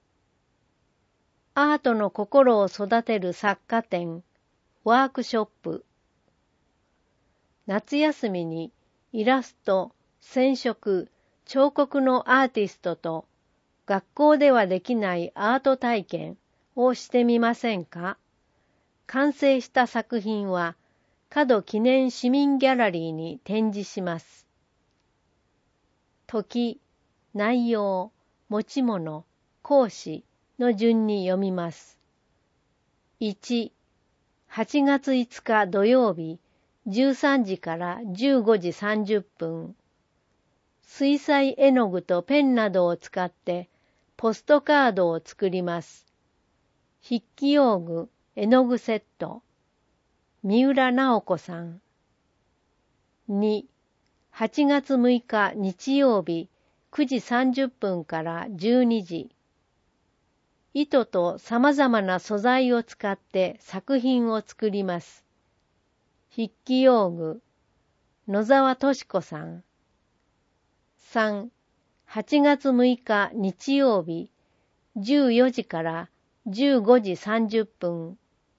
アートの心を育てる作家展、ワークショップ。夏休みにイラスト、染色、彫刻のアーティストと学校ではできないアート体験をしてみませんか？完成した作品は門記念市民ギャラリーに展示します。時、内容、持ち物、講師の順に読みます。いち、はちがついつか土曜日、じゅうさんじからじゅうごじさんじゅっぷん。水彩絵の具とペンなどを使ってポストカードを作ります。筆記用具、絵の具セット。三浦直子さん。に、はちがつむいか日曜日くじさんじゅっぷんからじゅうにじ。糸と様々な素材を使って作品を作ります。筆記用具、野沢敏子さん。さん、はちがつむいか日曜日じゅうよじからじゅうごじさんじゅっぷん。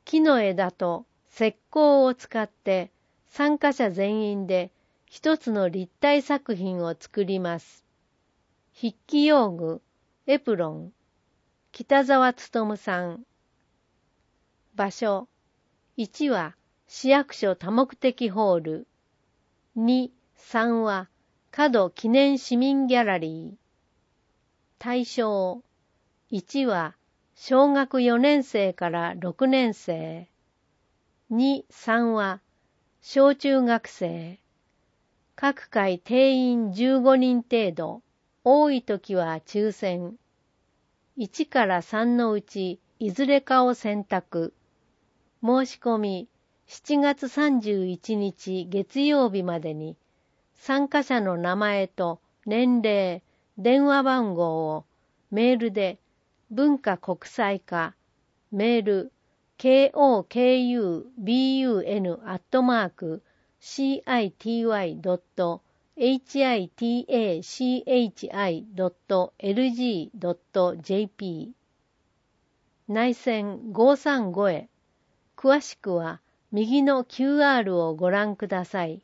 木の枝と石膏を使って参加者全員で一つの立体作品を作ります。筆記用具、エプロン、北沢勉さん。場所、いちは市役所多目的ホール、に、さんは角記念市民ギャラリー。対象、いちは小学よねん生からろくねん生、に、さんは小中学生。各回定員じゅうごにん程度、多い時は抽選。いちからさんのうちいずれかを選択。申し込みしちがつさんじゅういちにち月曜日までに参加者の名前と年齢、電話番号をメールで文化国際課メール ケーオーケーユービーユーエヌ アットマーク シーアイティーワイ ドット エイチアイティーエーシーエイチアイ ドット エルジー ドット ジェーピー 内線ごーさんごへ。詳しくは右の キューアール をご覧ください。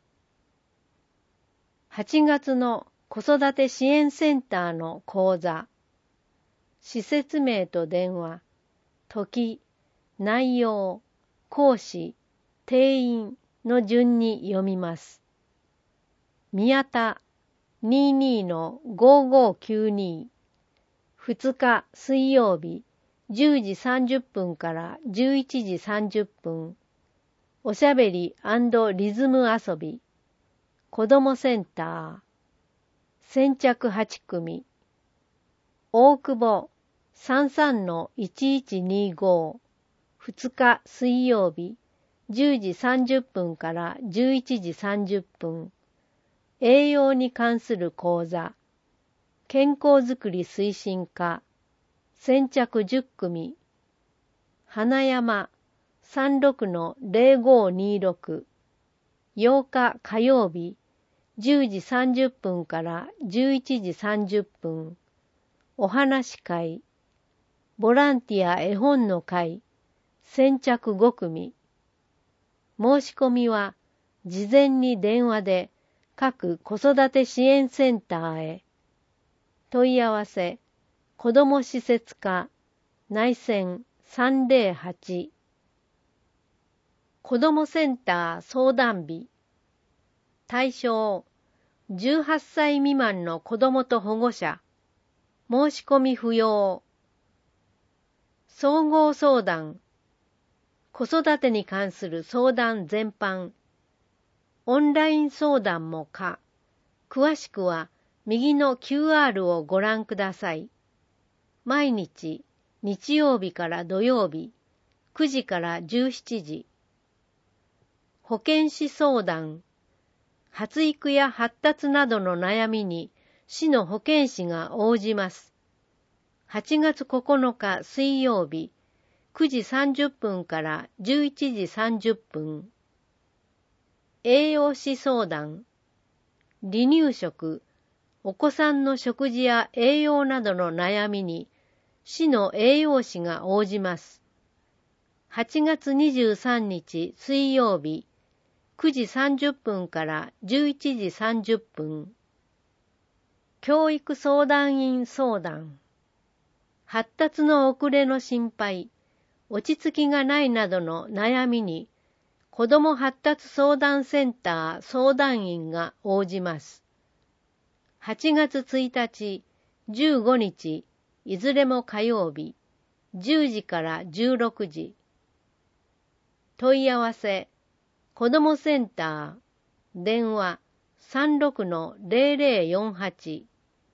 はちがつの子育て支援センターの講座。施設名と電話、時、内容、講師、定員の順に読みます。宮田 にじゅうにのごーごーきゅうに。ふつか水曜日じゅうじさんじゅっぷんからじゅういちじさんじゅっぷん。おしゃべり&リズム遊び。子どもセンター。先着はちくみ。大久保 さんさんのいちいちにご。ふつか水曜日じゅうじさんじゅっぷんからじゅういちじさんじゅっぷん。栄養に関する講座。健康づくり推進課。先着じゅっくみ。花山 さんろくのぜろごーにーろく。ようか火曜日じゅうじさんじゅっぷんからじゅういちじさんじゅっぷん。お話会。ボランティア絵本の会。先着ごくみ。申し込みは事前に電話で各子育て支援センターへ。問い合わせ、子ども施設課、内線さんぜろはち。子どもセンター相談日。対象、じゅうはっさい未満の子どもと保護者。申し込み不要。総合相談。子育てに関する相談全般。オンライン相談も可。詳しくは右の キューアール をご覧ください。毎日、日曜日から土曜日、くじからじゅうしちじ。保健師相談。発育や発達などの悩みに市の保健師が応じます。はちがつここのか水曜日、くじさんじゅっぷんからじゅういちじさんじゅっぷん。栄養士相談。離乳食、お子さんの食事や栄養などの悩みに市の栄養士が応じます。はちがつにじゅうさんにち水曜日、くじさんじゅっぷんからじゅういちじさんじゅっぷん。教育相談員相談。発達の遅れの心配、落ち着きがないなどの悩みに、子ども発達相談センター相談員が応じます。はちがつついたち、じゅうごにち、いずれも火曜日、じゅうじからじゅうろくじ。問い合わせ、子どもセンター、電話 さんろくのぜろぜろよんはち。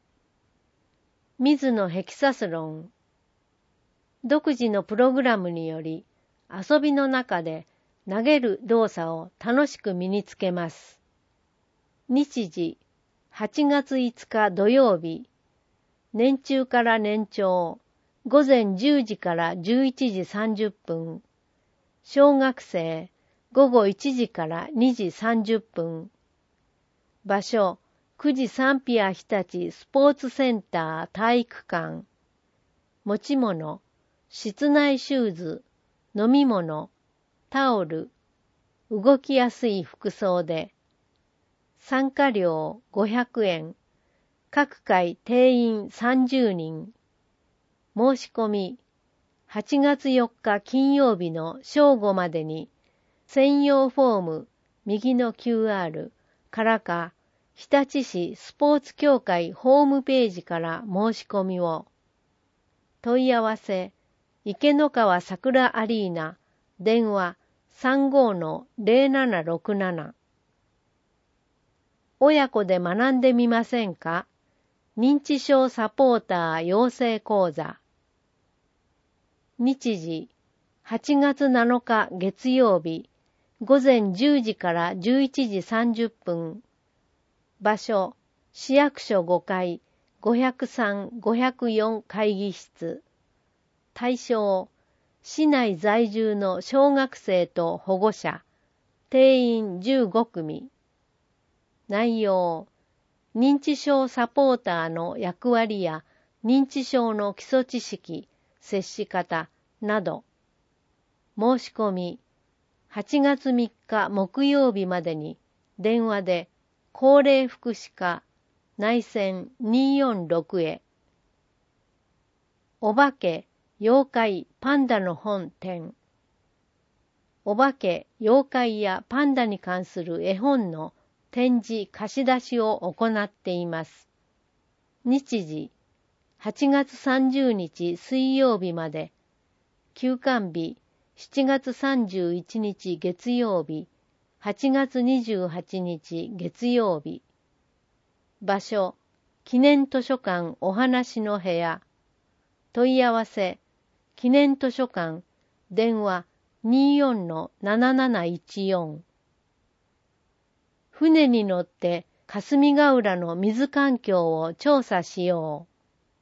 水野ヘキサスロン。独自のプログラムにより、遊びの中で投げる動作を楽しく身につけます。日時、はちがついつか土曜日、年中から年長、ごぜんじゅうじからじゅういちじさんじゅっぷん、小学生、ごごいちじからにじさんじゅっぷん、場所、くじサンピア日立スポーツセンター体育館、持ち物、室内シューズ、飲み物、 タオル、動きやすい服装で、参加料ごひゃくえん、各回定員さんじゅうにん、申し込み、はちがつよっか金曜日の正午までに、専用フォーム、右の キューアール からか、日立市スポーツ協会ホームページから申し込みを。問い合わせ、池の川桜アリーナ、電話 さんごのゼロななろくなな。親子で学んでみませんか？認知症サポーター養成講座。日時、はちがつなのか月曜日、ごぜんじゅうじからじゅういちじさんじゅっぷん。場所、市役所ごかい、ごひゃくさん、ごひゃくよん会議室。対象、市内在住の小学生と保護者、定員じゅうごくみ。内容、認知症サポーターの役割や認知症の基礎知識、接し方など。申し込み、はちがつみっか木曜日までに電話で高齢福祉課内線にーよんろくへ。お化け、妖怪、パンダの本展。お化け、妖怪やパンダに関する絵本の展示貸し出しを行っています。日時、はちがつさんじゅうにち水曜日まで。休館日、しちがつさんじゅういちにち月曜日、はちがつにじゅうはちにち月曜日。場所、記念図書館お話の部屋。問い合わせ、記念図書館、電話 にーよんのなななないちよん。船に乗って霞ヶ浦の水環境を調査しよう。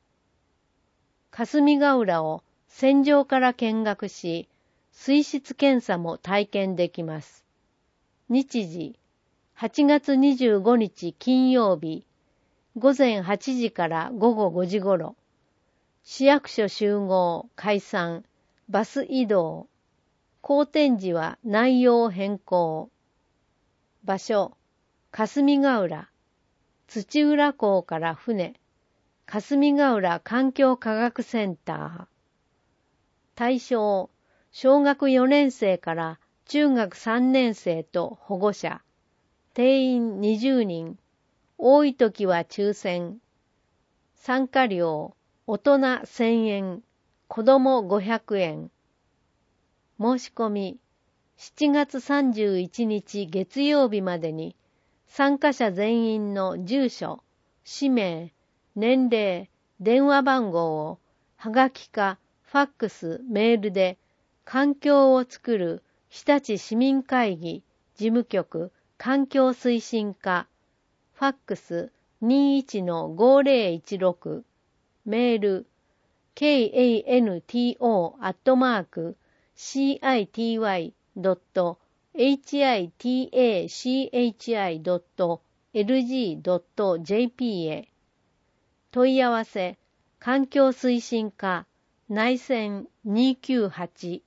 霞ヶ浦を船上から見学し、水質検査も体験できます。日時、はちがつにじゅうごにち金曜日、ごぜんはちじからごごごじごろ。市役所集合、解散、バス移動。後展示は内容変更。場所、霞ヶ浦。土浦港から船。霞ヶ浦環境科学センター。対象、小学よねんせいから中学さんねんせいと保護者。定員にじゅうにん。多いときは抽選。参加料、大人せんえん、子供ごひゃくえん。申し込み、しちがつさんじゅういちにち月曜日までに、参加者全員の住所、氏名、年齢、電話番号を、はがきか、ファックス、メールで、環境をつくる日立市民会議事務局環境推進課、ファックス にーいちのごぜろいちろく、メール ケーエーエヌティーオー アットマーク シーアイティーワイ ドット エイチアイティーエーシーエイチアイ ドット エルジー ドット ジェーピー へ。問い合わせ、環境推進課内線にーきゅうはち。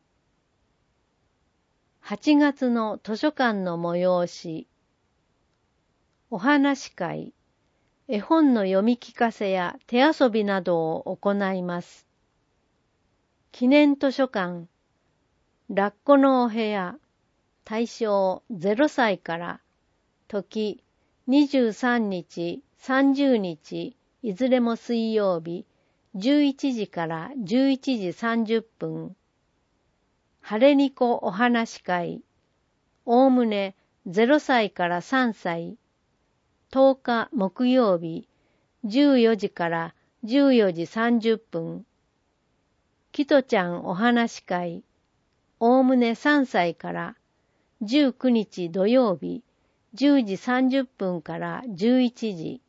はちがつの図書館の催し。お話会、絵本の読み聞かせや手遊びなどを行います。記念図書館、ラッコのお部屋、対象ゼロさいから、時にじゅうさんにち、さんじゅうにち、いずれも水曜日、じゅういちじからじゅういちじさんじゅっぷん。晴れにこお話会、おおむねゼロさいからさんさい、とおか木曜日、じゅうよじからじゅうよじさんじゅっぷん。きとちゃんお話会、おおむねさんさいからじゅうくにち土曜日、じゅうじさんじゅっぷんからじゅういちじ。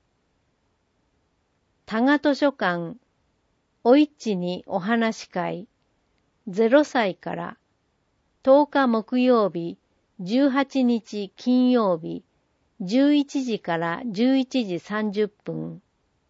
多賀図書館、おいっちにお話会、ゼロさいからとおか木曜日、じゅうはちにち金曜日、じゅういちじからじゅういちじさんじゅっぷん。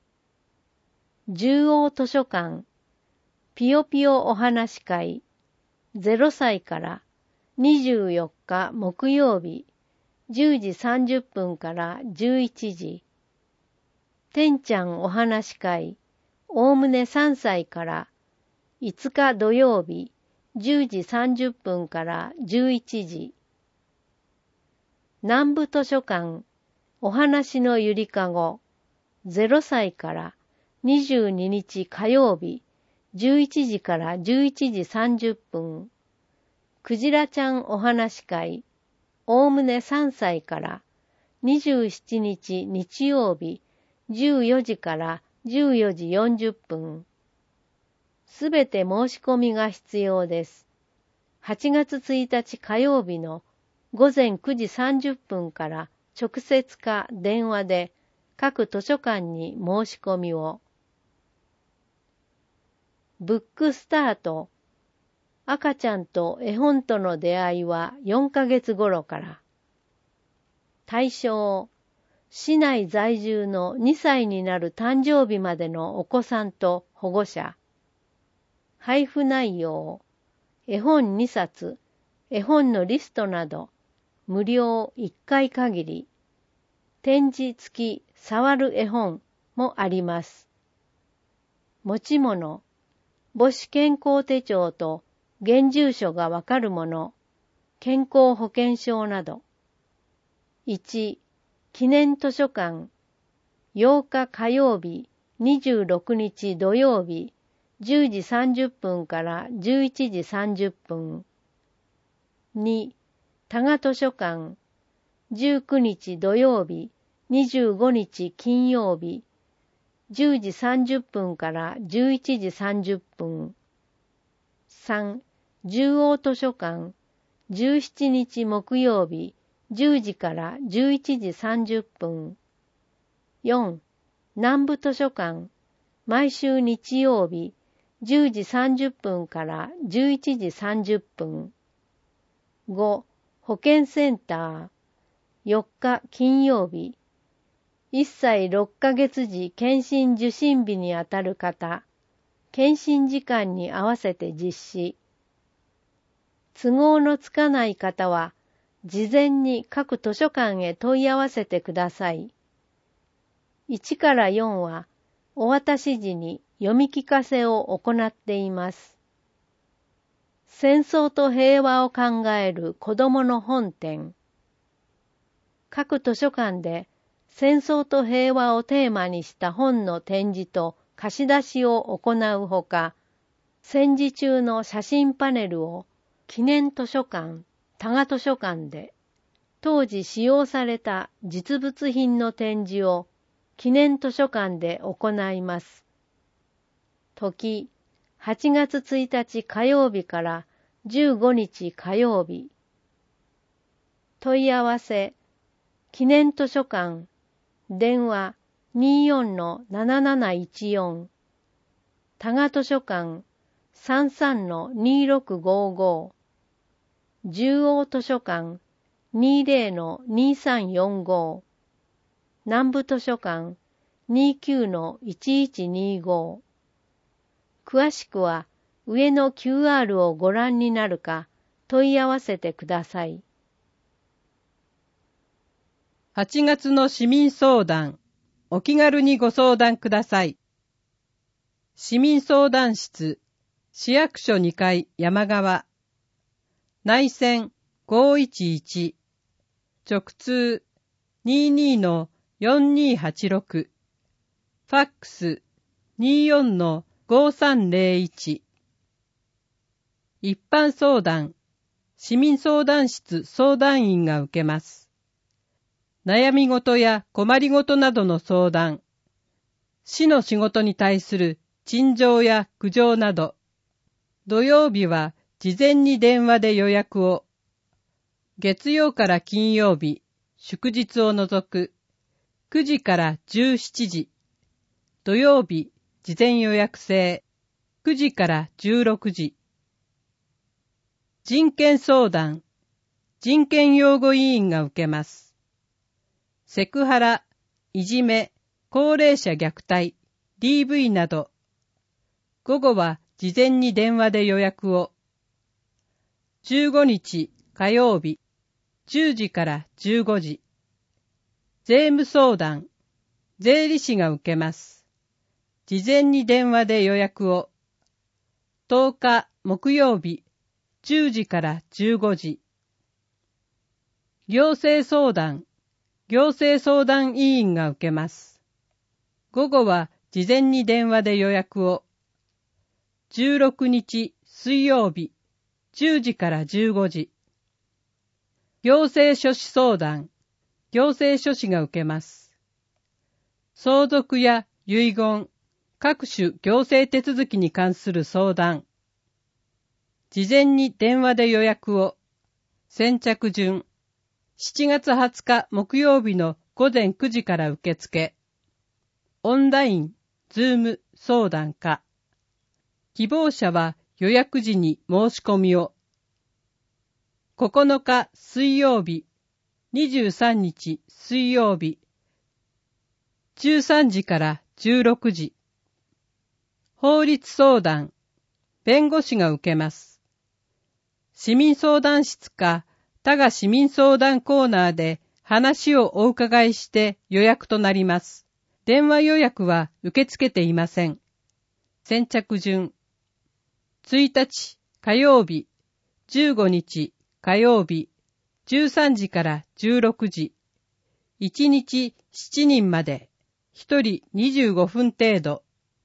十王図書館、ぴよぴよお話会、ゼロさいからにじゅうよっか木曜日、じゅうじさんじゅっぷんからじゅういちじ。てんちゃんお話し会、おおむねさんさいから、いつか土曜日、じゅうじさんじゅっぷんからじゅういちじ。南部図書館、お話のゆりかご、ゼロさいからにじゅうににち火曜日、じゅういちじからじゅういちじさんじゅっぷん。くじらちゃんお話し会、おおむねさんさいからにじゅうしちにち日曜日、じゅうよじからじゅうよじよんじゅっぷん。すべて申し込みが必要です。はちがつついたち火曜日のごぜんくじさんじゅっぷんから直接か電話で各図書館に申し込みを。ブックスタート。赤ちゃんと絵本との出会いはよんかげつ頃から。対象。市内在住のにさいになる誕生日までのお子さんと保護者。配布内容。絵本にさつ、絵本のリストなど、無料いっかい限り。展示付き触る絵本もあります。持ち物。母子健康手帳と現住所がわかるもの、健康保険証など。いち、記念図書館、ようか火曜日、にじゅうろくにち土曜日、じゅうじさんじゅっぷんからじゅういちじさんじゅっぷん。に、多賀図書館、じゅうくにち土曜日、にじゅうごにち金曜日、じゅうじさんじゅっぷんからじゅういちじさんじゅっぷん。さん、十王図書館、じゅうしちにち木曜日、じゅうじからじゅういちじさんじゅっぷん。よん、南部図書館、毎週日曜日、じゅうじさんじゅっぷんからじゅういちじさんじゅっぷん。ご、保健センター、よっか金曜日、いっさいろっかげつ時検診受診日にあたる方、検診時間に合わせて実施。都合のつかない方は、事前に各図書館へ問い合わせてください。いちからよんは、お渡し時に読み聞かせを行っています。戦争と平和を考える子どもの本展。各図書館で戦争と平和をテーマにした本の展示と貸し出しを行うほか、戦時中の写真パネルを記念図書館、多賀図書館で、当時使用された実物品の展示を記念図書館で行います。時、はちがつついたち火曜日からじゅうごにち火曜日。問い合わせ、記念図書館、電話 にーよんのなななないちよん、多賀図書館 さんさんのにーろくごーごー、十王図書館 にーぜろのにーさんよんごー、南部図書館 にーきゅうのいちいちにーごー。詳しくは上の キューアール をご覧になるか問い合わせてください。 はちがつの市民相談、お気軽にご相談ください。市民相談室、市役所にかい山側、内線ごーいちいち、直通 にーにーのよんにーはちろく、ファックス にーよんのごーさんぜろいち。一般相談、市民相談室相談員が受けます。悩み事や困り事などの相談、市の仕事に対する陳情や苦情など、土曜日は事前に電話で予約を、月曜から金曜日、祝日を除くくじからじゅうしちじ、土曜日事前予約制くじからじゅうろくじ。人権相談、人権擁護委員が受けます。セクハラ、いじめ、高齢者虐待、ディーブイ など、午後は事前に電話で予約を。じゅうごにち火曜日、じゅうじからじゅうごじ。税務相談、税理士が受けます。事前に電話で予約を。とおか木曜日、じゅうじからじゅうごじ。行政相談、行政相談委員が受けます。午後は事前に電話で予約を。じゅうろくにち水曜日、じゅうじからじゅうごじ。行政書士相談、行政書士が受けます。相続や遺言、各種行政手続きに関する相談。事前に電話で予約を。先着順。しちがつはつか木曜日のごぜんくじから受付。オンライン、ズーム相談か。希望者は予約時に申し込みを。ここのか水曜日、にじゅうさんにち水曜日、じゅうさんじからじゅうろくじ。法律相談、弁護士が受けます。市民相談室か他が市民相談コーナーで話をお伺いして予約となります。電話予約は受け付けていません。先着順。ついたち火曜日、じゅうごにち火曜日、じゅうさんじからじゅうろくじ。いちにちしちにんまで、ひとりにじゅうごふん程度。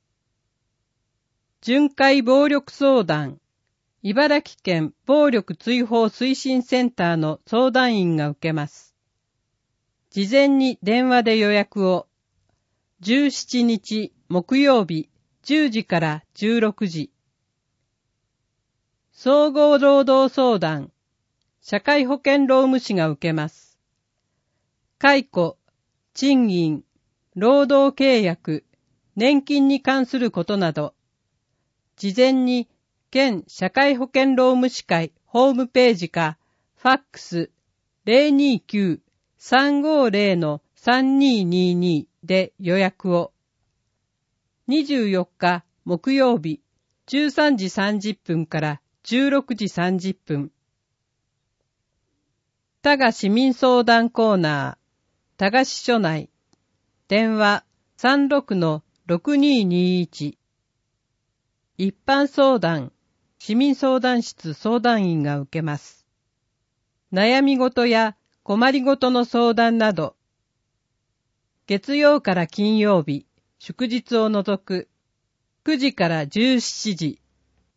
巡回暴力相談、茨城県暴力追放推進センターの相談員が受けます。事前に電話で予約を。じゅうしちにち木曜日、じゅうじからじゅうろくじ。総合労働相談、社会保険労務士が受けます。解雇、賃金、労働契約、年金に関することなど、事前に県社会保険労務士会ホームページか、ファックス ゼロにきゅう さんごゼロ のさんにーにーにー で予約を。にじゅうよっか木曜日、じゅうさんじさんじゅっぷんからじゅうろくじさんじゅっぷん。多賀市民相談コーナー、多賀市署内。電話 さんろくのろくにーにーいち。一般相談、市民相談室相談員が受けます。悩み事や困り事の相談など、月曜から金曜日、祝日を除く、くじからじゅうしちじ。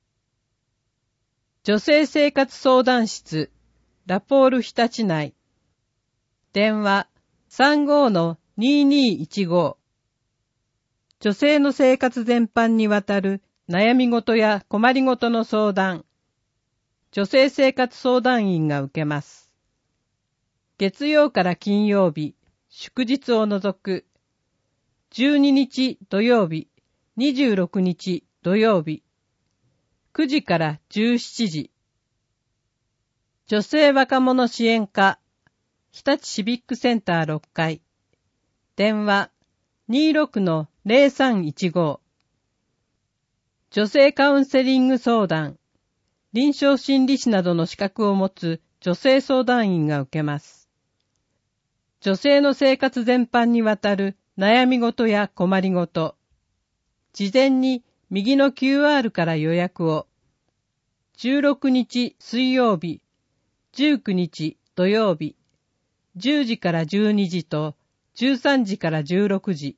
女性生活相談室、ラポール日立内。電話 さんごのにーにーいちご。女性の生活全般にわたる悩み事や困り事の相談。女性生活相談員が受けます。月曜から金曜日、祝日を除く、じゅうににち土曜日、にじゅうろくにち土曜日、くじからじゅうしちじ。女性若者支援課、日立シビックセンターろっかい。電話 にじゅうろくのゼロさんいちご。女性カウンセリング相談、臨床心理士などの資格を持つ女性相談員が受けます。女性の生活全般にわたる悩み事や困り事。事前に右の キューアール から予約を。じゅうろくにち水曜日、じゅうくにち土曜日、じゅうじからじゅうにじとじゅうさんじからじゅうろくじ。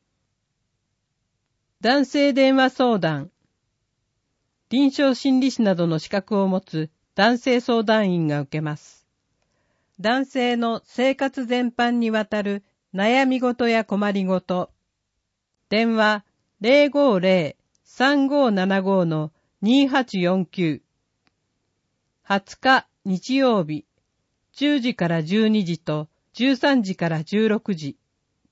男性電話相談。臨床心理士などの資格を持つ男性相談員が受けます。男性の生活全般にわたる悩み事や困り事。電話 ゼロごゼロ さんごななご のにはちよんきゅう。はつか日曜日、じゅうじからじゅうにじとじゅうさんじからじゅうろくじ。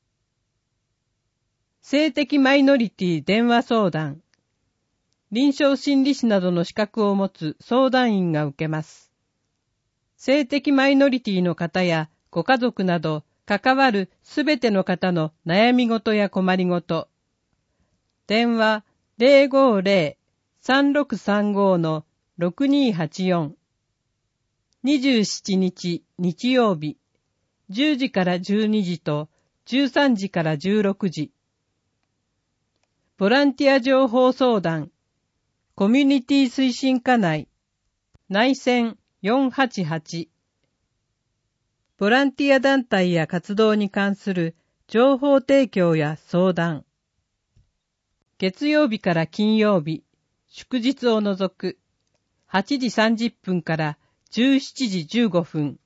性的マイノリティ電話相談。臨床心理士などの資格を持つ相談員が受けます。性的マイノリティの方やご家族など関わるすべての方の悩み事や困り事。電話 ゼロごゼロ さんろくさんご のろくにーはちよん。 にじゅうしちにち日曜日、じゅうじからじゅうにじとじゅうさんじからじゅうろくじ。ボランティア情報相談、コミュニティ推進課内、内線よんはちはち。ボランティア団体や活動に関する情報提供や相談。月曜日から金曜日、祝日を除く、はちじさんじゅっぷんからじゅうしちじじゅうごふん。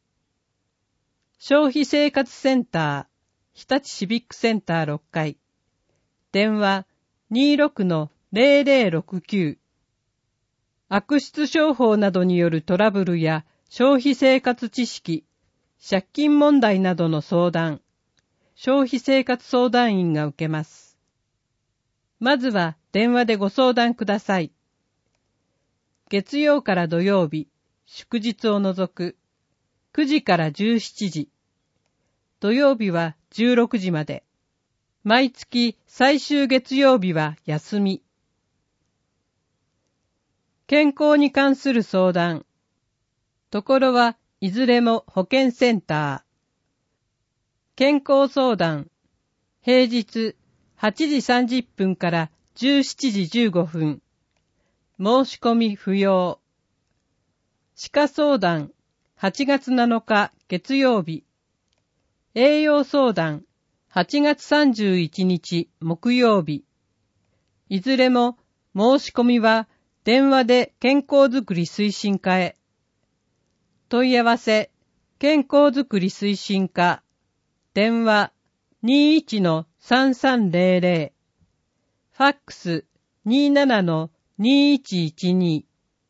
消費生活センター、日立シビックセンターろっかい。電話 にじゅうろくのゼロゼロろくきゅう。悪質商法などによるトラブルや消費生活知識、借金問題などの相談、消費生活相談員が受けます。まずは電話でご相談ください。月曜から土曜日、祝日を除く、くじからじゅうしちじ。土曜日はじゅうろくじまで。毎月最終月曜日は休み。健康に関する相談。ところはいずれも保健センター。健康相談。平日はちじさんじゅっぷんからじゅうしちじじゅうごふん。申し込み不要。歯科相談。はちがつなのか月曜日。栄養相談。はちがつさんじゅういちにち木曜日。いずれも申し込みは電話で健康づくり推進課へ。問い合わせ、健康づくり推進課。電話 にじゅういちのさんさんゼロゼロ。ファックス にじゅうななのにいちいちに。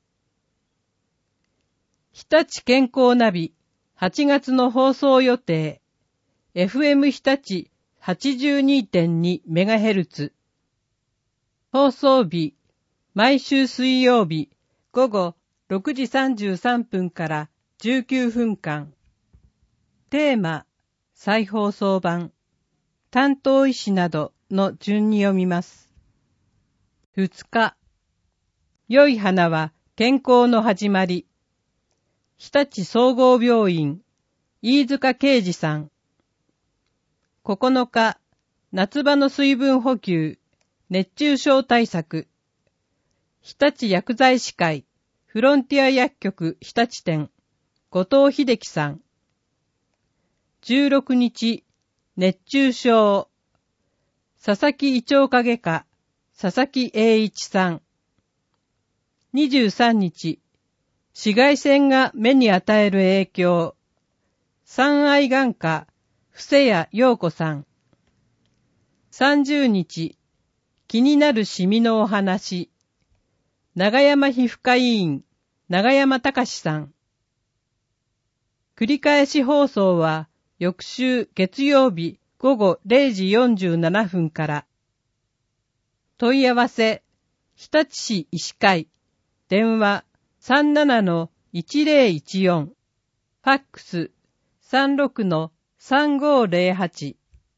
日立健康ナビはちがつの放送予定。エフエム 日立 はちじゅうにてんにメガヘルツ。放送日、毎週水曜日午後ろくじさんじゅうさんぷんからじゅうきゅうふんかん。テーマ、再放送版、担当医師などの順に読みます。ふつか、良い花は健康の始まり。日立総合病院、飯塚啓二さん。ここのか、夏場の水分補給、熱中症対策。日立薬剤師会、フロンティア薬局日立店、後藤秀樹さん。じゅうろくにち、熱中症。佐々木胃腸科外科、佐々木栄一さん。にじゅうさんにち、紫外線が目に与える影響。三愛眼科、布施谷陽子さん。さんじゅうにち、気になるシミのお話。長山皮膚科医院、長山隆さん。繰り返し放送は、翌週月曜日午後れいじよんじゅうななふんから。問い合わせ、日立市医師会、電話 さんじゅうななのいちゼロいちよん、ファックス さんじゅうろくのさんごゼロはち。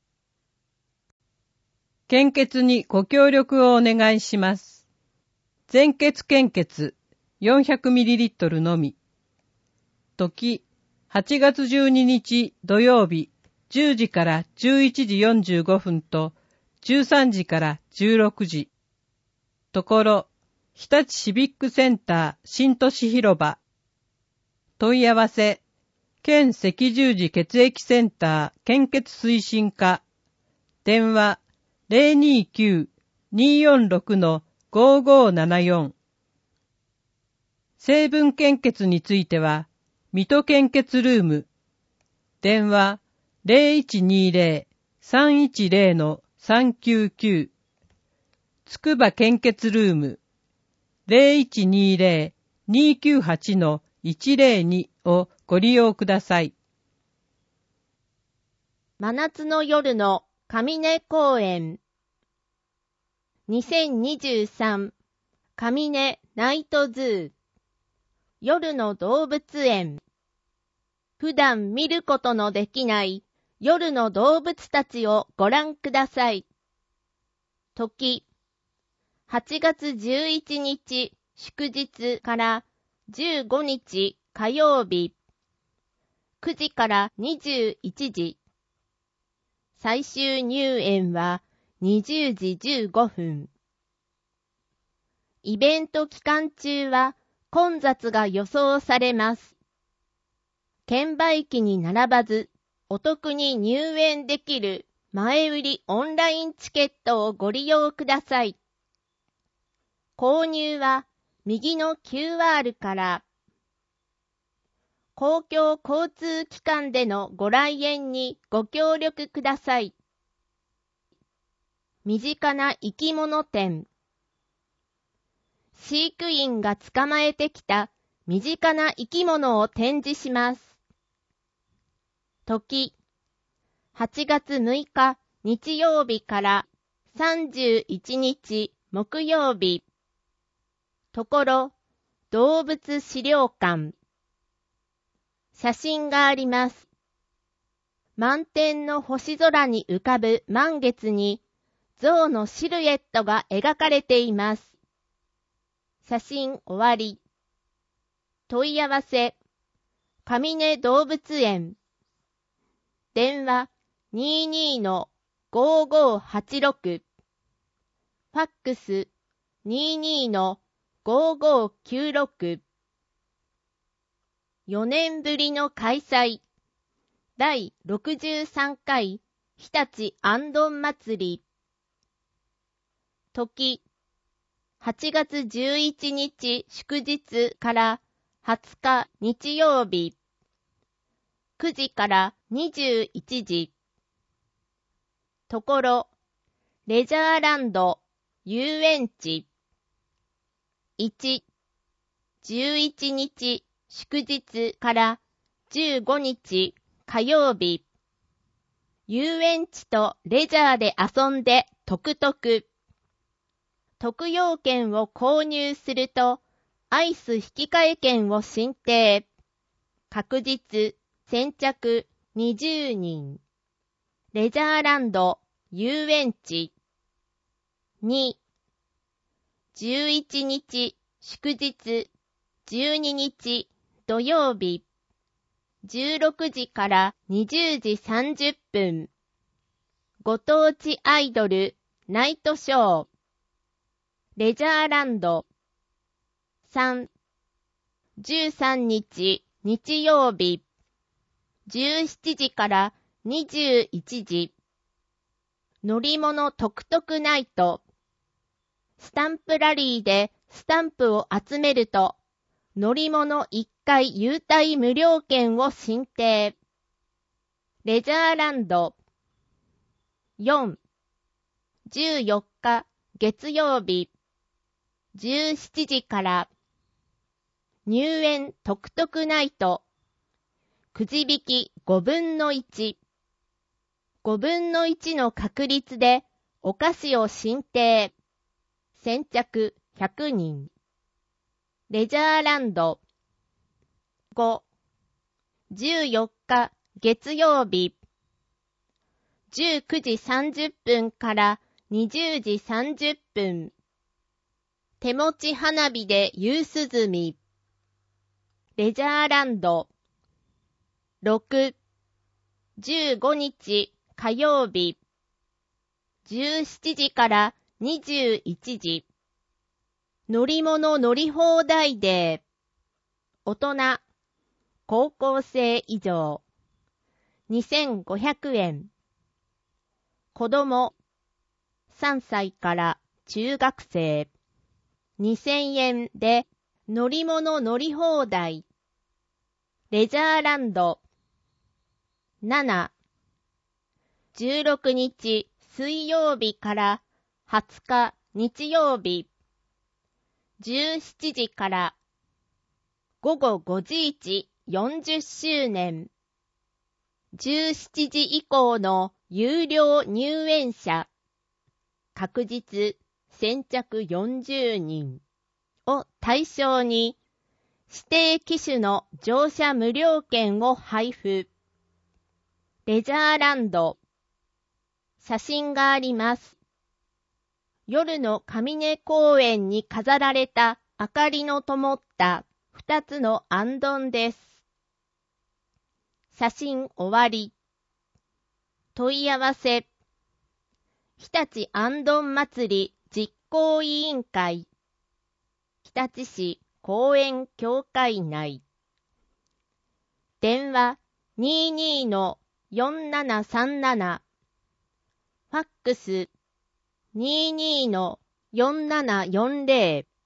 献血にご協力をお願いします。全血献血 よんひゃくミリリットル のみ。時、はちがつじゅうににち土曜日じゅうじからじゅういちじよんじゅうごふんとじゅうさんじからじゅうろくじ。ところ、日立シビックセンター新都市広場。問い合わせ、県赤十字血液センター献血推進課。電話 ゼロにきゅう にーよんろくのごーごーななよん。成分献血については、水戸献血ルーム。電話 ゼロいちにゼロ さんいちゼロのさんきゅうきゅう。つくば献血ルーム。ゼロいちにゼロ にーきゅうはちのいちゼロにをご利用ください。 真夏の夜の上根公園。にせんにじゅうさん上根ナイトズー。夜の動物園。普段見ることのできない夜の動物たちをご覧ください。時、はちがつじゅういちにち祝日からじゅうごにち火曜日、くじからにじゅういちじ。最終入園はにじゅうじじゅうごふん。イベント期間中は混雑が予想されます。券売機に並ばず、お得に入園できる前売りオンラインチケットをご利用ください。購入は右の キューアール から。公共交通機関でのご来園にご協力ください。身近な生き物展。飼育員が捕まえてきた身近な生き物を展示します。時、はちがつむいか日曜日からさんじゅういちにち木曜日。ところ、動物資料館。写真があります。満天の星空に浮かぶ満月に、象のシルエットが描かれています。写真終わり。問い合わせ、上根動物園。電話 にじゅうにのごーごーはちろく。ファックス にじゅうにのごーごーきゅうろく。よねんぶりの開催。だいろくじゅうさんかい日立あんどん祭り。時、はちがつじゅういちにち祝日からはつか日曜日。くじからにじゅういちじ。ところ、レジャーランド、遊園地。いち、じゅういちにち祝日からじゅうごにち火曜日。遊園地とレジャーで遊んで得々。特用券を購入すると、アイス引換券を申請。確実、先着にじゅうにん。レジャーランド、遊園地。に、じゅういちにち祝日、じゅうににち土曜日。じゅうろくじからにじゅうじさんじゅっぷん。ご当地アイドル、ナイトショー。レジャーランド。さん、じゅうさんにち日曜日。じゅうしちじからにじゅういちじ。乗り物トクトクナイト。スタンプラリーでスタンプを集めると、乗り物いっかい優待無料券を申請。レジャーランド。よん、じゅうよっか月曜日。じゅうしちじから入園トクトクナイト。くじ引きごぶんのいち。ごぶんのいちの確率でお菓子を申請。先着ひゃくにん。レジャーランド。ご、じゅうよっか月曜日。じゅうくじさんじゅっぷんからにじゅうじさんじゅっぷん。手持ち花火で夕涼み。レジャーランド。ろく、じゅうごにち火曜日。じゅうしちじからにじゅういちじ。乗り物乗り放題デー。大人、高校生以上。にせんごひゃくえん。子供、さんさいから中学生。にせんえんで乗り物乗り放題。レジャーランド。なな、じゅうろくにち水曜日からはつか日曜日。じゅうしちじからごごごじいちよんじゅっしゅうねん。じゅうしちじ以降の有料入園者。確実先着よんじゅうにんを対象に指定機種の乗車無料券を配布。レジャーランド。写真があります。夜の上根公園に飾られた明かりの灯った二つのあんどんです。写真終わり。問い合わせ。日立あんどん祭り実行委員会。日立市公園協会内。電話 にじゅうに のよんななさんなな。ファックス にじゅうに のよんななよんぜろ。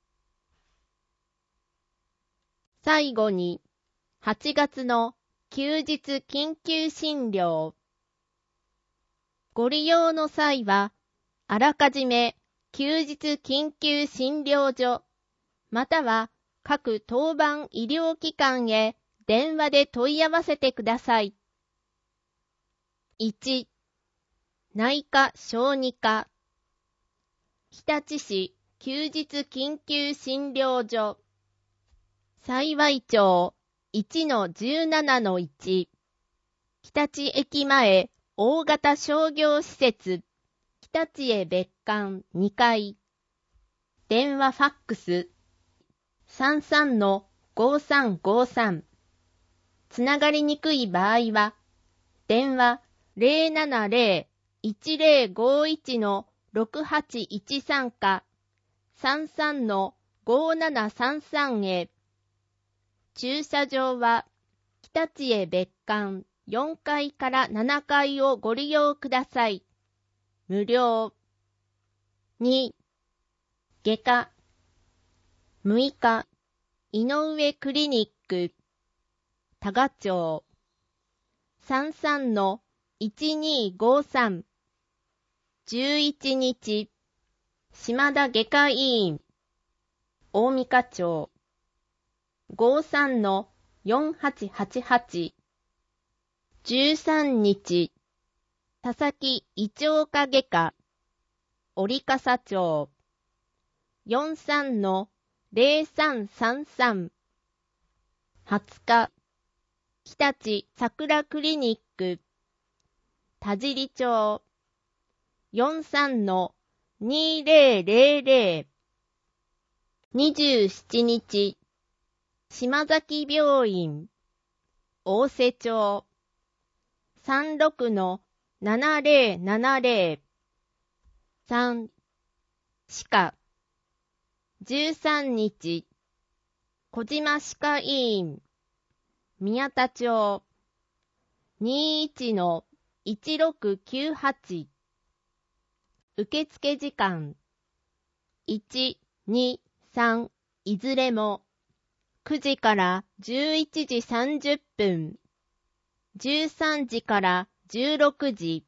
最後に、はちがつの休日緊急診療。ご利用の際は、あらかじめ休日緊急診療所、または各当番医療機関へ電話で問い合わせてください。いち. 内科小児科日立市休日緊急診療所幸町 いちのじゅうななのいち 日立駅前大型商業施設日立へ別館にかい電話ファックス さんさんのごさんごさん つながりにくい場合は電話 ゼロななゼロ いちゼロごいち のろくはちいちさんかさんさんのごななさんさんへ駐車場は日立へ別館よんかいからななかいをご利用ください。無料。に. 外科むいか井上クリニック多賀町 さんさんのいちにごさん じゅういちにち島田外科医院大三課町 ごさんのよんはちはちはち じゅうさんにち佐々木胃腸科外科折笠町 よんさんのゼロさんさんさん はつか日立桜クリニック田尻町 よんさんのにぜろぜろぜろ にじゅうしちにち島崎病院大瀬町 さんろくのななぜろななぜろ さん. 歯科じゅうさんにち小島歯科医院宮田町 にじゅういちのいちろくきゅうはち 受付時間いち、に、さんいずれもくじからじゅういちじさんじゅっぷんじゅうさんじからじゅうろくじ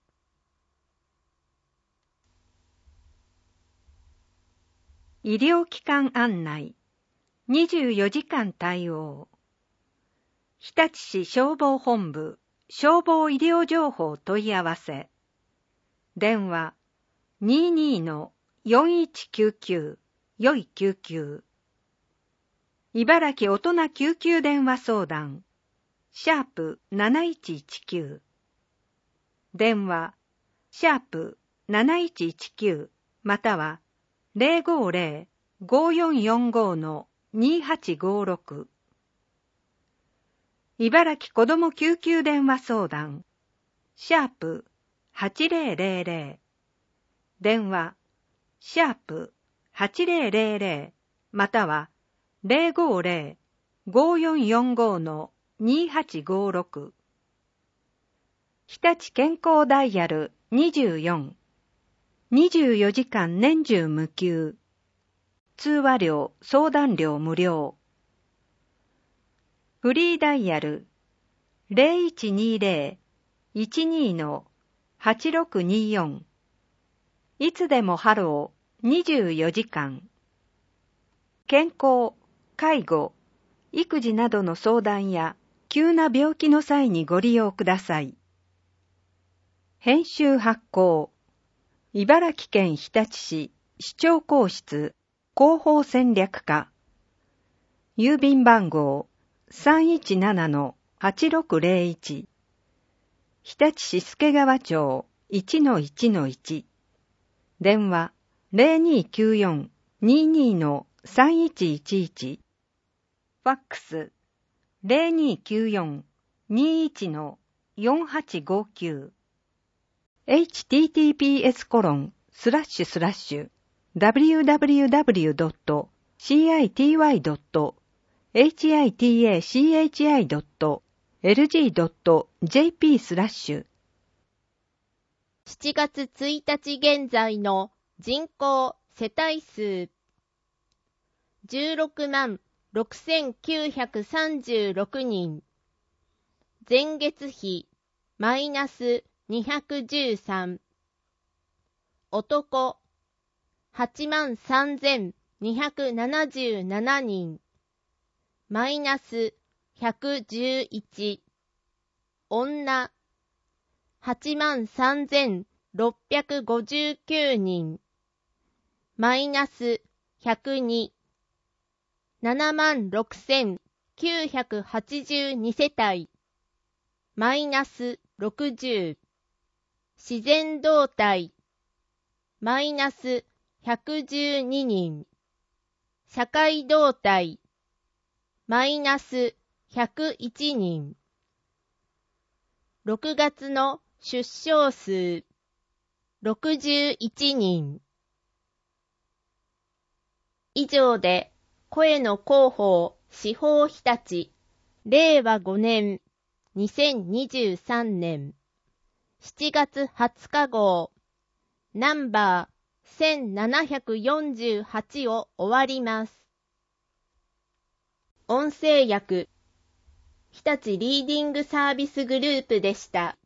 医療機関案内にじゅうよじかん対応日立市消防本部消防医療情報問い合わせ電話 にじゅうに のよんいちきゅうきゅう よい救急茨城大人救急電話相談シャープなないちいちきゅう電話シャープなないちいちきゅうまたはゼロごゼロ ごよんよんご のにはちごろく茨城子ども救急電話相談シャープはちぜろぜろぜろ電話シャープはちぜろぜろぜろまたはゼロごゼロ ごよんよんご のにはちごろく日立健康ダイヤルにじゅうよん にじゅうよじかん年中無休通話料相談料無料フリーダイヤル ゼロいちにゼロ いちに のはちろくによんいつでもハローにじゅうよじかん健康、介護、育児などの相談や急な病気の際にご利用ください。編集発行茨城県日立市市長公室広報戦略課郵便番号 さんいちななのはちろくぜろいち 日立市助川町 いちのいちのいち 電話 ゼロにきゅうよん にじゅうにのさんいちいちいちファックス ゼロにーきゅうよん にーいち よんはちごきゅう エイチティーティーピーエス コロンスラッシュスラッシュ ダブリューダブリューダブリュー ドット シーアイティーワイ ドット エイチアイティーエーシーエイチアイ ドット エルジー ドット ジェーピー スラッシュしちがつついたち現在の人口世帯数じゅうろくまんろくせんきゅうひゃくさんじゅうろくにん。前月比マイナスにひゃくじゅうさん。男はちまんさんぜんにひゃくななじゅうななにん。マイナスひゃくじゅういち。女はちまんさんぜんろっぴゃくごじゅうきゅうにん。マイナスひゃくに。ななまんろくせんきゅうひゃくはちじゅうに世帯。マイナスろくじゅう。自然動態。マイナスひゃくじゅうににん。社会動態。マイナスひゃくいちにん。ろくがつの出生数ろくじゅういちにん。以上で声の広報司法日立れいわごねんにせんにじゅうさんねんしちがつはつか号ナンバーせんななひゃくよんじゅうはちを終わります。音声訳日立リーディングサービスグループでした。